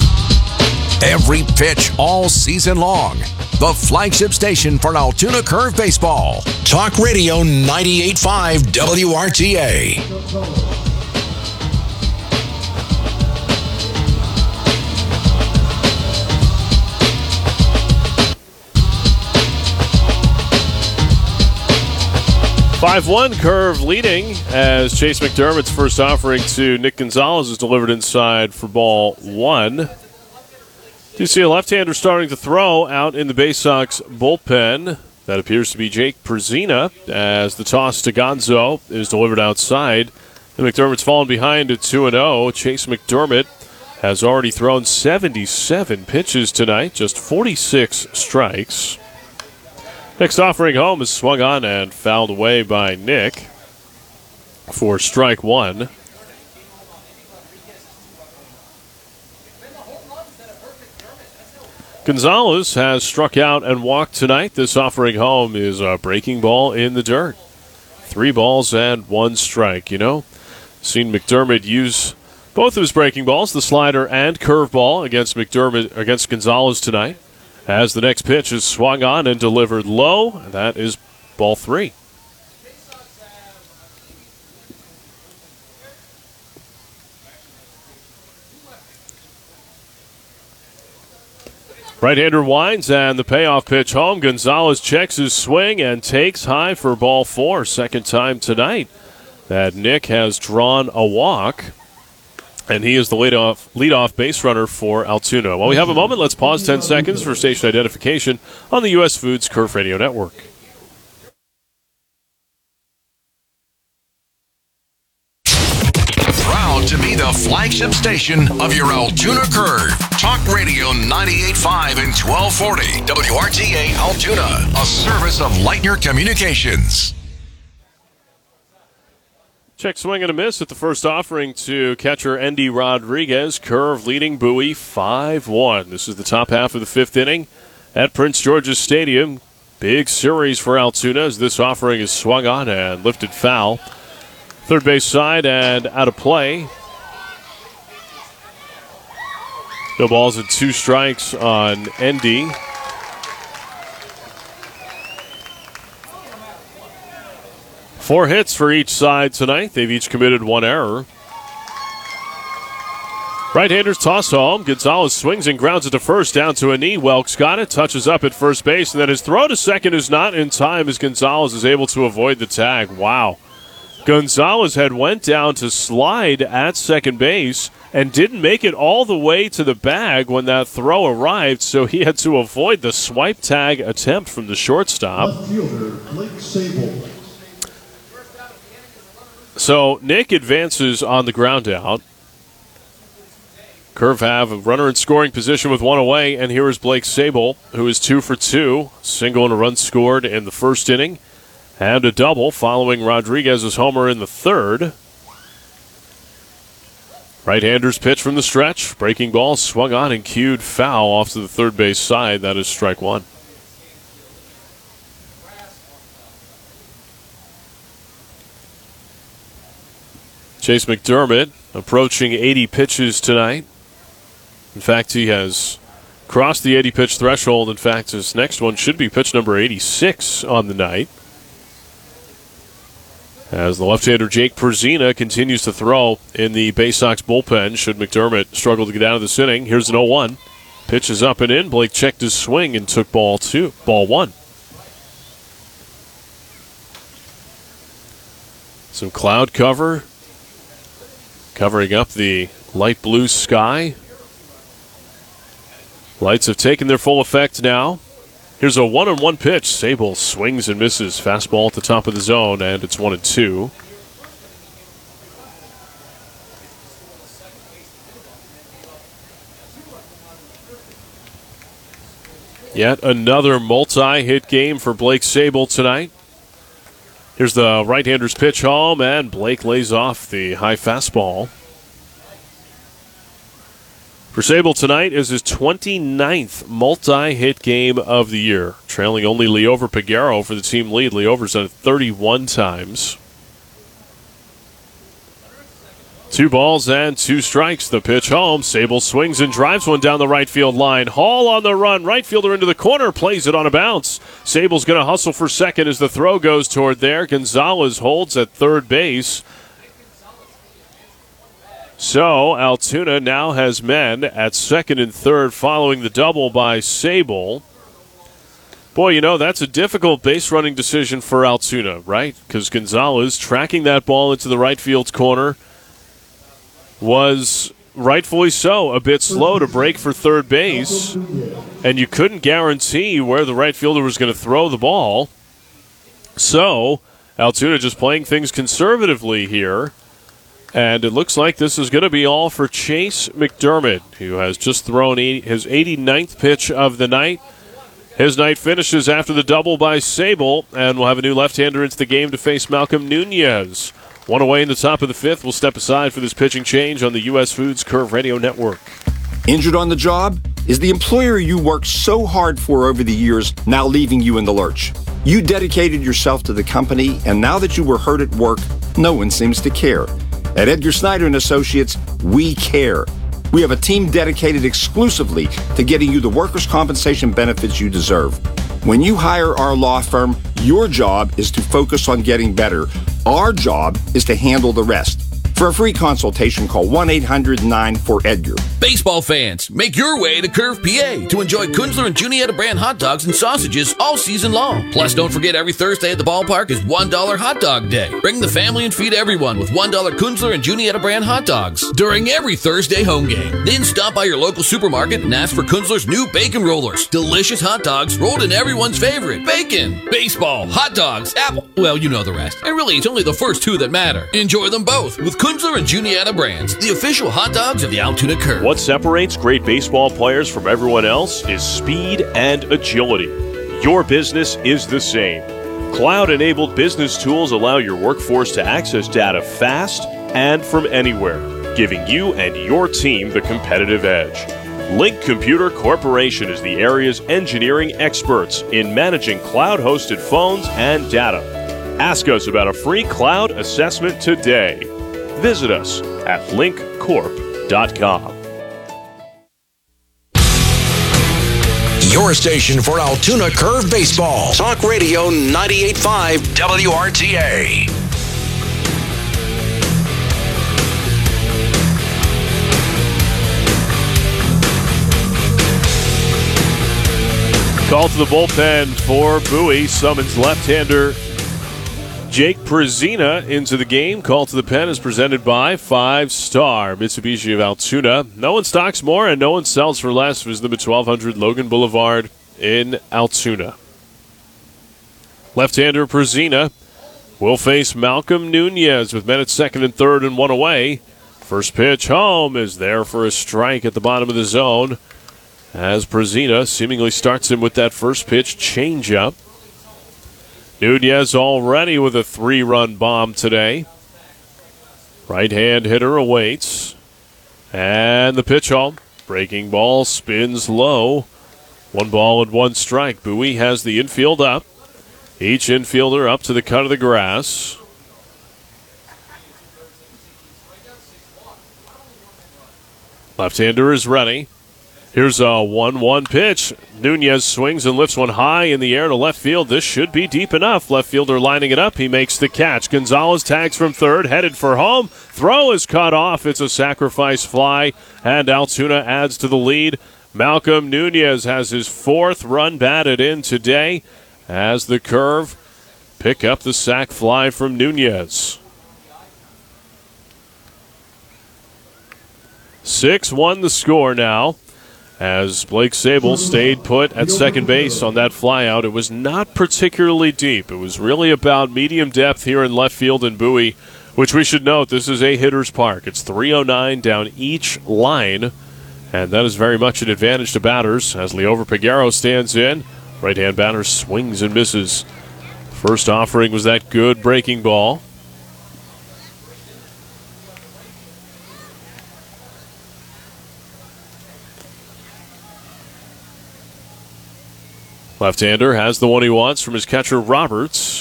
Every pitch all season long. The flagship station for Altoona Curve Baseball. Talk Radio 98.5 WRTA. 5-1 Curve leading as Chase McDermott's first offering to Nick Gonzalez is delivered inside for ball 1. You see a left-hander starting to throw out in the Bay Sox bullpen. That appears to be Jake Perzina as the toss to Gonzo is delivered outside. And McDermott's fallen behind at 2-0. Chase McDermott has already thrown 77 pitches tonight, just 46 strikes. Next offering home is swung on and fouled away by Nick for strike 1. Gonzalez has struck out and walked tonight. This offering home is a breaking ball in the dirt. 3 balls and 1 strike. You know, seen McDermott use both of his breaking balls, the slider and curveball, against Gonzalez tonight. As the next pitch is swung on and delivered low, that is ball 3. Right-hander winds and the payoff pitch home. Gonzalez checks his swing and takes high for ball 4. Second time tonight that Nick has drawn a walk. And he is the leadoff base runner for Altoona. While we have a moment, let's pause 10 seconds for station identification on the U.S. Foods Curve Radio Network. Proud to be the flagship station of your Altoona Curve. Talk Radio 98.5 and 1240 WRTA Altoona, a service of Lightner Communications. Check swing and a miss at the first offering to catcher Endy Rodriguez. Curve leading Bowie 5-1. This is the top half of the 5th inning at Prince George's Stadium. Big series for Altoona as this offering is swung on and lifted foul. Third base side and out of play. No balls and 2 strikes on Endy. Four hits for each side tonight. They've each committed 1 error. Right-handers toss home. Gonzalez swings and grounds it to first, down to a knee. Welks got it, touches up at first base, and then his throw to second is not in time as Gonzalez is able to avoid the tag. Wow. Gonzalez went down to slide at second base and didn't make it all the way to the bag when that throw arrived, so he had to avoid the swipe tag attempt from the shortstop. Left fielder, Blake Sable. So Nick advances on the ground out. Curve have a runner in scoring position with one away, and here is Blake Sable, who is 2 for 2. Single and a run scored in the first inning, and a double following Rodriguez's homer in the third. Right-hander's pitch from the stretch. Breaking ball swung on and cued foul off to the third base side. That is strike one. Chase McDermott approaching 80 pitches tonight. In fact, he has crossed the 80-pitch threshold. In fact, his next one should be pitch number 86 on the night. As the left-hander Jake Perzina continues to throw in the Bay Sox bullpen, should McDermott struggle to get out of this inning. Here's an 0-1. Pitch is up and in. Blake checked his swing and took ball one. Some cloud cover covering up the light blue sky. Lights have taken their full effect now. Here's a 1-1 pitch. Sable swings and misses. Fastball at the top of the zone, and it's 1-2. Yet another multi-hit game for Blake Sable tonight. Here's the right-hander's pitch home, and Blake lays off the high fastball. For Sable tonight is his 29th multi-hit game of the year, trailing only Leover Peguero for the team lead. Leover's done it 31 times. 2 balls and 2 strikes. The pitch home. Sable swings and drives one down the right field line. Hall on the run. Right fielder into the corner. Plays it on a bounce. Sable's going to hustle for second as the throw goes toward there. Gonzalez holds at third base. So Altoona now has men at second and third following the double by Sable. Boy, you know, that's a difficult base running decision for Altoona, right? Because Gonzalez tracking that ball into the right field corner was rightfully so a bit slow to break for third base, and you couldn't guarantee where the right fielder was going to throw the ball. So Altoona just playing things conservatively here, and it looks like this is going to be all for Chase McDermott, who has just thrown his 89th pitch of the night. His night finishes after the double by Sable, and we'll have a new left-hander into the game to face Malcolm Nunez. One away in the top of the fifth. We'll step aside for this pitching change on the U.S. Foods Curve Radio Network. Injured on the job? Is the employer you worked so hard for over the years now leaving you in the lurch? You dedicated yourself to the company, and now that you were hurt at work, no one seems to care. At Edgar Snyder & Associates, we care. We have a team dedicated exclusively to getting you the workers' compensation benefits you deserve. When you hire our law firm, your job is to focus on getting better. Our job is to handle the rest. For a free consultation, call 1-800-9-4-EDGAR. Baseball fans, make your way to Curve, PA to enjoy Kunzler and Juniata brand hot dogs and sausages all season long. Plus, don't forget every Thursday at the ballpark is $1 hot dog day. Bring the family and feed everyone with $1 Kunzler and Juniata brand hot dogs during every Thursday home game. Then stop by your local supermarket and ask for Kunzler's new bacon rollers. Delicious hot dogs rolled in everyone's favorite, bacon. Baseball, hot dogs, apple. Well, you know the rest. And really, it's only the first two that matter. Enjoy them both with Kunzler and Juniata brands, the official hot dogs of the Altoona Curve. What separates great baseball players from everyone else is speed and agility. Your business is the same. Cloud-enabled business tools allow your workforce to access data fast and from anywhere, giving you and your team the competitive edge. Link Computer Corporation is the area's engineering experts in managing cloud-hosted phones and data. Ask us about a free cloud assessment today. Visit us at linkcorp.com. Your station for Altoona Curve Baseball. Talk Radio 98.5 WRTA. Call to the bullpen for Bowie. Summons left-hander Jake Prezina into the game. Call to the pen is presented by 5-Star Mitsubishi of Altoona. No one stocks more and no one sells for less. Visit them at 1200 Logan Boulevard in Altoona. Left-hander Prezina will face Malcolm Nunez with men at second and third and one away. First pitch home is there for a strike at the bottom of the zone as Prezina seemingly starts him with that first pitch changeup. Nunez already with a 3-run bomb today. Right-hand hitter awaits. And the pitch home. Breaking ball spins low. 1 ball and 1 strike. Bowie has the infield up. Each infielder up to the cut of the grass. Left-hander is ready. Here's a 1-1 pitch. Nunez swings and lifts one high in the air to left field. This should be deep enough. Left fielder lining it up. He makes the catch. Gonzalez tags from third, headed for home. Throw is cut off. It's a sacrifice fly, and Altoona adds to the lead. Malcolm Nunez has his 4th run batted in today as the Curve pick up the sac fly from Nunez. 6-1 the score now, as Blake Sable stayed put at second base on that flyout. It was not particularly deep. It was really about medium depth here in left field in Bowie, which we should note, this is a hitter's park. It's 309 down each line, and that is very much an advantage to batters as Leover Peguero stands in. Right-hand batter swings and misses. First offering was that good breaking ball. Left-hander has the one he wants from his catcher, Roberts.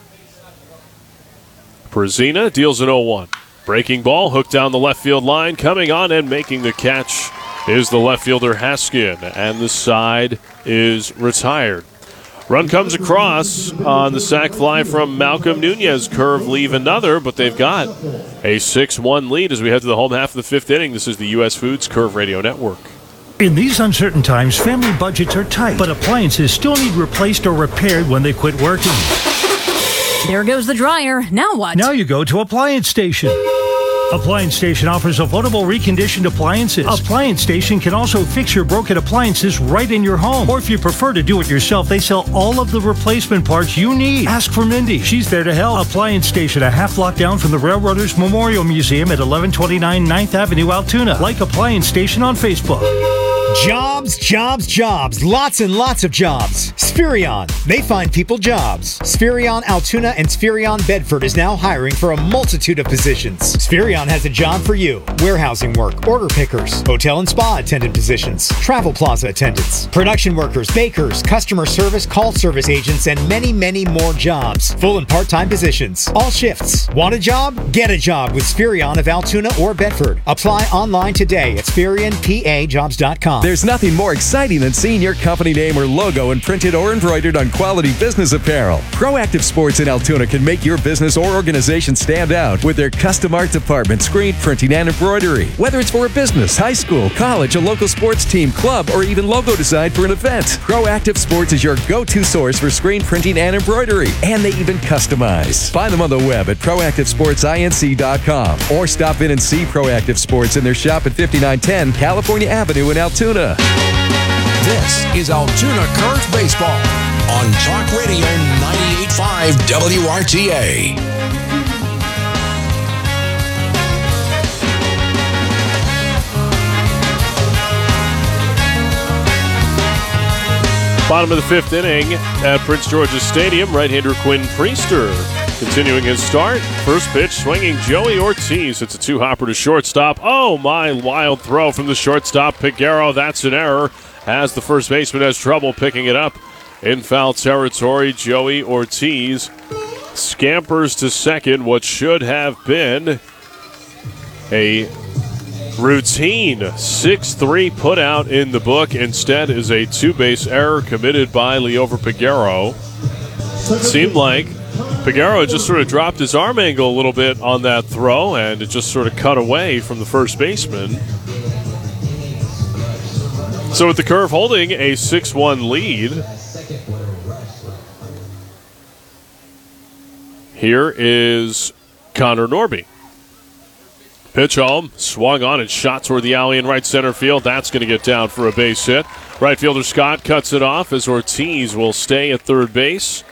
Prezina deals an 0-1. Breaking ball, hooked down the left field line. Coming on and making the catch is the left fielder, Haskin, and the side is retired. Run comes across on the sac fly from Malcolm Nunez. Curve leave another, but they've got a 6-1 lead as we head to the home half of the 5th inning. This is the U.S. Foods Curve Radio Network. In these uncertain times, family budgets are tight, but appliances still need replaced or repaired when they quit working. There goes the dryer. Now what? Now you go to Appliance Station. Appliance Station offers affordable reconditioned appliances. Appliance Station can also fix your broken appliances right in your home. Or if you prefer to do it yourself, they sell all of the replacement parts you need. Ask for Mindy. She's there to help. Appliance Station, a half block down from the Railroaders Memorial Museum at 1129 9th Avenue, Altoona. Like Appliance Station on Facebook. Jobs, jobs, jobs. Lots and lots of jobs. Spherion. They find people jobs. Spherion Altoona and Spherion Bedford is now hiring for a multitude of positions. Spherion has a job for you. Warehousing work, order pickers, hotel and spa attendant positions, travel plaza attendants, production workers, bakers, customer service, call service agents, and many, many more jobs. Full and part-time positions. All shifts. Want a job? Get a job with Spherion of Altoona or Bedford. Apply online today at SpherionPAJobs.com. There's nothing more exciting than seeing your company name or logo imprinted or embroidered on quality business apparel. Proactive Sports in Altoona can make your business or organization stand out with their custom art department, screen printing, and embroidery. Whether it's for a business, high school, college, a local sports team, club, or even logo design for an event, Proactive Sports is your go-to source for screen printing and embroidery. And they even customize. Find them on the web at proactivesportsinc.com or stop in and see Proactive Sports in their shop at 5910 California Avenue in Altoona. This is Altoona Curve Baseball on Talk Radio 98.5 WRTA. Bottom of the 5th inning at Prince George's Stadium. Right-hander Quinn Priester continuing his start. First pitch swinging Joey Ortiz. It's a 2-hopper to shortstop. Oh, my wild throw from the shortstop. Peguero, that's an error, as the first baseman has trouble picking it up in foul territory. Joey Ortiz scampers to second. What should have been a routine 6-3 put out in the book instead is a 2-base error committed by Leover Peguero. It seemed like Peguero just sort of dropped his arm angle a little bit on that throw, and it just sort of cut away from the first baseman. So with the Curve holding a 6-1 lead, Here is Connor Norby. Pitch home, swung on and shot toward the alley in right center field. That's going to get down for a base hit. Right fielder Scott cuts it off as Ortiz will stay at third base.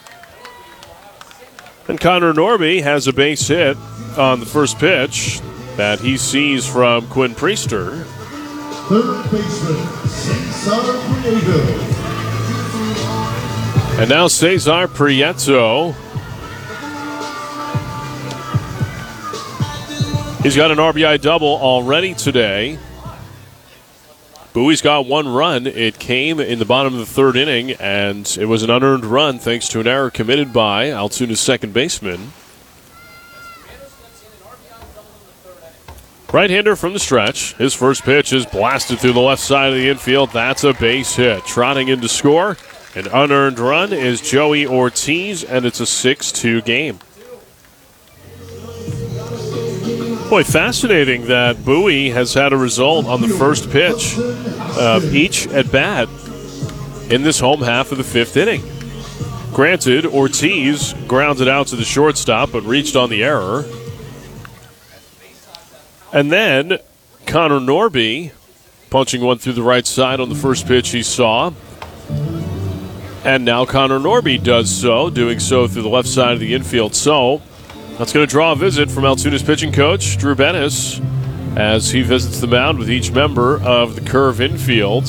And Connor Norby has a base hit on the first pitch that he sees from Quinn Priester. Third baseman, Cesar Prieto. And now Cesar Prieto. He's got an RBI double already today. Bowie's got one run. It came in the bottom of the third inning, and it was an unearned run thanks to an error committed by Altoona's second baseman. Right-hander from the stretch. His first pitch is blasted through the left side of the infield. That's a base hit. Trotting in to score. An unearned run is Joey Ortiz, and it's a 6-2 game. Boy, fascinating that Bowie has had a result on the first pitch of each at-bat in this home half of the fifth inning. Granted, Ortiz grounded out to the shortstop but reached on the error. And then Connor Norby punching one through the right side on the first pitch he saw. And now Connor Norby does so, doing so through the left side of the infield. So that's going to draw a visit from Altoona's pitching coach, Drew Bennis, as he visits the mound with each member of the Curve infield.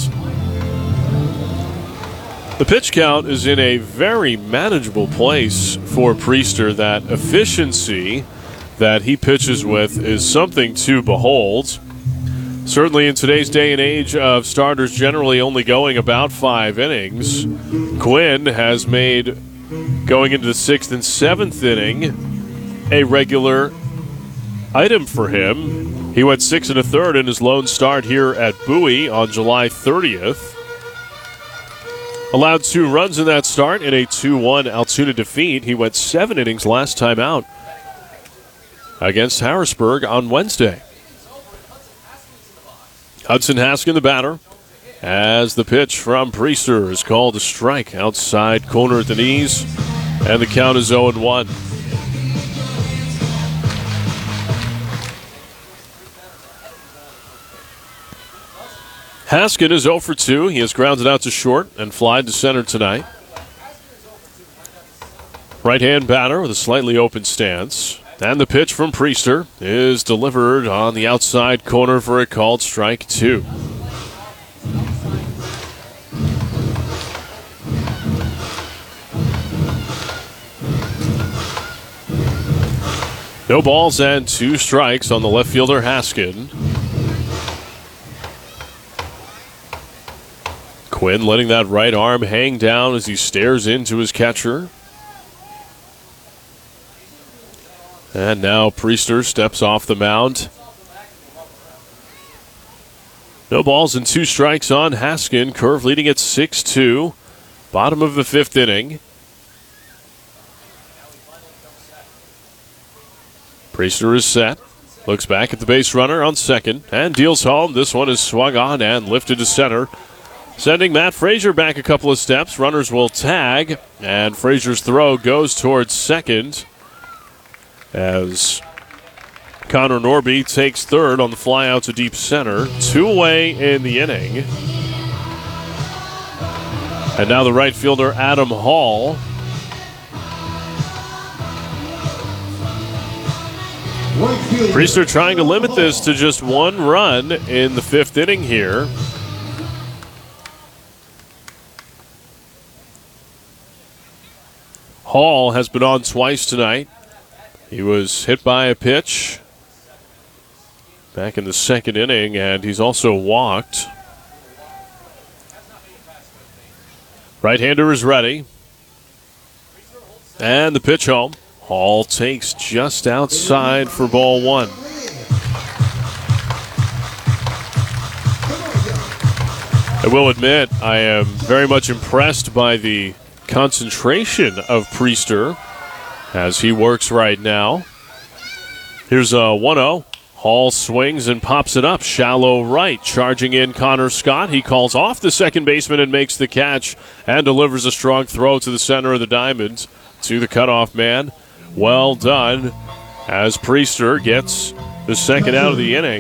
The pitch count is in a very manageable place for Priester. That efficiency that he pitches with is something to behold. Certainly in today's day and age of starters generally only going about 5 innings, Quinn has made going into the 6th and 7th inning a regular item for him. He went 6 1/3 in his lone start here at Bowie on July 30th. Allowed 2 runs in that start in a 2-1 Altoona defeat. He went 7 innings last time out against Harrisburg on Wednesday. Hudson Haskin, the batter, as the pitch from Priester is called a strike outside corner at the knees, and the count is 0-1. Haskin is 0 for 2. He has grounded out to short and flied to center tonight. Right-hand batter with a slightly open stance. And the pitch from Priester is delivered on the outside corner for a called strike 2. No balls and 2 strikes on the left fielder Haskin. Quinn letting that right arm hang down as he stares into his catcher. And now Priester steps off the mound. No balls and 2 strikes on Haskin. Curve leading at 6-2. Bottom of the 5th inning. Priester is set. Looks back at the base runner on second and deals home. This one is swung on and lifted to center, sending Matt Frazier back a couple of steps. Runners will tag, and Frazier's throw goes towards second as Connor Norby takes third on the fly out to deep center. 2 away in the inning. And now the right fielder, Adam Hall. Priester trying to limit this to just 1 run in the 5th inning here. Hall has been on twice tonight. He was hit by a pitch back in the 2nd inning, and he's also walked. Right-hander is ready. And the pitch home. Hall takes just outside for ball 1. I will admit, I am very much impressed by the concentration of Priester as he works right now. Here's a 1-0. Hall swings and pops it up. Shallow right. Charging in Connor Scott. He calls off the second baseman and makes the catch and delivers a strong throw to the center of the diamond to the cutoff man. Well done, as Priester gets the second out of the inning.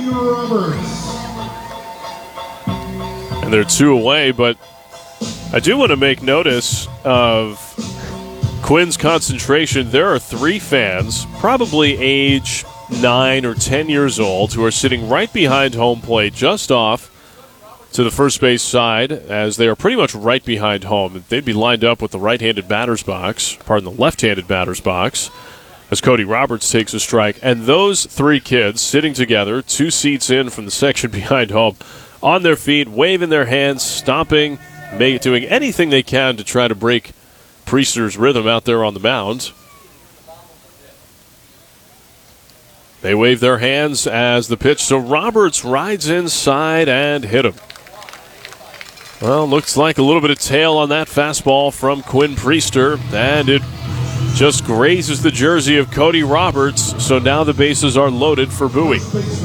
And they're 2 away, but I do want to make notice of Quinn's concentration. There are 3 fans, probably age 9 or 10 years old, who are sitting right behind home plate, just off to the first base side, as they are pretty much right behind home. They'd be lined up with the right-handed batter's box, the left-handed batter's box, as Cody Roberts takes a strike. And those 3 kids sitting together, 2 seats in from the section behind home, on their feet, waving their hands, stomping, doing anything they can to try to break Priester's rhythm out there on the mound. They wave their hands as the pitch, so Roberts rides inside and hit him. Well, looks like a little bit of tail on that fastball from Quinn Priester, and it just grazes the jersey of Cody Roberts, so now the bases are loaded for Bowie.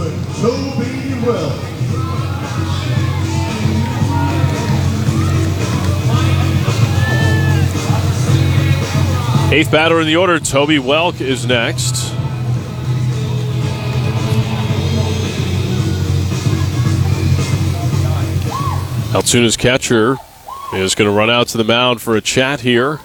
Eighth batter in the order, Toby Welk is next. Altoona's catcher is going to run out to the mound for a chat here.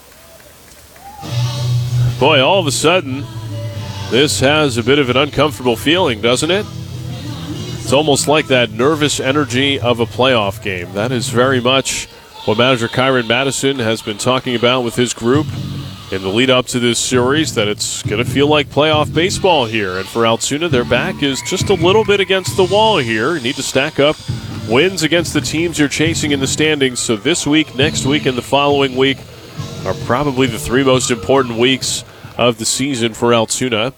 Boy, all of a sudden, this has a bit of an uncomfortable feeling, doesn't it? It's almost like that nervous energy of a playoff game. That is very much what manager Kyron Madison has been talking about with his group in the lead up to this series, that it's going to feel like playoff baseball here. And for Altoona, their back is just a little bit against the wall here. You need to stack up wins against the teams you're chasing in the standings. So this week, next week, and the following week are probably the 3 most important weeks of the season for Altoona.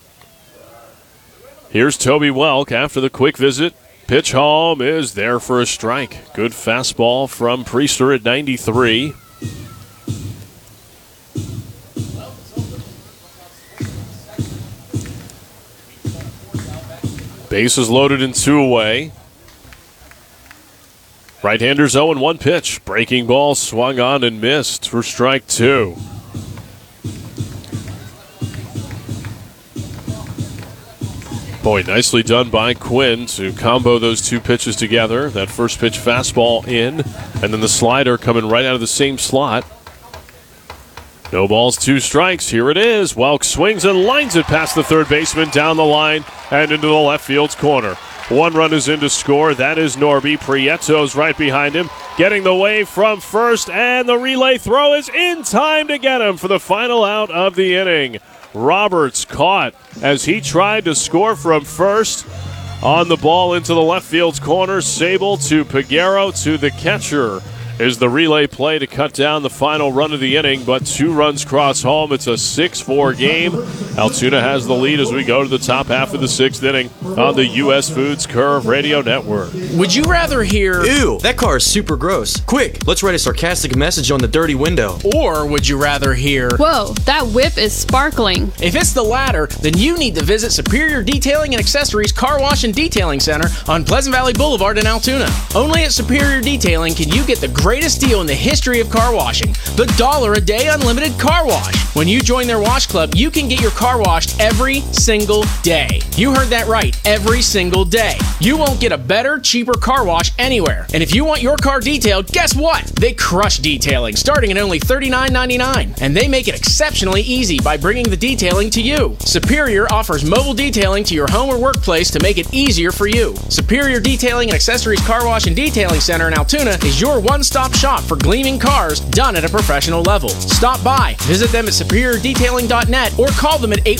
Here's Toby Welk after the quick visit. Pitch home is there for a strike. Good fastball from Priester at 93. Bases loaded and 2 away. Right-handers 0-1 pitch. Breaking ball swung on and missed for strike 2. Boy, nicely done by Quinn to combo those 2 pitches together. That first pitch fastball in, and then the slider coming right out of the same slot. No balls, 2 strikes. Here it is. Welk swings and lines it past the third baseman, down the line and into the left field's corner. 1 run is in to score. That is Norby. Prieto's right behind him, getting the wave from first, and the relay throw is in time to get him for the final out of the inning. Roberts caught as he tried to score from first on the ball into the left field's corner. Sable to Peguero to the catcher is the relay play to cut down the final run of the inning, but 2 runs cross home. It's a 6-4 game. Altoona has the lead as we go to the top half of the 6th inning on the U.S. Foods Curve Radio Network. Would you rather hear, "Ew, that car is super gross. Quick, let's write a sarcastic message on the dirty window"? Or would you rather hear, "Whoa, that whip is sparkling"? If it's the latter, then you need to visit Superior Detailing and Accessories Car Wash and Detailing Center on Pleasant Valley Boulevard in Altoona. Only at Superior Detailing can you get the greatest deal in the history of car washing, the $1 a day unlimited car wash. When you join their wash club, you can get your car washed every single day. You heard that right, every single day. You won't get a better, cheaper car wash anywhere. And if you want your car detailed, guess what? They crush detailing, starting at only $39.99. And they make it exceptionally easy by bringing the detailing to you. Superior offers mobile detailing to your home or workplace to make it easier for you. Superior Detailing and Accessories Car Wash and Detailing Center in Altoona is your one-stop shop for gleaming cars done at a professional level. Stop by, visit them at superiordetailing.net, or call them at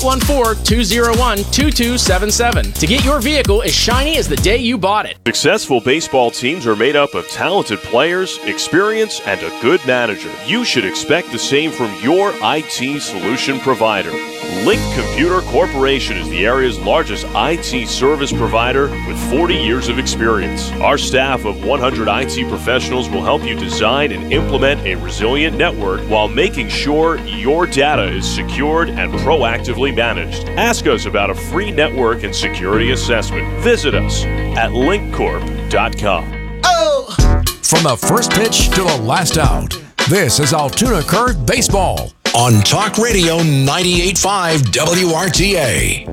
814-201-2277 to get your vehicle as shiny as the day you bought it. Successful baseball teams are made up of talented players, experience, and a good manager. You should expect the same from your IT solution provider. Link Computer Corporation is the area's largest IT service provider with 40 years of experience. Our staff of 100 IT professionals will help you design and implement a resilient network while making sure your data is secured and proactively managed. Ask us about a free network and security assessment. Visit us at linkcorp.com. From the first pitch to the last out, this is Altoona Curve Baseball on Talk Radio 98.5 WRTA.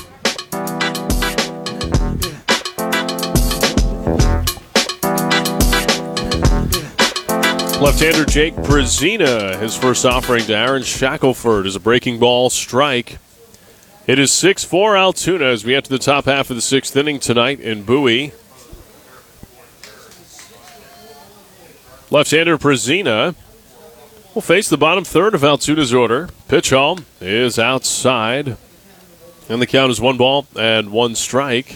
Left-hander Jake Brzezina, his first offering to Aaron Shackelford is a breaking ball strike. It is 6-4 Altoona as we enter the top half of the sixth inning tonight in Bowie. Left-hander Brzezina will face the bottom third of Altoona's order. Pitch home is outside, and the count is 1-1 strike.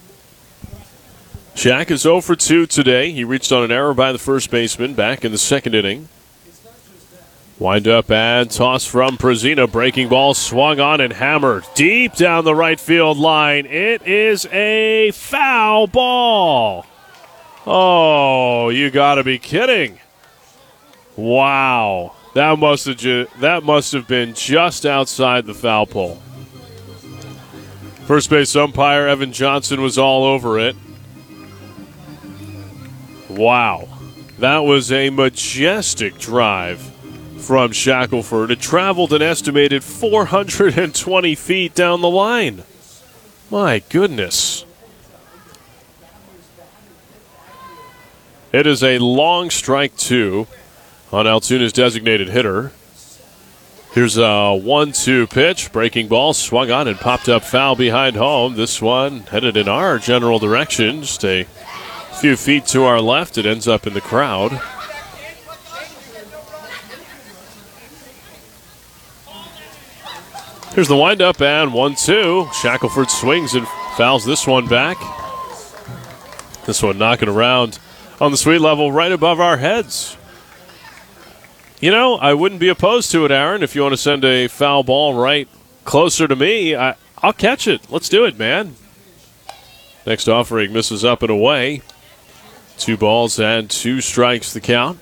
Shaq is 0 for 2 today. He reached on an error by the first baseman back in the second inning. Wind up and toss from Brzezina. Breaking ball swung on and hammered deep down the right field line. It is a foul ball. Oh, you got to be kidding. Wow. That must have been just outside the foul pole. First base umpire Evan Johnson was all over it. Wow. That was a majestic drive from Shackelford. It traveled an estimated 420 feet down the line. My goodness. It is a long strike two on Altoona's designated hitter. Here's a 1-2 pitch. Breaking ball swung on and popped up foul behind home. This one headed in our general direction. Just a few feet to our left. It ends up in the crowd. Here's the windup and 1-2. Shackelford swings and fouls this one back. This one knocking around on the sweet level right above our heads. You know, I wouldn't be opposed to it, Aaron. If you want to send a foul ball right closer to me, I'll catch it. Let's do it, man. Next offering misses up and away. 2 balls and 2 strikes the count.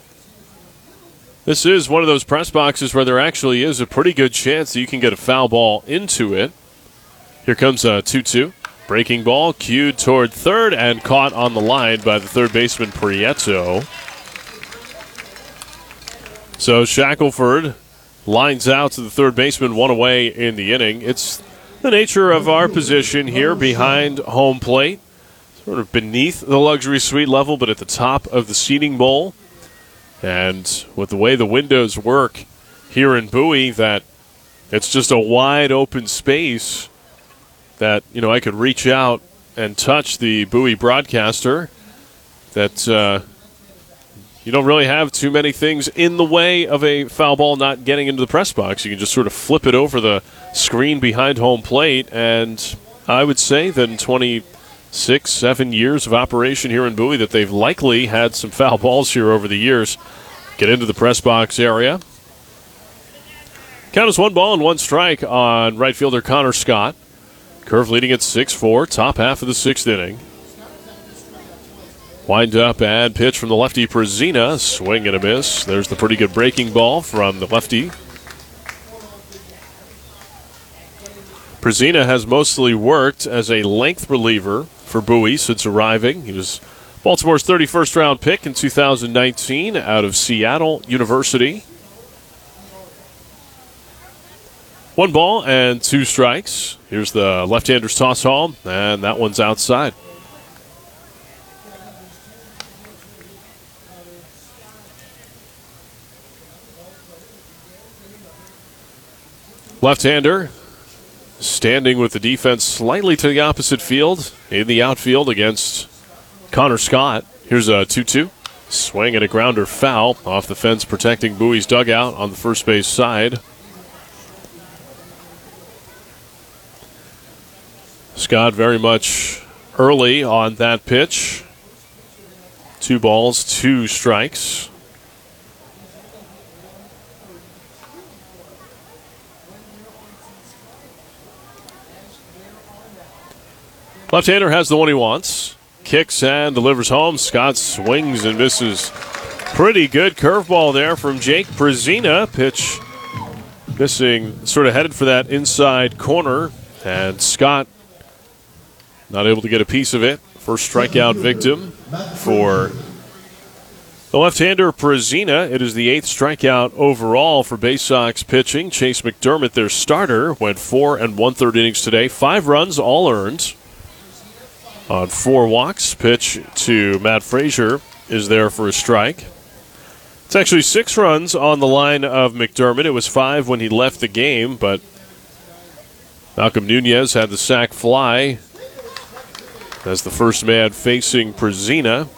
This is one of those press boxes where there actually is a pretty good chance that you can get a foul ball into it. Here comes a 2-2. Breaking ball cued toward third and caught on the line by the third baseman Prieto. So Shackelford lines out to the third baseman, 1 away in the inning. It's the nature of our position here behind home plate. Sort of beneath the luxury suite level, but at the top of the seating bowl. And with the way the windows work here in Bowie, that it's just a wide open space that, you know, I could reach out and touch the Bowie broadcaster. That you don't really have too many things in the way of a foul ball not getting into the press box. You can just sort of flip it over the screen behind home plate. And I would say that in 26-7 years of operation here in Bowie that they've likely had some foul balls here over the years get into the press box area. Count is 1 ball and 1 strike on right fielder Connor Scott. Curve leading at 6-4, top half of the sixth inning. Wind up and pitch from the lefty Brzezina. Swing and a miss. There's the pretty good breaking ball from the lefty. Brzezina has mostly worked as a length reliever for Bowie since arriving. He was Baltimore's 31st round pick in 2019 out of Seattle University. 1 ball and 2 strikes. Here's the left-hander's toss home, and that one's outside. Left-hander standing with the defense slightly to the opposite field in the outfield against Connor Scott. Here's a 2-2. Swing and a grounder foul off the fence protecting Bowie's dugout on the first base side. Scott very much early on that pitch. 2 balls, 2 strikes. Left-hander has the one he wants. Kicks and delivers home. Scott swings and misses. Pretty good curveball there from Jake Brzezina. Pitch missing, sort of headed for that inside corner. And Scott not able to get a piece of it. First strikeout victim for The left-hander, Prezina, it is the 8th strikeout overall for Bay Sox pitching. Chase McDermott, their starter, went 4 1/3 innings today. 5 runs, all earned on 4 walks. Pitch to Matt Frazier is there for a strike. It's actually 6 runs on the line of McDermott. It was 5 when he left the game, but Malcolm Nunez had the sac fly as the first man facing Prezina.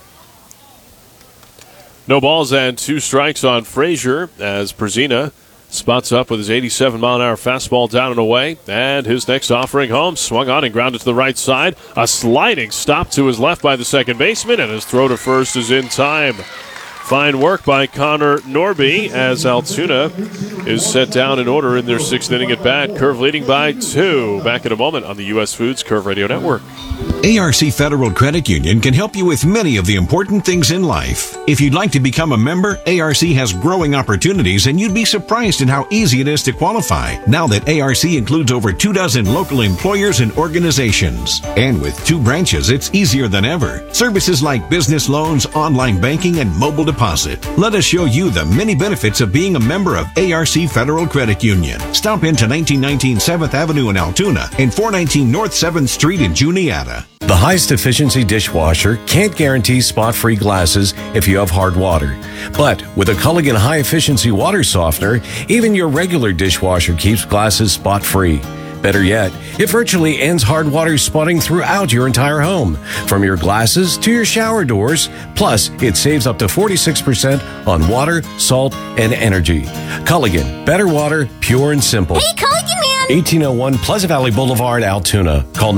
No balls and 2 strikes on Frazier as Prezina spots up with his 87-mile-an-hour fastball down and away. And his next offering home, swung on and grounded to the right side. A sliding stop to his left by the second baseman, and his throw to first is in time. Fine work by Connor Norby as Altoona is set down in order in their 6th inning at bat. Curve leading by 2. Back in a moment on the U.S. Foods Curve Radio Network. ARC Federal Credit Union can help you with many of the important things in life. If you'd like to become a member, ARC has growing opportunities, and you'd be surprised at how easy it is to qualify now that ARC includes over 24 local employers and organizations. And with 2 branches, it's easier than ever. Services like business loans, online banking, and mobile deposit. Let us show you the many benefits of being a member of ARC Federal Credit Union. Stop into 1919 7th Avenue in Altoona and 419 North 7th Street in Juniata. The highest efficiency dishwasher can't guarantee spot-free glasses if you have hard water. But with a Culligan high efficiency water softener, even your regular dishwasher keeps glasses spot-free. Better yet, it virtually ends hard water spotting throughout your entire home, from your glasses to your shower doors. Plus, it saves up to 46% on water, salt, and energy. Culligan, better water, pure and simple. Hey, Culligan man! 1801 Pleasant Valley Boulevard, Altoona. Call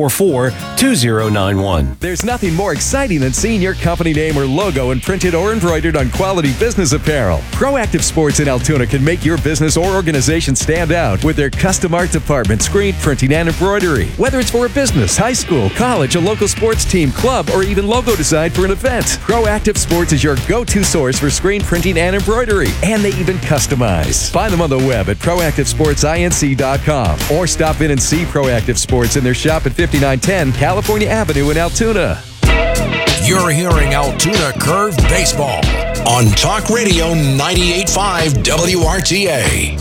944-2091. There's nothing more exciting than seeing your company name or logo imprinted or embroidered on quality business apparel. Proactive Sports in Altoona can make your business or organization stand out with their custom art department, screen printing, and embroidery. Whether it's for a business, high school, college, a local sports team, club, or even logo design for an event, Proactive Sports is your go-to source for screen printing and embroidery. And they even customize. Find them on the web at proactivesportsinc.com or stop in and see Proactive Sports in their shop at 5910 California Avenue in Altoona. You're hearing Altoona Curve Baseball on Talk Radio 98.5 WRTA.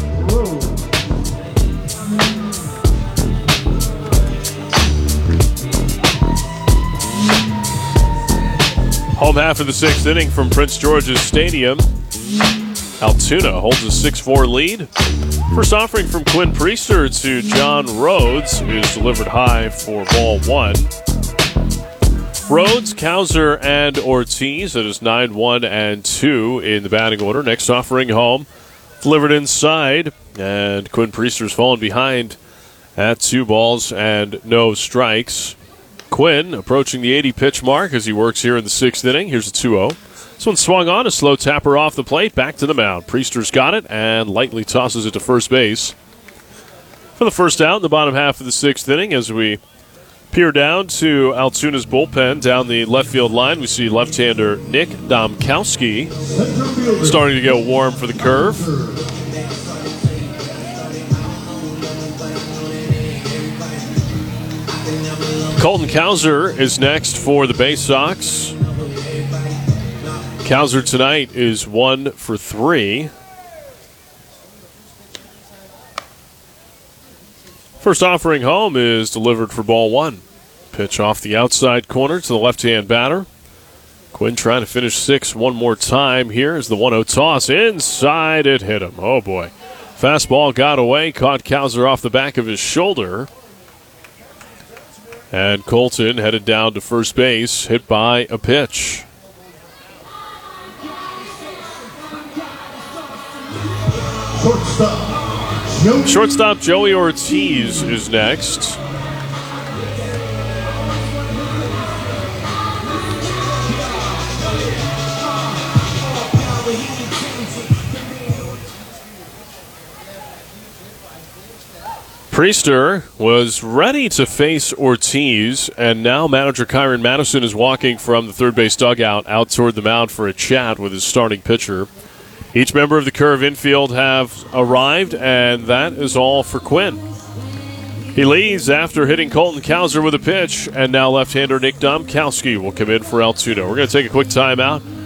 Home half of the 6th inning from Prince George's Stadium. Altoona holds a 6-4 lead. First offering from Quinn Priester to John Rhodes is delivered high for ball 1. Rhodes, Cowser, and Ortiz. It is 9-1 and 2 in the batting order. Next offering home, delivered inside, and Quinn Priester's fallen behind at 2 balls and no strikes. Quinn approaching the 80 pitch mark as he works here in the 6th inning. Here's a 2-0. This one swung on, a slow tapper off the plate, back to the mound. Priester's got it and lightly tosses it to first base for the first out in the bottom half of the 6th inning. As we peer down to Altoona's bullpen down the left field line, we see left-hander Nick Domkowski starting to get warm for the curve. Colton Cowser is next for the Bay Sox. Cowser tonight is 1 for 3. First offering home is delivered for ball 1. Pitch off the outside corner to the left-hand batter. Quinn trying to finish 6 one more time here as the 1-0 toss. Inside, it hit him. Oh, boy. Fastball got away, caught Cowser off the back of his shoulder. And Colton headed down to first base, hit by a pitch. Shortstop Joey Ortiz is next. Priester was ready to face Ortiz, and now manager Kyron Madison is walking from the third base dugout out toward the mound for a chat with his starting pitcher. Each member of the Curve infield have arrived, and that is all for Quinn. He leads after hitting Colton Cowser with a pitch, and now left-hander Nick Domkowski will come in for Altoona. We're going to take a quick timeout.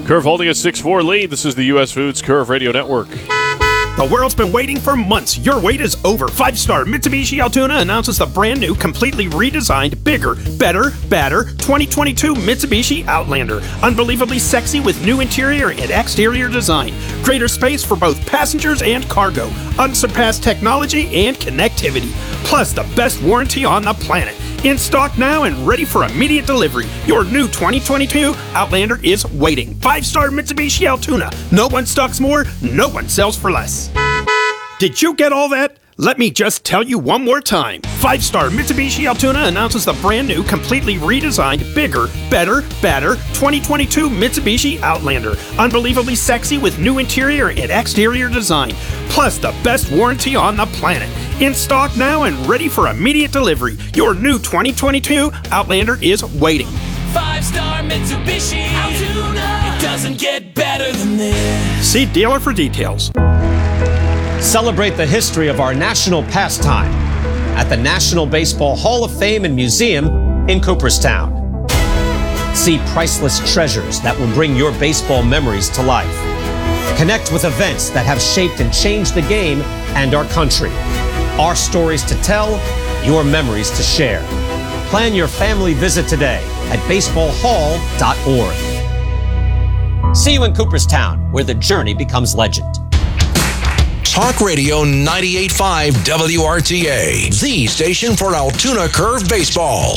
Curve holding a 6-4 lead. This is the U.S. Foods Curve Radio Network. The world's been waiting for months. Your wait is over. 5-star Mitsubishi Altoona announces the brand new, completely redesigned, bigger, better, badder 2022 Mitsubishi Outlander. Unbelievably sexy with new interior and exterior design. Greater space for both passengers and cargo. Unsurpassed technology and connectivity. Plus the best warranty on the planet. In stock now and ready for immediate delivery. Your new 2022 Outlander is waiting. 5-star Mitsubishi Altoona. No one stocks more, no one sells for less. Did you get all that? Let me just tell you one more time. 5-star Mitsubishi Altoona announces the brand new, completely redesigned, bigger, better, badder 2022 Mitsubishi Outlander. Unbelievably sexy with new interior and exterior design. Plus the best warranty on the planet. In stock now and ready for immediate delivery. Your new 2022 Outlander is waiting. 5-star Mitsubishi Altoona. It doesn't get better than this. See dealer for details. Celebrate the history of our national pastime at the National Baseball Hall of Fame and Museum in Cooperstown. See priceless treasures that will bring your baseball memories to life. Connect with events that have shaped and changed the game and our country. Our stories to tell, your memories to share. Plan your family visit today at baseballhall.org. See you in Cooperstown, where the journey becomes legend. Talk Radio 98.5 WRTA, the station for Altoona Curve Baseball.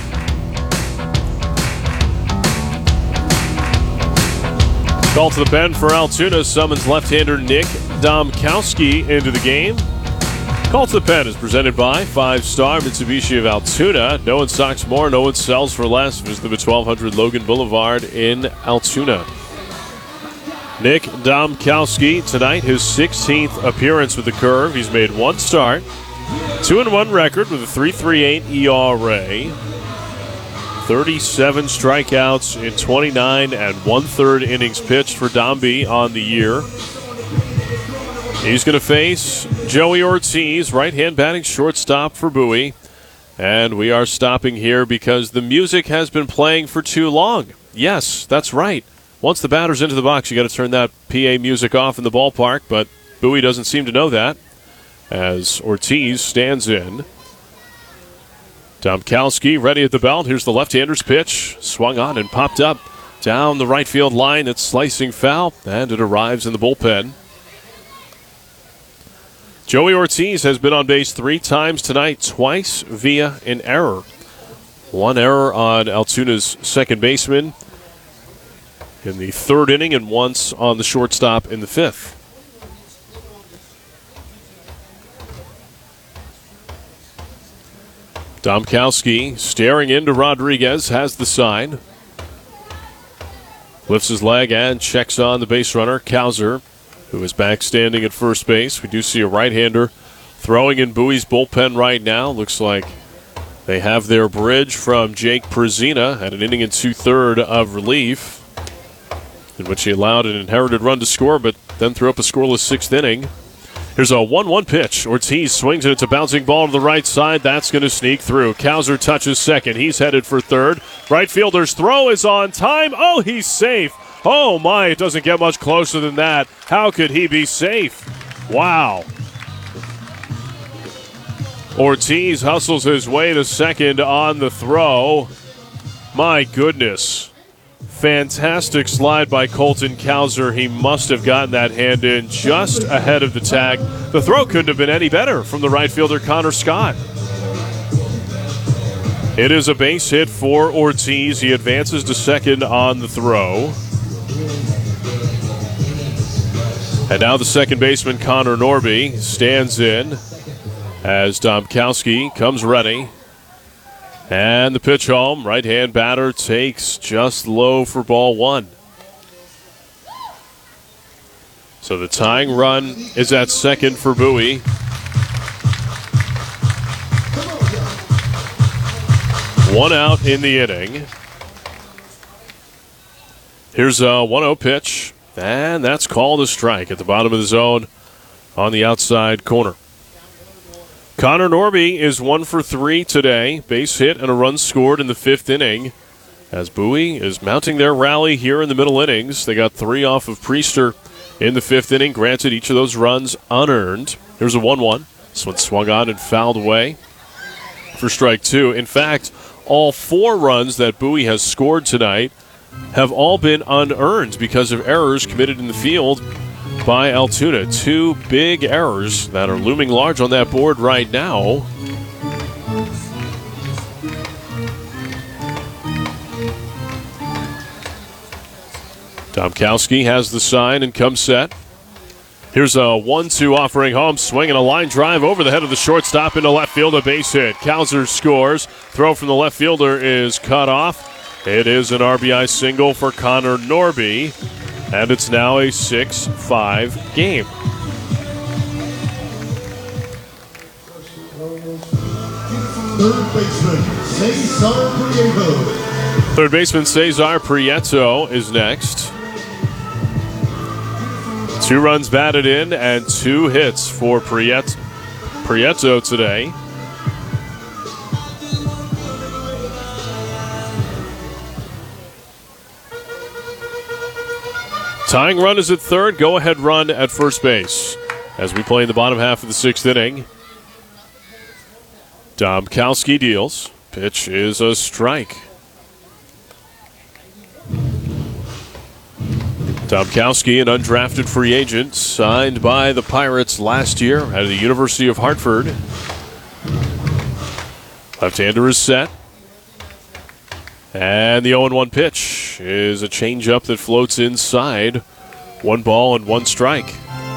Call to the pen for Altoona summons left-hander Nick Domkowski into the game. Call to the pen is presented by 5-star Mitsubishi of Altoona. No one stocks more, no one sells for less. Visit them at 1200 Logan Boulevard in Altoona. Nick Domkowski tonight, his 16th appearance with the Curve. He's made one start, 2-1 record with a 3.38 ERA, 37 strikeouts in 29 1/3 innings pitched for Domby on the year. He's going to face Joey Ortiz, right-hand batting shortstop for Bowie. And we are stopping here because the music has been playing for too long. Yes, that's right. Once the batter's into the box, you got to turn that PA music off in the ballpark, but Bowie doesn't seem to know that as Ortiz stands in. Domkowski ready at the belt. Here's the left-hander's pitch. Swung on and popped up down the right field line. It's slicing foul, and it arrives in the bullpen. Joey Ortiz has been on base 3 times tonight, twice via an error. One error on Altoona's second baseman in the 3rd inning and once on the shortstop in the 5th. Domkowski staring into Rodriguez, has the sign. Lifts his leg and checks on the base runner, Cowser, who is back standing at first base. We do see a right-hander throwing in Bowie's bullpen right now. Looks like they have their bridge from Jake Perzina at an inning and 2/3 of relief, in which he allowed an inherited run to score, but then threw up a scoreless 6th inning. Here's a 1-1 pitch. Ortiz swings it. It's a bouncing ball to the right side. That's going to sneak through. Cowser touches second. He's headed for third. Right fielder's throw is on time. Oh, he's safe. Oh, my, it doesn't get much closer than that. How could he be safe? Wow. Ortiz hustles his way to second on the throw. My goodness. Fantastic slide by Colton Cowser. He must have gotten that hand in just ahead of the tag. The throw couldn't have been any better from the right fielder, Connor Scott. It is a base hit for Ortiz. He advances to second on the throw. And now the second baseman, Connor Norby, stands in as Domkowski comes ready. And the pitch home, right-hand batter takes just low for ball 1. So the tying run is at second for Bowie. One out in the inning. Here's a 1-0 pitch, and that's called a strike at the bottom of the zone on the outside corner. Connor Norby is 1 for 3 today. Base hit and a run scored in the 5th inning. as Bowie is mounting their rally here in the middle innings. They got 3 off of Priester in the 5th inning. Granted, each of those runs unearned. Here's a 1-1. This one swung on and fouled away for strike 2. In fact, all 4 runs that Bowie has scored tonight have all been unearned because of errors committed in the field by Altoona. 2 big errors that are looming large on that board right now. Domkowski has the sign and comes set. Here's a 1-2 offering home, swinging a line drive over the head of the shortstop into left field, a base hit. Kauser scores. Throw from the left fielder is cut off. It is an RBI single for Connor Norby, and it's now a 6-5 game. Third baseman, Cesar Prieto. Third baseman Cesar Prieto is next. 2 runs batted in and 2 hits for Prieto today. Tying run is at third. Go-ahead run at first base as we play in the bottom half of the 6th inning. Domkowski deals. Pitch is a strike. Domkowski, an undrafted free agent, signed by the Pirates last year at the University of Hartford. Left-hander is set. And the 0-1 pitch is a changeup that floats inside. 1 ball and 1 strike.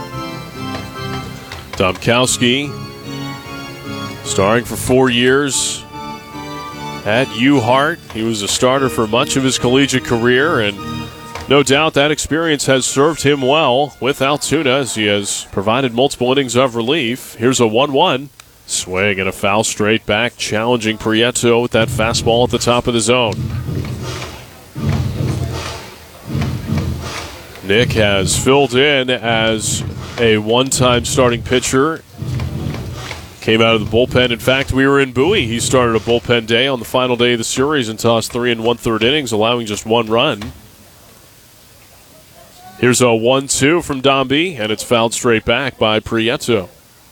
Domkowski, starring for 4 years at U-Hart. He was a starter for much of his collegiate career, and no doubt that experience has served him well with Altoona as he has provided multiple innings of relief. Here's a 1-1. Swing and a foul straight back, challenging Prieto with that fastball at the top of the zone. Nick has filled in as a one-time starting pitcher. Came out of the bullpen. In fact, we were in Bowie. He started a bullpen day on the final day of the series and tossed 3 1/3 innings, allowing just 1 run. Here's a 1-2 from Domby, and it's fouled straight back by Prieto.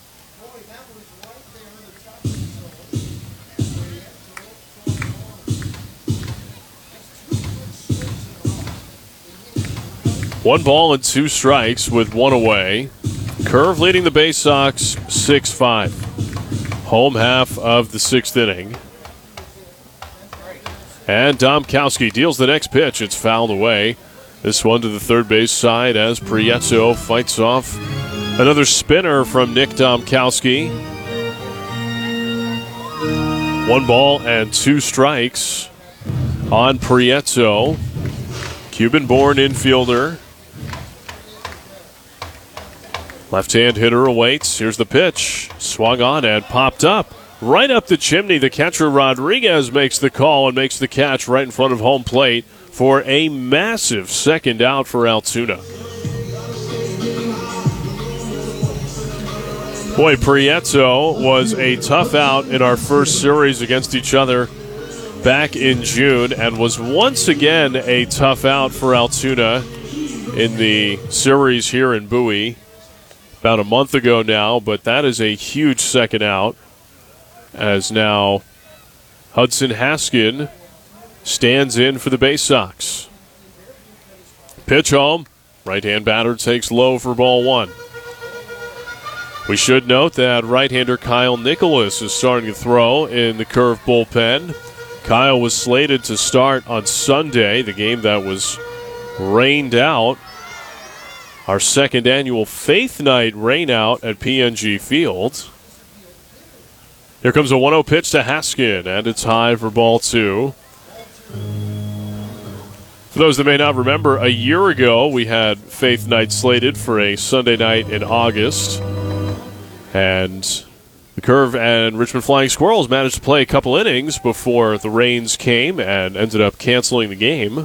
One ball and 2 strikes with 1 away. Curve leading the Bay Sox 6-5. Home half of the 6th inning. And Domkowski deals the next pitch. It's fouled away. This one to the third base side as Prieto fights off another spinner from Nick Domkowski. 1 ball and 2 strikes on Prieto. Cuban-born infielder. Left-hand hitter awaits. Here's the pitch. Swung on and popped up. Right up the chimney. The catcher Rodriguez makes the call and makes the catch right in front of home plate for a massive second out for Altoona. Boy, Prieto was a tough out in our first series against each other back in June and was once again a tough out for Altoona in the series here in Bowie about a month ago now, but that is a huge second out as now Hudson Haskin stands in for the Bay Sox. Pitch home. Right-hand batter takes low for ball 1. We should note that right-hander Kyle Nicholas is starting to throw in the Curve bullpen. Kyle was slated to start on Sunday, the game that was rained out. Our second annual Faith Night rain out at PNG Field. Here comes a 1-0 pitch to Haskin, and it's high for ball 2. For those that may not remember, a year ago we had Faith Night slated for a Sunday night in August. And the Curve and Richmond Flying Squirrels managed to play a couple innings before the rains came and ended up canceling the game.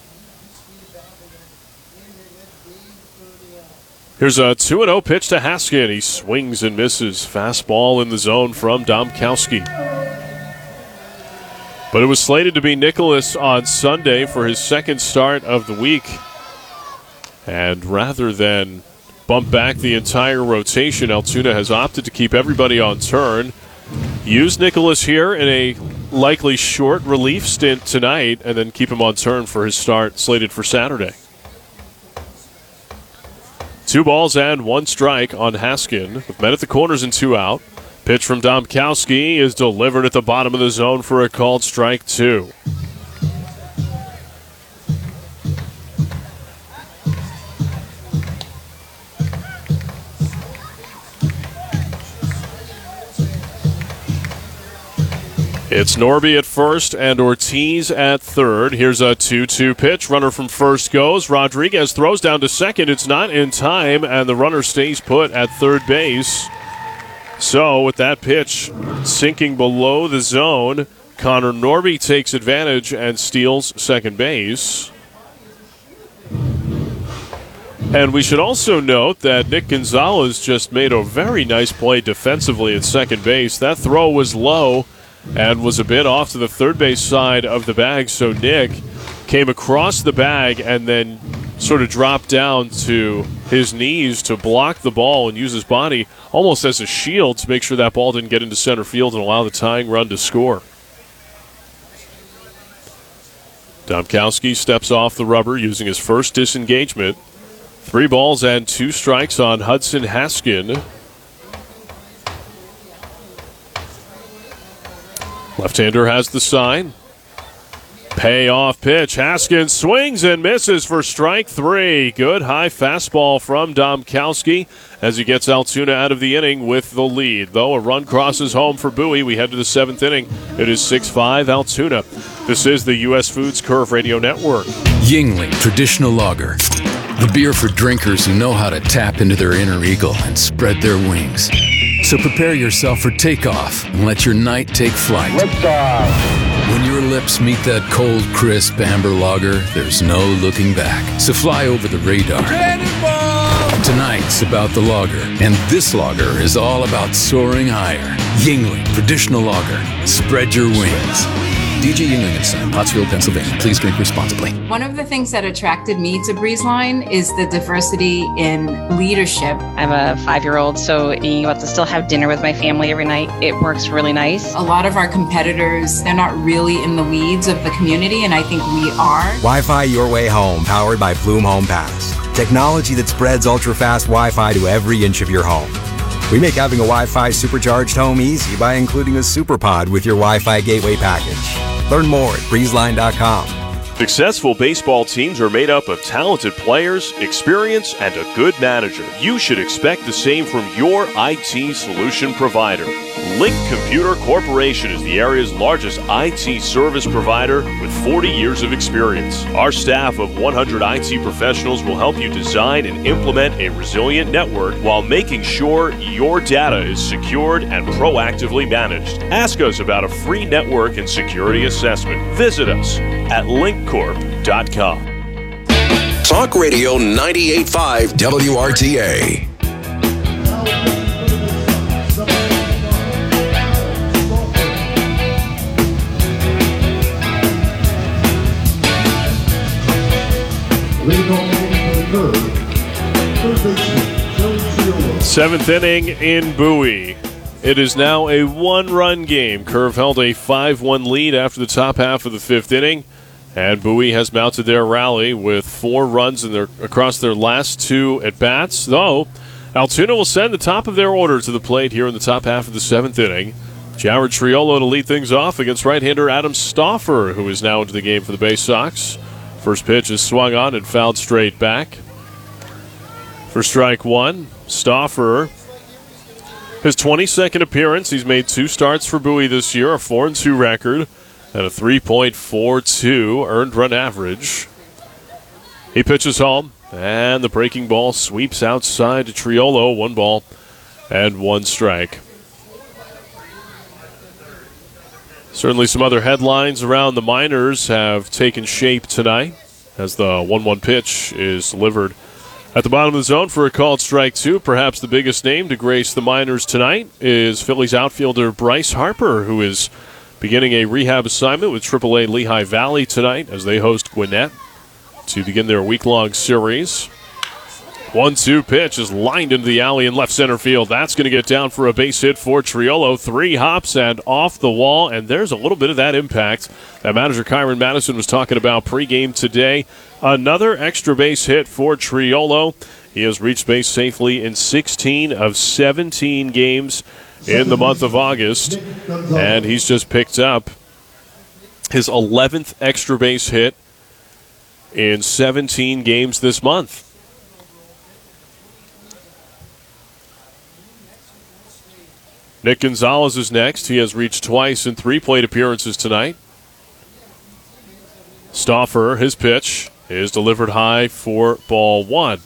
Here's a 2-0 pitch to Haskin. He swings and misses. Fastball in the zone from Domkowski. But it was slated to be Nicholas on Sunday for his second start of the week. And rather than bump back the entire rotation, Altoona has opted to keep everybody on turn. Use Nicholas here in a likely short relief stint tonight, and then keep him on turn for his start slated for Saturday. 2 balls and 1 strike on Haskin, with men at the corners and 2 out. Pitch from Domkowski is delivered at the bottom of the zone for a called strike 2. It's Norby at first and Ortiz at third. Here's a 2-2 pitch. Runner from first goes. Rodriguez throws down to second. It's not in time, and the runner stays put at third base. So with that pitch sinking below the zone, Connor Norby takes advantage and steals second base. And we should also note that Nick Gonzalez just made a very nice play defensively at second base. That throw was low and was a bit off to the third base side of the bag, so Nick came across the bag and then sort of dropped down to his knees to block the ball and use his body almost as a shield to make sure that ball didn't get into center field and allow the tying run to score. Domkowski steps off the rubber using his first disengagement. 3 balls and 2 strikes on Hudson Haskin. Left-hander has the sign. Payoff pitch. Haskin swings and misses for strike 3. Good high fastball from Domkowski as he gets Altoona out of the inning with the lead. Though a run crosses home for Bowie, we head to the 7th inning. It is 6-5 Altoona. This is the U.S. Foods Curve Radio Network. Yuengling Traditional Lager. The beer for drinkers who know how to tap into their inner eagle and spread their wings. So prepare yourself for takeoff and let your night take flight. When your lips meet that cold, crisp amber lager, there's no looking back. So fly over the radar. Tonight's about the lager, and this lager is all about soaring higher. Yuengling Traditional Lager. Spread your wings. DJ Yuengling & Son, Pottsville, Pennsylvania. Please drink responsibly. One of the things that attracted me to BreezeLine is the diversity in leadership. I'm a 5-year-old, so being able to still have dinner with my family every night, it works really nice. A lot of our competitors, they're not really in the weeds of the community, and I think we are. Wi-Fi Your Way Home, powered by Plume Home Pass. Technology that spreads ultra-fast Wi-Fi to every inch of your home. We make having a Wi-Fi supercharged home easy by including a SuperPod with your Wi-Fi gateway package. Learn more at breezeline.com. Successful baseball teams are made up of talented players, experience, and a good manager. You should expect the same from your IT solution provider. Link Computer Corporation is the area's largest IT service provider with 40 years of experience. Our staff of 100 IT professionals will help you design and implement a resilient network while making sure your data is secured and proactively managed. Ask us about a free network and security assessment. Visit us at linkcorp.com. Talk Radio 98.5 WRTA. Seventh inning in Bowie. It is now a 1-run game. Curve held a 5-1 lead after the top half of the 5th inning, and Bowie has mounted their rally with 4 runs across their last 2 at-bats, though Altoona will send the top of their order to the plate here in the top half of the 7th inning. Jared Triolo to lead things off against right-hander Adam Stauffer, who is now into the game for the Bay Sox. First pitch is swung on and fouled straight back. For strike 1, Stauffer, his 22nd appearance. He's made 2 starts for Bowie this year, a 4-2 record, and a 3.42 earned run average. He pitches home, and the breaking ball sweeps outside to Triolo. 1 ball and 1 strike. Certainly some other headlines around the minors have taken shape tonight as the 1-1 pitch is delivered at the bottom of the zone for a called strike 2. Perhaps the biggest name to grace the minors tonight is Phillies outfielder Bryce Harper, who is beginning a rehab assignment with AAA Lehigh Valley tonight as they host Gwinnett to begin their week-long series. 1-2 pitch is lined into the alley in left center field. That's going to get down for a base hit for Triolo. 3 hops and off the wall, and there's a little bit of that impact that manager Kyron Madison was talking about pregame today. Another extra base hit for Triolo. He has reached base safely in 16 of 17 games in the month of August, and he's just picked up his 11th extra base hit in 17 games this month. Nick Gonzalez is next. He has reached twice in 3 plate appearances tonight. Stauffer, his pitch, is delivered high for ball 1.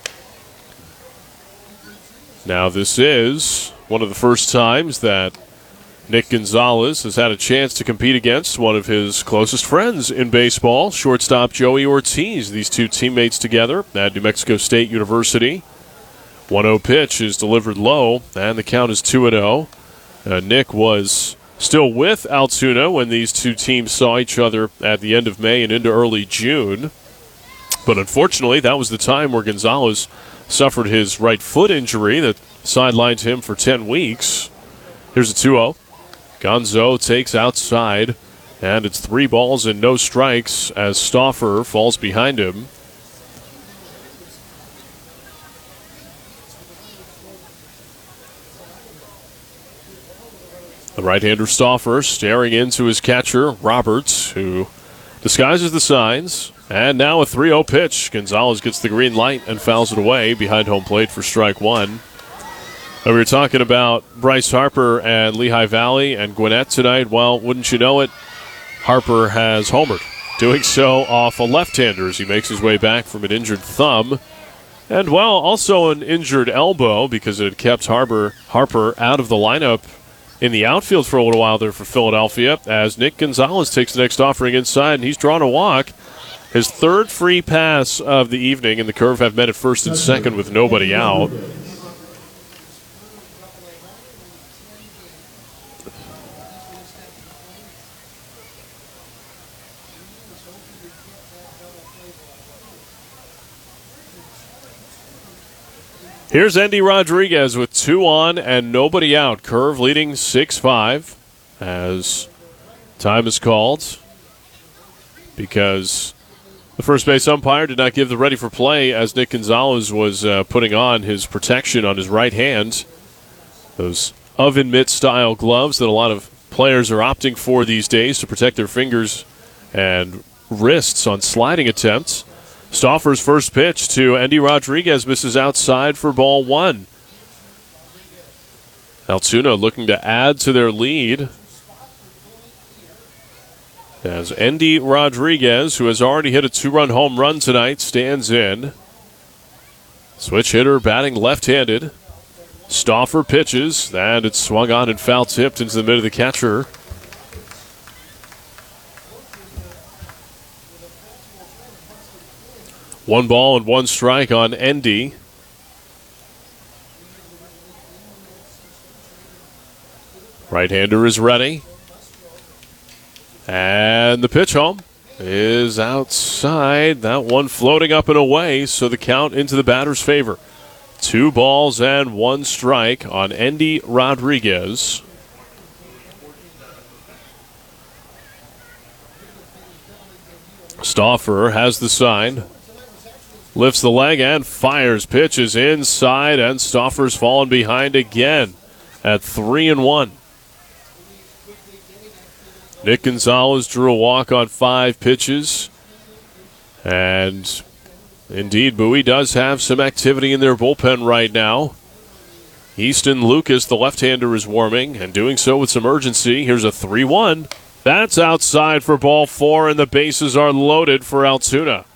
Now this is one of the first times that Nick Gonzalez has had a chance to compete against one of his closest friends in baseball, shortstop Joey Ortiz. These two teammates together at New Mexico State University. 1-0 pitch is delivered low, and the count is 2-0. Nick was still with Altoona when these two teams saw each other at the end of May and into early June. But unfortunately, that was the time where Gonzalez suffered his right foot injury that sidelined him for 10 weeks. Here's a 2-0. Gonzo takes outside, and it's 3 balls and no strikes as Stauffer falls behind him. The right-hander Stauffer staring into his catcher, Roberts, who disguises the signs. And now a 3-0 pitch. Gonzalez gets the green light and fouls it away behind home plate for strike 1. We were talking about Bryce Harper and Lehigh Valley and Gwinnett tonight. Well, wouldn't you know it, Harper has homered, doing so off a left-hander as he makes his way back from an injured thumb. And, well, also an injured elbow because it had kept Harper out of the lineup in the outfield for a little while there for Philadelphia as Nick Gonzalez takes the next offering inside, and he's drawn a walk. His 3rd free pass of the evening, and the Curve have met at first and second with nobody out. Here's Endy Rodriguez with 2 on and nobody out. Curve leading 6-5 as time is called because the first base umpire did not give the ready for play as Nick Gonzalez was putting on his protection on his right hand. Those oven mitt style gloves that a lot of players are opting for these days to protect their fingers and wrists on sliding attempts. Stauffer's first pitch to Endy Rodriguez misses outside for ball 1. Altoona looking to add to their lead as Endy Rodriguez, who has already hit a 2-run home run tonight, stands in. Switch hitter batting left-handed. Stauffer pitches, and it's swung on and foul tipped into the mid of the catcher. One ball and 1 strike on Endy. Right-hander is ready. And the pitch home is outside. That one floating up and away, so the count into the batter's favor. 2 balls and 1 strike on Endy Rodriguez. Stauffer has the sign. Lifts the leg and fires. Pitches inside, and Stauffer's fallen behind again at 3-1. Nick Gonzalez drew a walk on 5 pitches. And indeed, Bowie does have some activity in their bullpen right now. Easton Lucas, the left-hander, is warming and doing so with some urgency. Here's a 3-1. That's outside for ball 4, and the bases are loaded for Altoona.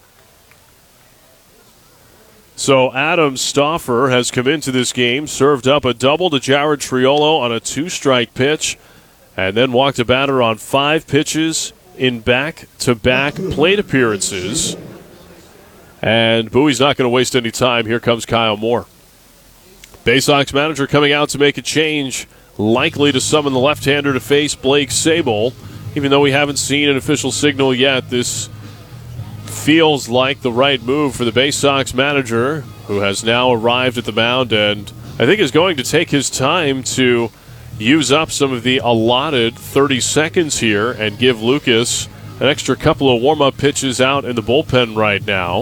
So Adam Stauffer has come into this game, served up a double to Jared Triolo on a 2-strike pitch, and then walked a batter on 5 pitches in back-to-back plate appearances. And Bowie's not going to waste any time. Here comes Kyle Moore. Bay Sox manager coming out to make a change. likely to summon the left-hander to face Blake Sabol. Even though we haven't seen an official signal yet, this feels like the right move for the Bay Sox manager, who has now arrived at the mound and I think is going to take his time to use up some of the allotted 30 seconds here and give Lucas an extra couple of warm-up pitches out in the bullpen right now.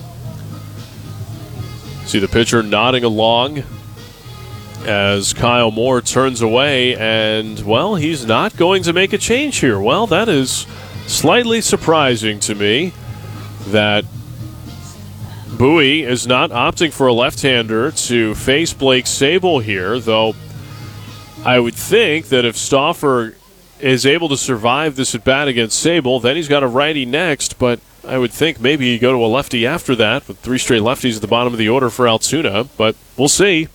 See the pitcher nodding along as Kyle Moore turns away, and, well, he's not going to make a change here. Well, that is slightly surprising to me that Bowie is not opting for a left-hander to face Blake Sabol here, though I would think that if Stauffer is able to survive this at-bat against Sabol, then he's got a righty next, but I would think maybe you go to a lefty after that with 3 straight lefties at the bottom of the order for Altoona, but we'll see.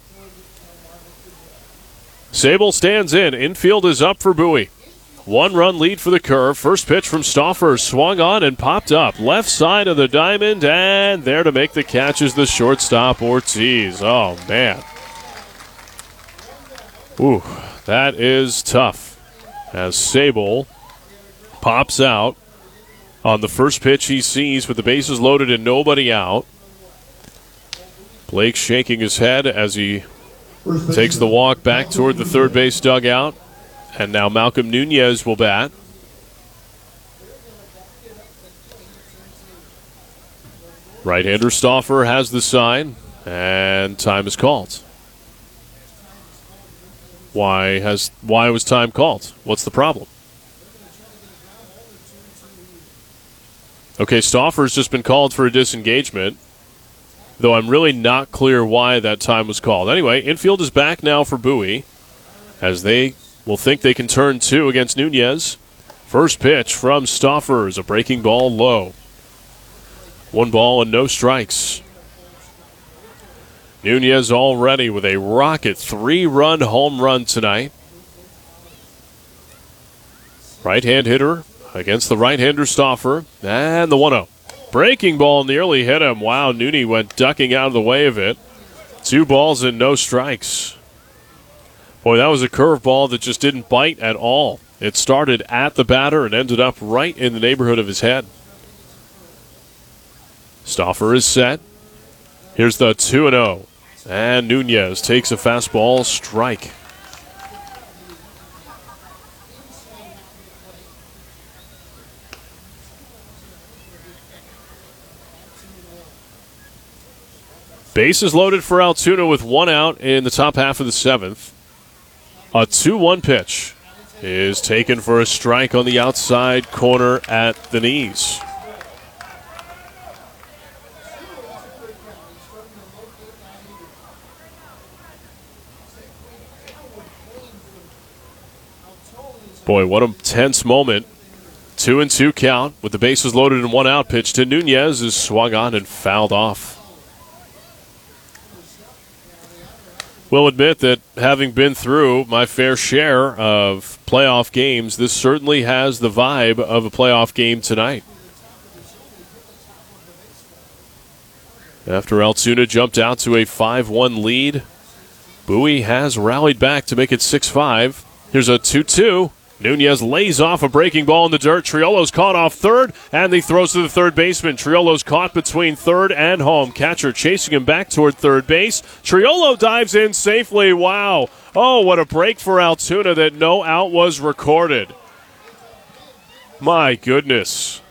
Sabol stands in. Infield is up for Bowie. 1-run lead for the Curve. First pitch from Stauffer swung on and popped up. Left side of the diamond, and there to make the catch is the shortstop, Ortiz. Oh, man. Ooh, that is tough. As Sabol pops out on the first pitch he sees with the bases loaded and nobody out. Blake shaking his head as he takes the walk back toward the third base dugout. And now Malcolm Nunez will bat. Right-hander Stauffer has the sign, and time is called. Why was time called? What's the problem? Okay, Stauffer's just been called for a disengagement, though I'm really not clear why that time was called. Anyway, infield is back now for Bowie, as they will think they can turn 2 against Nunez. First pitch from Stauffer is a breaking ball low. 1 ball and no strikes. Nunez already with a rocket 3-run home run tonight. Right-hand hitter against the right-hander Stauffer. And the 1-0. Breaking ball nearly hit him. Wow, Nunez went ducking out of the way of it. 2 balls and no strikes. Boy, that was a curveball that just didn't bite at all. It started at the batter and ended up right in the neighborhood of his head. Stauffer is set. Here's the 2-0. And Nunez takes a fastball strike. Bases loaded for Altoona with 1 out in the top half of the 7th. A 2-1 pitch is taken for a strike on the outside corner at the knees. Boy, what a tense moment. 2-2 count with the bases loaded and 1 out. Pitch to Nunez is swung on and fouled off. Will admit that having been through my fair share of playoff games, this certainly has the vibe of a playoff game tonight. After Altoona jumped out to a 5-1 lead, Bowie has rallied back to make it 6-5. Here's a 2-2. Nunez lays off a breaking ball in the dirt. Triolo's caught off third, and he throws to the third baseman. Triolo's caught between third and home. Catcher chasing him back toward third base. Triolo dives in safely. Wow. Oh, what a break for Altoona that no out was recorded. My goodness.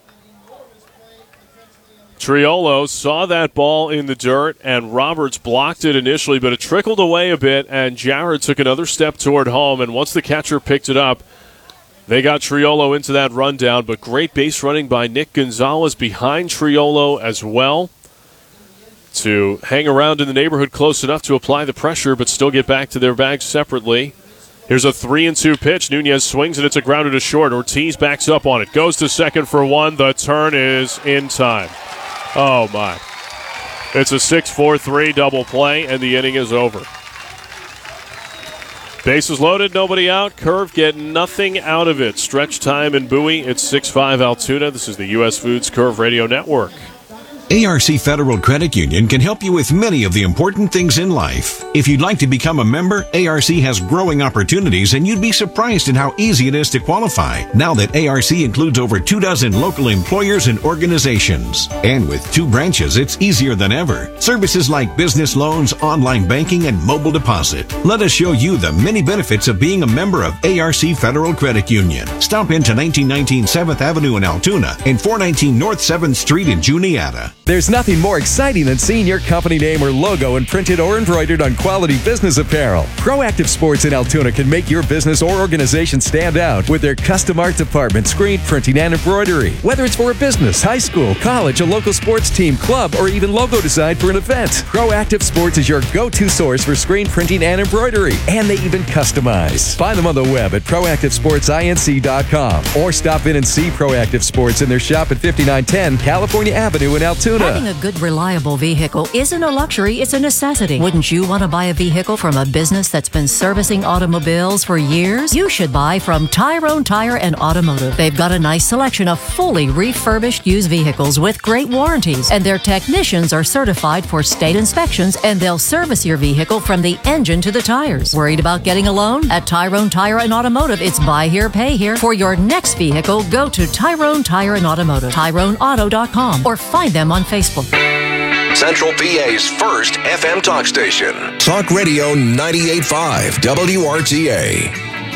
Triolo saw that ball in the dirt, and Roberts blocked it initially, but it trickled away a bit, and Jarrett took another step toward home, and once the catcher picked it up, they got Triolo into that rundown, but great base running by Nick Gonzalez behind Triolo as well to hang around in the neighborhood close enough to apply the pressure, but still get back to their bags separately. Here's a 3-2 pitch. Nunez swings it. It's a grounder to short. Ortiz backs up on it. Goes to second for 1. The turn is in time. Oh, my. It's a 6-4-3 double play, and the inning is over. Bases loaded, nobody out. Curve get nothing out of it. Stretch time in Bowie. It's 6-5 Altoona. This is the U.S. Foods Curve Radio Network. ARC Federal Credit Union can help you with many of the important things in life. If you'd like to become a member, ARC has growing opportunities, and you'd be surprised in how easy it is to qualify now that ARC includes over 24 local employers and organizations. And with 2 branches, it's easier than ever. Services like business loans, online banking, and mobile deposit. Let us show you the many benefits of being a member of ARC Federal Credit Union. Stop into 1919 7th Avenue in Altoona and 419 North 7th Street in Juniata. There's nothing more exciting than seeing your company name or logo imprinted or embroidered on quality business apparel. Proactive Sports in Altoona can make your business or organization stand out with their custom art department, screen printing, and embroidery. Whether it's for a business, high school, college, a local sports team, club, or even logo design for an event, Proactive Sports is your go-to source for screen printing and embroidery. And they even customize. Find them on the web at proactivesportsinc.com or stop in and see Proactive Sports in their shop at 5910 California Avenue in Altoona. Having a good, reliable vehicle isn't a luxury, it's a necessity. Wouldn't you want to buy a vehicle from a business that's been servicing automobiles for years? You should buy from Tyrone Tire and Automotive. They've got a nice selection of fully refurbished used vehicles with great warranties, and their technicians are certified for state inspections, and they'll service your vehicle from the engine to the tires. Worried about getting a loan? At Tyrone Tire and Automotive, it's buy here, pay here. For your next vehicle, go to Tyrone Tire and Automotive, TyroneAuto.com, or find them on Facebook. Central PA's first FM talk station. Talk Radio 98.5 WRTA.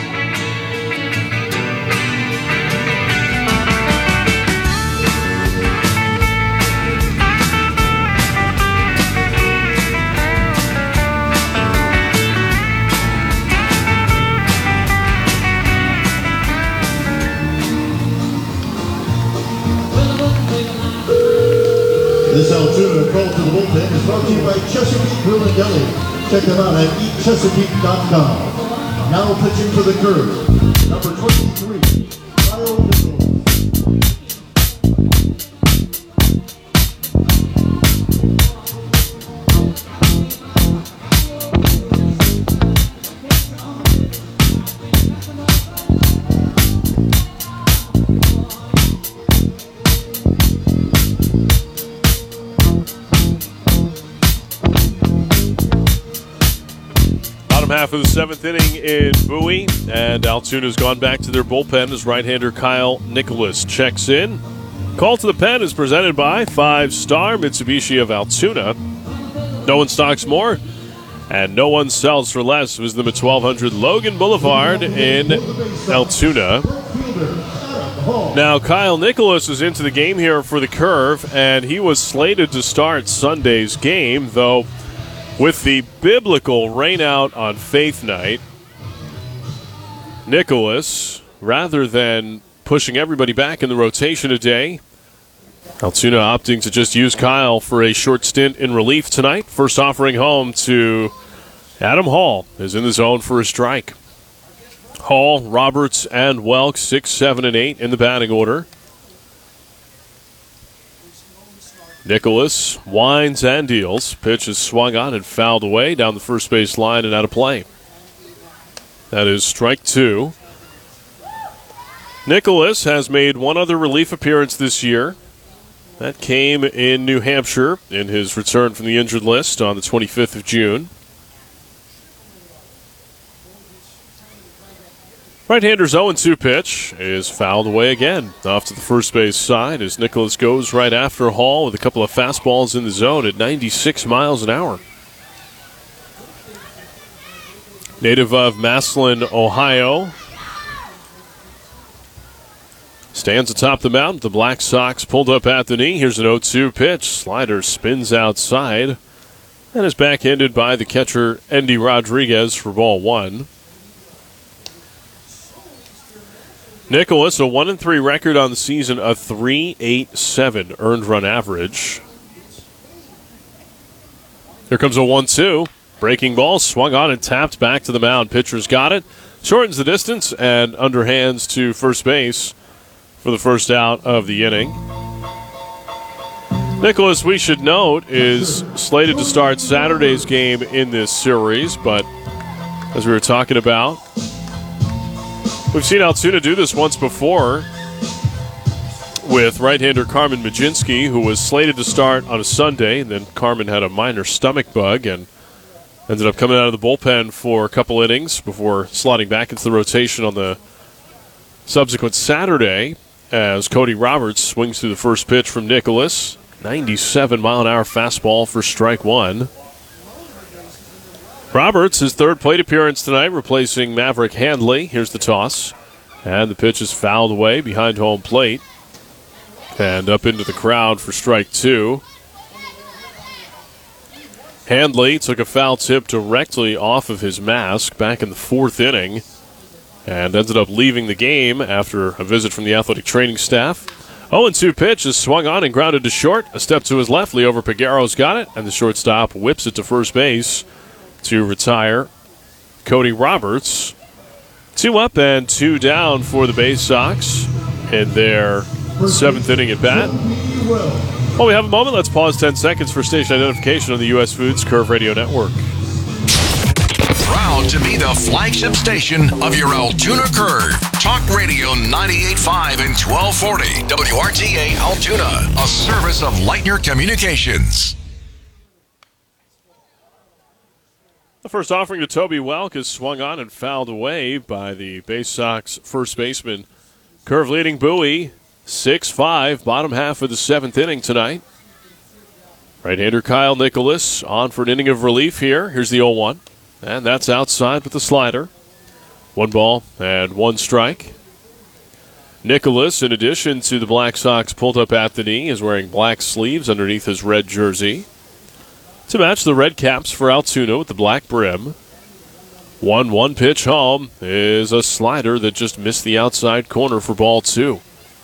This Altoona call to the bullpen is brought to you by Chesapeake Grill and Deli. Check them out at eatchesapeake.com. Now pitching to the curve, number 23, Kyle Nichols. Half of the 7th inning in Bowie, and Altoona's gone back to their bullpen as right-hander Kyle Nicholas checks in. Call to the pen is presented by 5-Star Mitsubishi of Altoona. No one stocks more, and no one sells for less. Visit them at 1200 Logan Boulevard in Altoona. Now, Kyle Nicholas is into the game here for the Curve, and he was slated to start Sunday's game, though with the biblical rainout on Faith Night, Nicholas, rather than pushing everybody back in the rotation today, Altoona opting to just use Kyle for a short stint in relief tonight. First offering home to Adam Hall is in the zone for a strike. Hall, Roberts, and Welk 6, 7, and 8 in the batting order. Nicholas winds and deals. Pitch is swung on and fouled away down the first base line and out of play. That is strike 2. Nicholas has made one other relief appearance this year. That came in New Hampshire in his return from the injured list on the 25th of June. Right-hander's 0-2 pitch is fouled away again off to the first base side as Nicholas goes right after Hall with a couple of fastballs in the zone at 96 miles an hour. Native of Massillon, Ohio, stands atop the mound. The Black Sox pulled up at the knee. Here's an 0-2 pitch. Slider spins outside and is backhanded by the catcher, Endy Rodriguez, for ball 1. Nicholas, a 1-3 record on the season, a 3.87 earned run average. Here comes a 1-2. Breaking ball, swung on and tapped back to the mound. Pitcher's got it, shortens the distance, and underhands to first base for the first out of the inning. Nicholas, we should note, is slated to start Saturday's game in this series, but as we were talking about, we've seen Altoona do this once before with right-hander Carmen Majinski, who was slated to start on a Sunday, and then Carmen had a minor stomach bug and ended up coming out of the bullpen for a couple innings before slotting back into the rotation on the subsequent Saturday as Cody Roberts swings through the first pitch from Nicholas. 97-mile-an-hour fastball for strike one. Roberts, his third plate appearance tonight, replacing Maverick Handley. Here's the toss. And the pitch is fouled away behind home plate. And up into the crowd for strike two. Handley took a foul tip directly off of his mask back in the fourth inning and ended up leaving the game after a visit from the athletic training staff. 0-2 pitch is swung on and grounded to short. A step to his left, Liover Peguero's got it, and the shortstop whips it to first base to retire Cody Roberts. 2 up and 2 down for the Bay Sox in their seventh inning at bat. While we have a moment, let's pause 10 seconds for station identification on the U.S. Foods Curve Radio Network. Proud to be the flagship station of your Altoona Curve. Talk Radio 98.5 and 1240 WRTA Altoona, a service of Lightner Communications. The first offering to Toby Welk is swung on and fouled away by the Bay Sox first baseman. Curve leading Bowie 6-5, bottom half of the seventh inning tonight. Right-hander Kyle Nicholas on for an inning of relief here. Here's the 0-1, and that's outside with the slider. 1 ball and 1 strike. Nicholas, in addition to the Black Sox pulled up at the knee, is wearing black sleeves underneath his red jersey to match the red caps for Altoona with the black brim. 1-1 pitch home is a slider that just missed the outside corner for ball 2.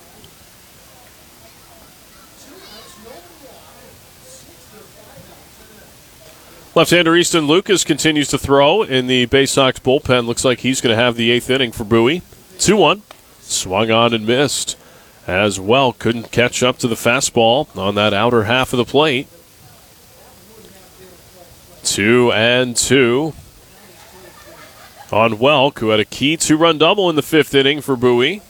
Left-hander Easton Lucas continues to throw in the Bay Sox bullpen. Looks like he's going to have the 8th inning for Bowie. 2-1. Swung on and missed as well. Couldn't catch up to the fastball on that outer half of the plate. 2-2 on Welk, who had a key 2-run double in the 5th inning for Bowie.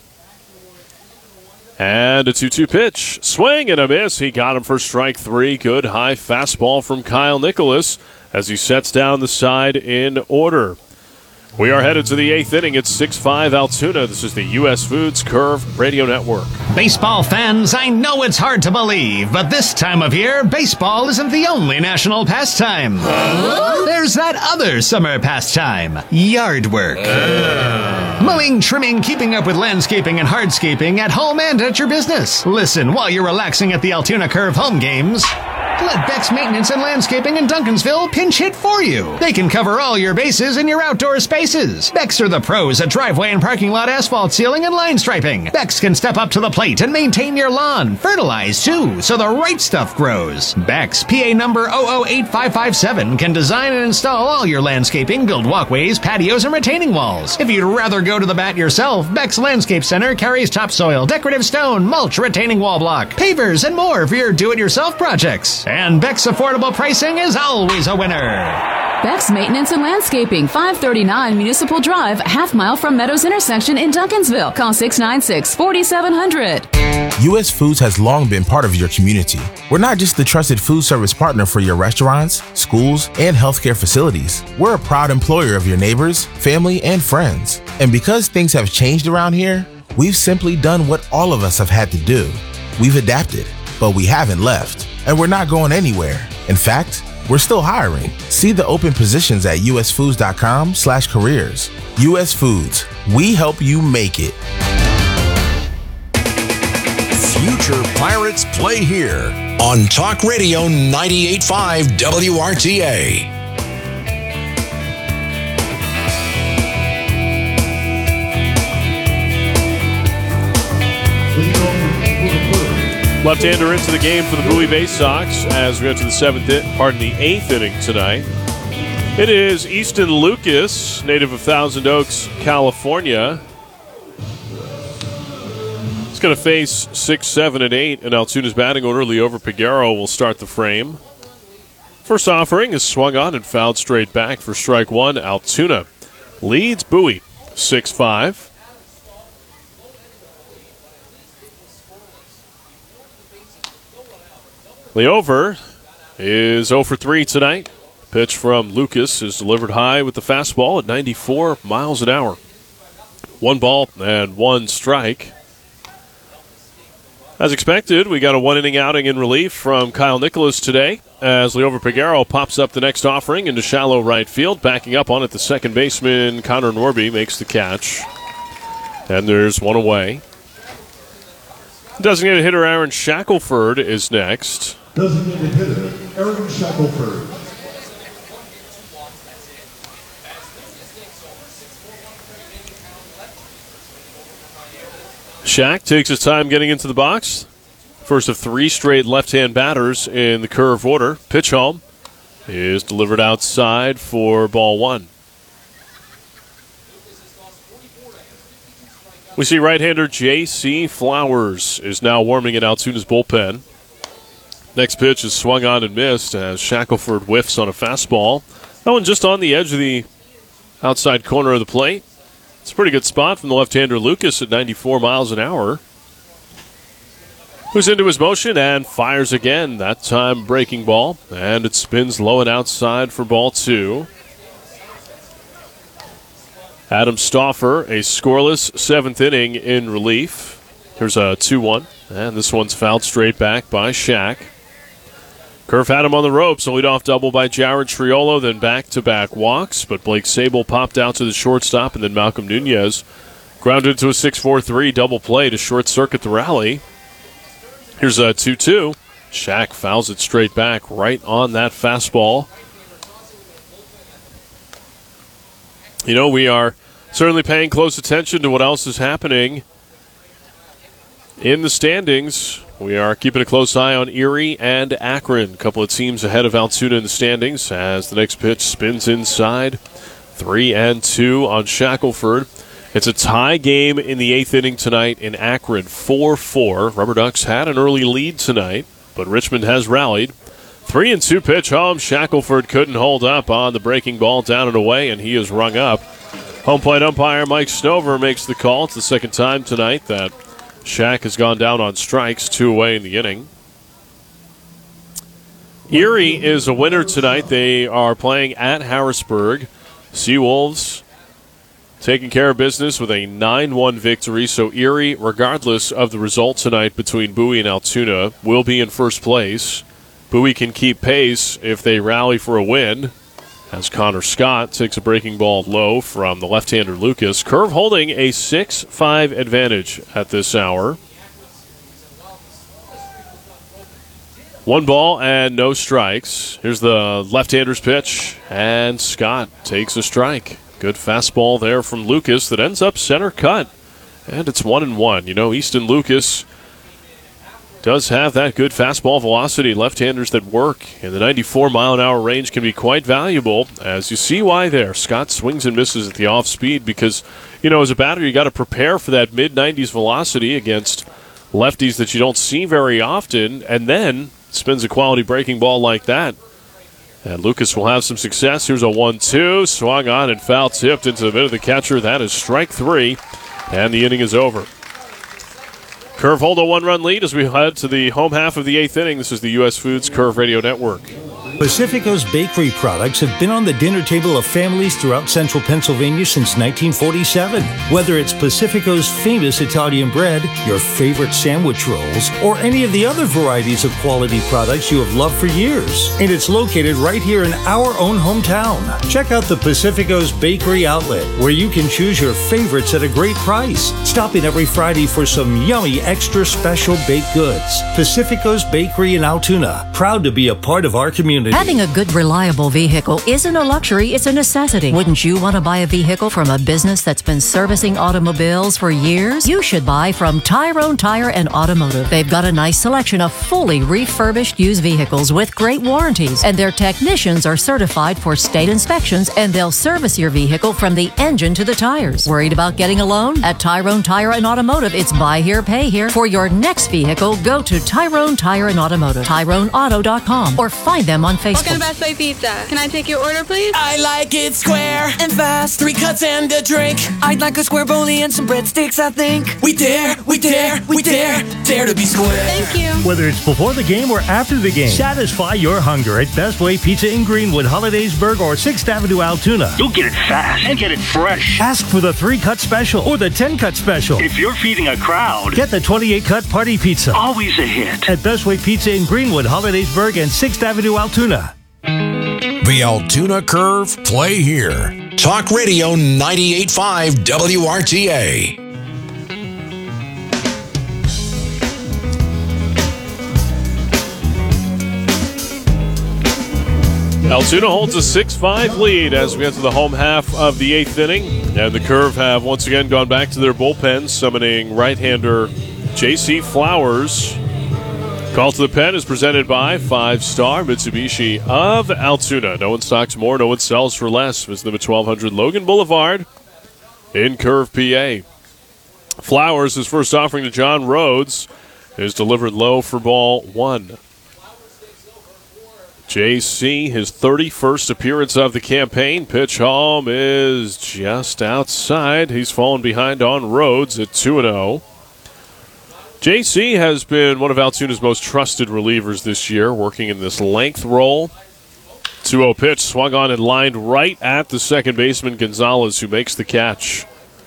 And a 2-2 pitch. Swing and a miss. He got him for strike 3. Good high fastball from Kyle Nicholas as he sets down the side in order. We are headed to the 8th inning. It's 6-5 Altoona. This is the U.S. Foods Curve Radio Network. Baseball fans, I know it's hard to believe, but this time of year, baseball isn't the only national pastime. There's that other summer pastime, yard work. Mowing, trimming, keeping up with landscaping and hardscaping at home and at your business. Listen while you're relaxing at the Altoona Curve home games. Let Beck's Maintenance and Landscaping in Duncansville pinch hit for you. They can cover all your bases in your outdoor spaces. Beck's are the pros at driveway and parking lot asphalt sealing and line striping. Beck's can step up to the plate and maintain your lawn. Fertilize, too, so the right stuff grows. Beck's, PA number 008557, can design and install all your landscaping, build walkways, patios, and retaining walls. If you'd rather go to the bat yourself, Beck's Landscape Center carries topsoil, decorative stone, mulch, retaining wall block, pavers, and more for your do-it-yourself projects. And Beck's affordable pricing is always a winner. Beck's Maintenance and Landscaping, 539 Municipal Drive, half-mile from Meadows Intersection in Duncansville. Call 696-4700. U.S. Foods has long been part of your community. We're not just the trusted food service partner for your restaurants, schools, and healthcare facilities. We're a proud employer of your neighbors, family, and friends. And because things have changed around here, we've simply done what all of us have had to do. We've adapted, but we haven't left. And we're not going anywhere. In fact, we're still hiring. See the open positions at usfoods.com/careers. US Foods, we help you make it. Future Pirates play here on Talk Radio 98.5 WRTA. Left-hander into the game for the Bowie Bay Sox as we enter the 8th inning tonight. It is Easton Lucas, native of Thousand Oaks, California. He's going to face 6, 7, and 8 in Altoona's batting order. Liover Peguero will start the frame. First offering is swung on and fouled straight back for strike 1. Altoona leads Bowie 6-5. The over is 0 for 3 tonight. Pitch from Lucas is delivered high with the fastball at 94 miles an hour. 1 ball and 1 strike. As expected, we got a 1-inning outing in relief from Kyle Nicholas today as Leover Peguero pops up the next offering into shallow right field. Backing up on it, the second baseman, Connor Norby, makes the catch. And there's 1 away. Designated hitter Aaron Shackelford is next. Designated hitter Aaron Shackelford. Shack takes his time getting into the box. First of 3 straight left-hand batters in the curve order. Pitch home is delivered outside for ball 1. We see right-hander J.C. Flowers is now warming at Altoona's bullpen. Next pitch is swung on and missed as Shackelford whiffs on a fastball. That one just on the edge of the outside corner of the plate. It's a pretty good spot from the left-hander Lucas at 94 miles an hour. Who's into his motion and fires again. That time breaking ball. And it spins low and outside for ball 2. Adam Stauffer, a scoreless 7th inning in relief. Here's a 2-1. And this one's fouled straight back by Shack. Curve had him on the ropes. A leadoff double by Jared Triolo, then back-to-back walks. But Blake Sable popped out to the shortstop, and then Malcolm Nunez grounded to a 6-4-3 double play to short-circuit the rally. Here's a 2-2. Shack fouls it straight back right on that fastball. You know, we are certainly paying close attention to what else is happening in the standings. We are keeping a close eye on Erie and Akron. A couple of teams ahead of Altoona in the standings as the next pitch spins inside. 3-2 on Shackelford. It's a tie game in the 8th inning tonight in Akron, 4-4. Rubber Ducks had an early lead tonight, but Richmond has rallied. 3-2 pitch home. Shackelford couldn't hold up on the breaking ball down and away, and he is rung up. Home plate umpire Mike Snover makes the call. It's the second time tonight that Shack has gone down on strikes, 2 away in the inning. Erie is a winner tonight. They are playing at Harrisburg. Seawolves taking care of business with a 9-1 victory. So Erie, regardless of the result tonight between Bowie and Altoona, will be in first place. Bowie can keep pace if they rally for a win, as Connor Scott takes a breaking ball low from the left-hander Lucas. Curve holding a 6-5 advantage at this hour. 1 ball and no strikes. Here's the left-hander's pitch, and Scott takes a strike. Good fastball there from Lucas that ends up center cut, and it's 1-1. You know, Easton Lucas does have that good fastball velocity. Left-handers that work in the 94-mile-an-hour range can be quite valuable, as you see why there. Scott swings and misses at the off-speed because, you know, as a batter, you got to prepare for that mid-90s velocity against lefties that you don't see very often, and then spins a quality breaking ball like that. And Lucas will have some success. Here's a 1-2, swung on and foul tipped into the middle of the catcher. That is strike 3, and the inning is over. Curve hold a 1-run lead as we head to the home half of the 8th inning. This is the U.S. Foods Curve Radio Network. Pacifico's bakery products have been on the dinner table of families throughout central Pennsylvania since 1947. Whether it's Pacifico's famous Italian bread, your favorite sandwich rolls, or any of the other varieties of quality products you have loved for years. And it's located right here in our own hometown. Check out the Pacifico's Bakery Outlet, where you can choose your favorites at a great price. Stop in every Friday for some yummy extra special baked goods. Pacifico's Bakery in Altoona, proud to be a part of our community. Having a good, reliable vehicle isn't a luxury, it's a necessity. Wouldn't you want to buy a vehicle from a business that's been servicing automobiles for years? You should buy from Tyrone Tire and Automotive. They've got a nice selection of fully refurbished used vehicles with great warranties, and their technicians are certified for state inspections, and they'll service your vehicle from the engine to the tires. Worried about getting a loan? At Tyrone Tire and Automotive, it's buy here, pay here. For your next vehicle, go to Tyrone Tire and Automotive, TyroneAuto.com, or find them on Facebook. Welcome to Best Way Pizza. Can I take your order, please? I like it square and fast. 3 cuts and a drink. I'd like a square bowlie and some breadsticks, I think. We dare to be square. Thank you. Whether it's before the game or after the game, satisfy your hunger at Best Way Pizza in Greenwood, Hollidaysburg, or 6th Avenue, Altoona. You'll get it fast and get it fresh. Ask for the 3-cut special or the 10-cut special. If you're feeding a crowd, get the 28-cut party pizza. Always a hit. At Best Way Pizza in Greenwood, Hollidaysburg, and 6th Avenue, Altoona. The Altoona Curve play here. Talk Radio 98.5 WRTA. Altoona holds a 6-5 lead as we enter the home half of the 8th inning. And the Curve have once again gone back to their bullpen, summoning right-hander J.C. Flowers. Call to the pen is presented by 5-Star Mitsubishi of Altoona. No one stocks more, no one sells for less. Visit them at 1200 Logan Boulevard in Curve, PA. Flowers, his first offering to John Rhodes, is delivered low for ball 1. JC, his 31st appearance of the campaign. Pitch home is just outside. He's fallen behind on Rhodes at 2-0. JC has been one of Altoona's most trusted relievers this year, working in this length role. 2-0 pitch, swung on and lined right at the second baseman, Gonzalez, who makes the catch.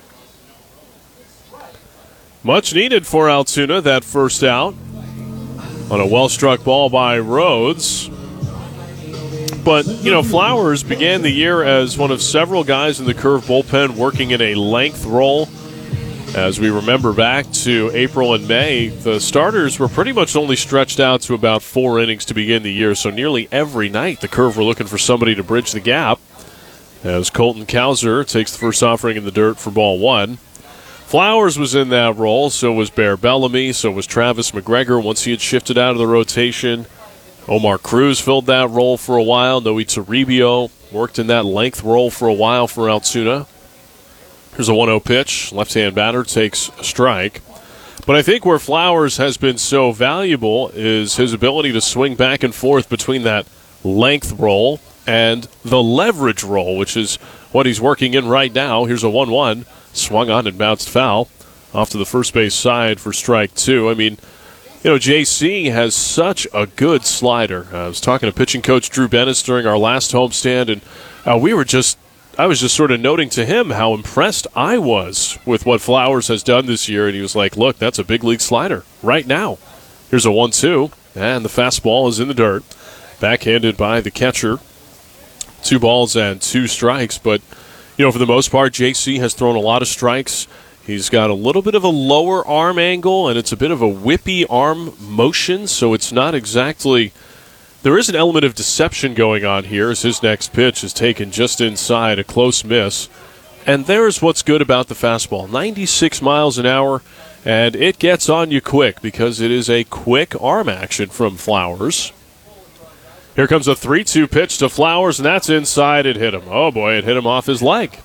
Much needed for Altoona, that first out on a well-struck ball by Rhodes. But, Flowers began the year as one of several guys in the Curve bullpen working in a length role. As we remember back to April and May, the starters were pretty much only stretched out to about 4 innings to begin the year, so nearly every night the Curve were looking for somebody to bridge the gap. As Colton Cowser takes the first offering in the dirt for ball 1. Flowers was in that role, so was Bear Bellamy, so was Travis McGregor once he had shifted out of the rotation. Omar Cruz filled that role for a while. Noe Toribio worked in that length role for a while for Altoona. Here's a 1-0 pitch. Left-hand batter takes a strike. But I think where Flowers has been so valuable is his ability to swing back and forth between that length role and the leverage role, which is what he's working in right now. Here's a 1-1. Swung on and bounced foul off to the first base side for strike 2. I mean, JC has such a good slider. I was talking to pitching coach Drew Bennis during our last homestand, and I was just sort of noting to him how impressed I was with what Flowers has done this year, and he was like, look, that's a big league slider right now. Here's a 1-2, and the fastball is in the dirt. Backhanded by the catcher. 2 balls and 2 strikes, but, for the most part, JC has thrown a lot of strikes. He's got a little bit of a lower arm angle, and it's a bit of a whippy arm motion, so it's not exactly... There is an element of deception going on here as his next pitch is taken just inside, a close miss. And there's what's good about the fastball. 96 miles an hour, and it gets on you quick because it is a quick arm action from Flowers. Here comes a 3-2 pitch to Flowers, and that's inside. It hit him. Oh, boy, it hit him off his leg.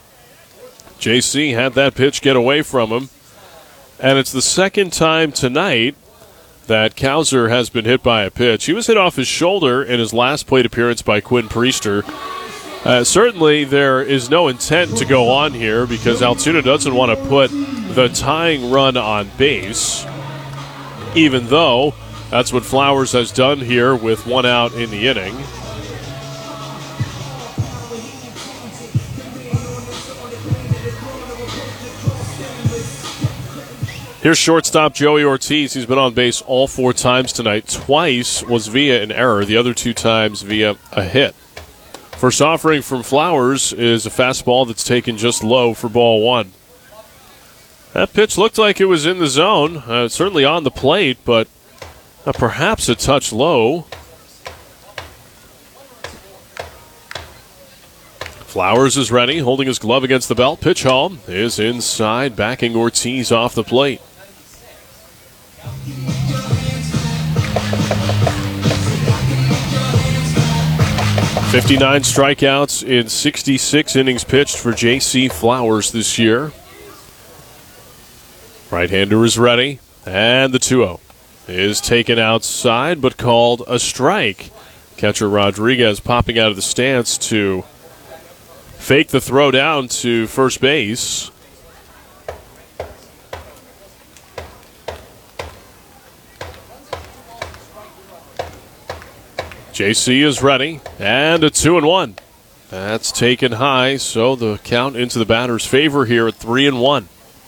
JC had that pitch get away from him. And it's the second time tonight that Cowser has been hit by a pitch. He was hit off his shoulder in his last plate appearance by Quinn Priester. Certainly there is no intent to go on here because Altoona doesn't want to put the tying run on base, even though that's what Flowers has done here with 1 out in the inning. Here's shortstop Joey Ortiz. He's been on base all 4 times tonight. Twice was via an error, the other 2 times via a hit. First offering from Flowers is a fastball that's taken just low for ball 1. That pitch looked like it was in the zone, certainly on the plate, but perhaps a touch low. Flowers is ready, holding his glove against the belt. Pitch home is inside, backing Ortiz off the plate. "59 strikeouts in 66 innings pitched for J.C. Flowers this year. Right-hander is ready, and the 2-0 is taken outside but called a strike. Catcher Rodriguez popping out of the stance to fake the throw down to first base. JC is ready, and a 2-1. That's taken high, so the count into the batter's favor here at 3-1.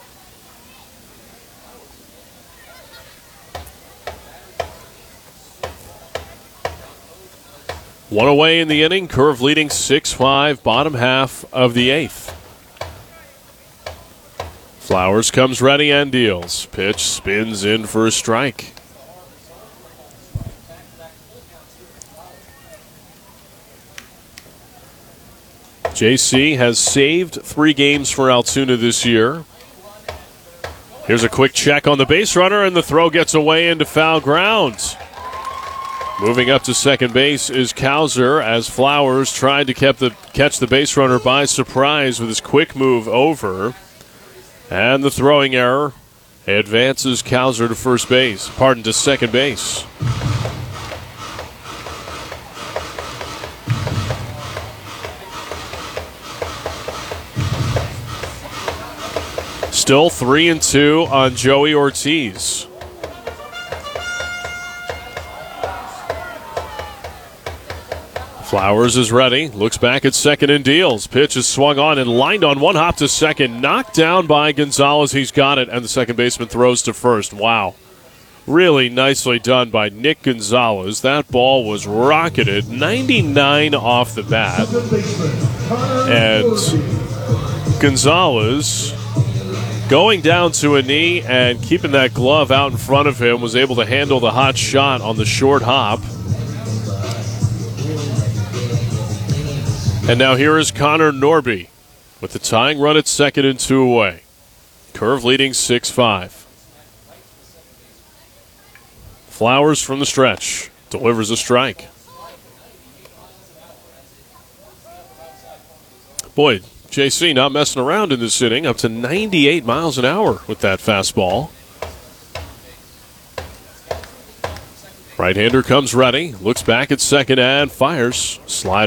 One away in the inning, Curve leading 6-5, bottom half of the 8th. Flowers comes ready and deals. Pitch spins in for a strike. JC has saved 3 games for Altoona this year. Here's a quick check on the base runner, and the throw gets away into foul ground. Moving up to second base is Cowser as Flowers tried to catch the base runner by surprise with his quick move over. And the throwing error advances Cowser to second base. Still 3-2 on Joey Ortiz. Flowers is ready, looks back at second and deals. Pitch is swung on and lined on one hop to second. Knocked down by Gonzalez. He's got it, and the second baseman throws to first. Wow. Really nicely done by Nick Gonzalez. That ball was rocketed 99 off the bat. And Gonzalez, going down to a knee and keeping that glove out in front of him, was able to handle the hot shot on the short hop. And now here is Connor Norby with the tying run at second and 2 away. Curve leading 6-5. Flowers from the stretch delivers a strike. Boy, JC not messing around in this inning, up to 98 miles an hour with that fastball. Right-hander comes ready, looks back at second and fires. Slider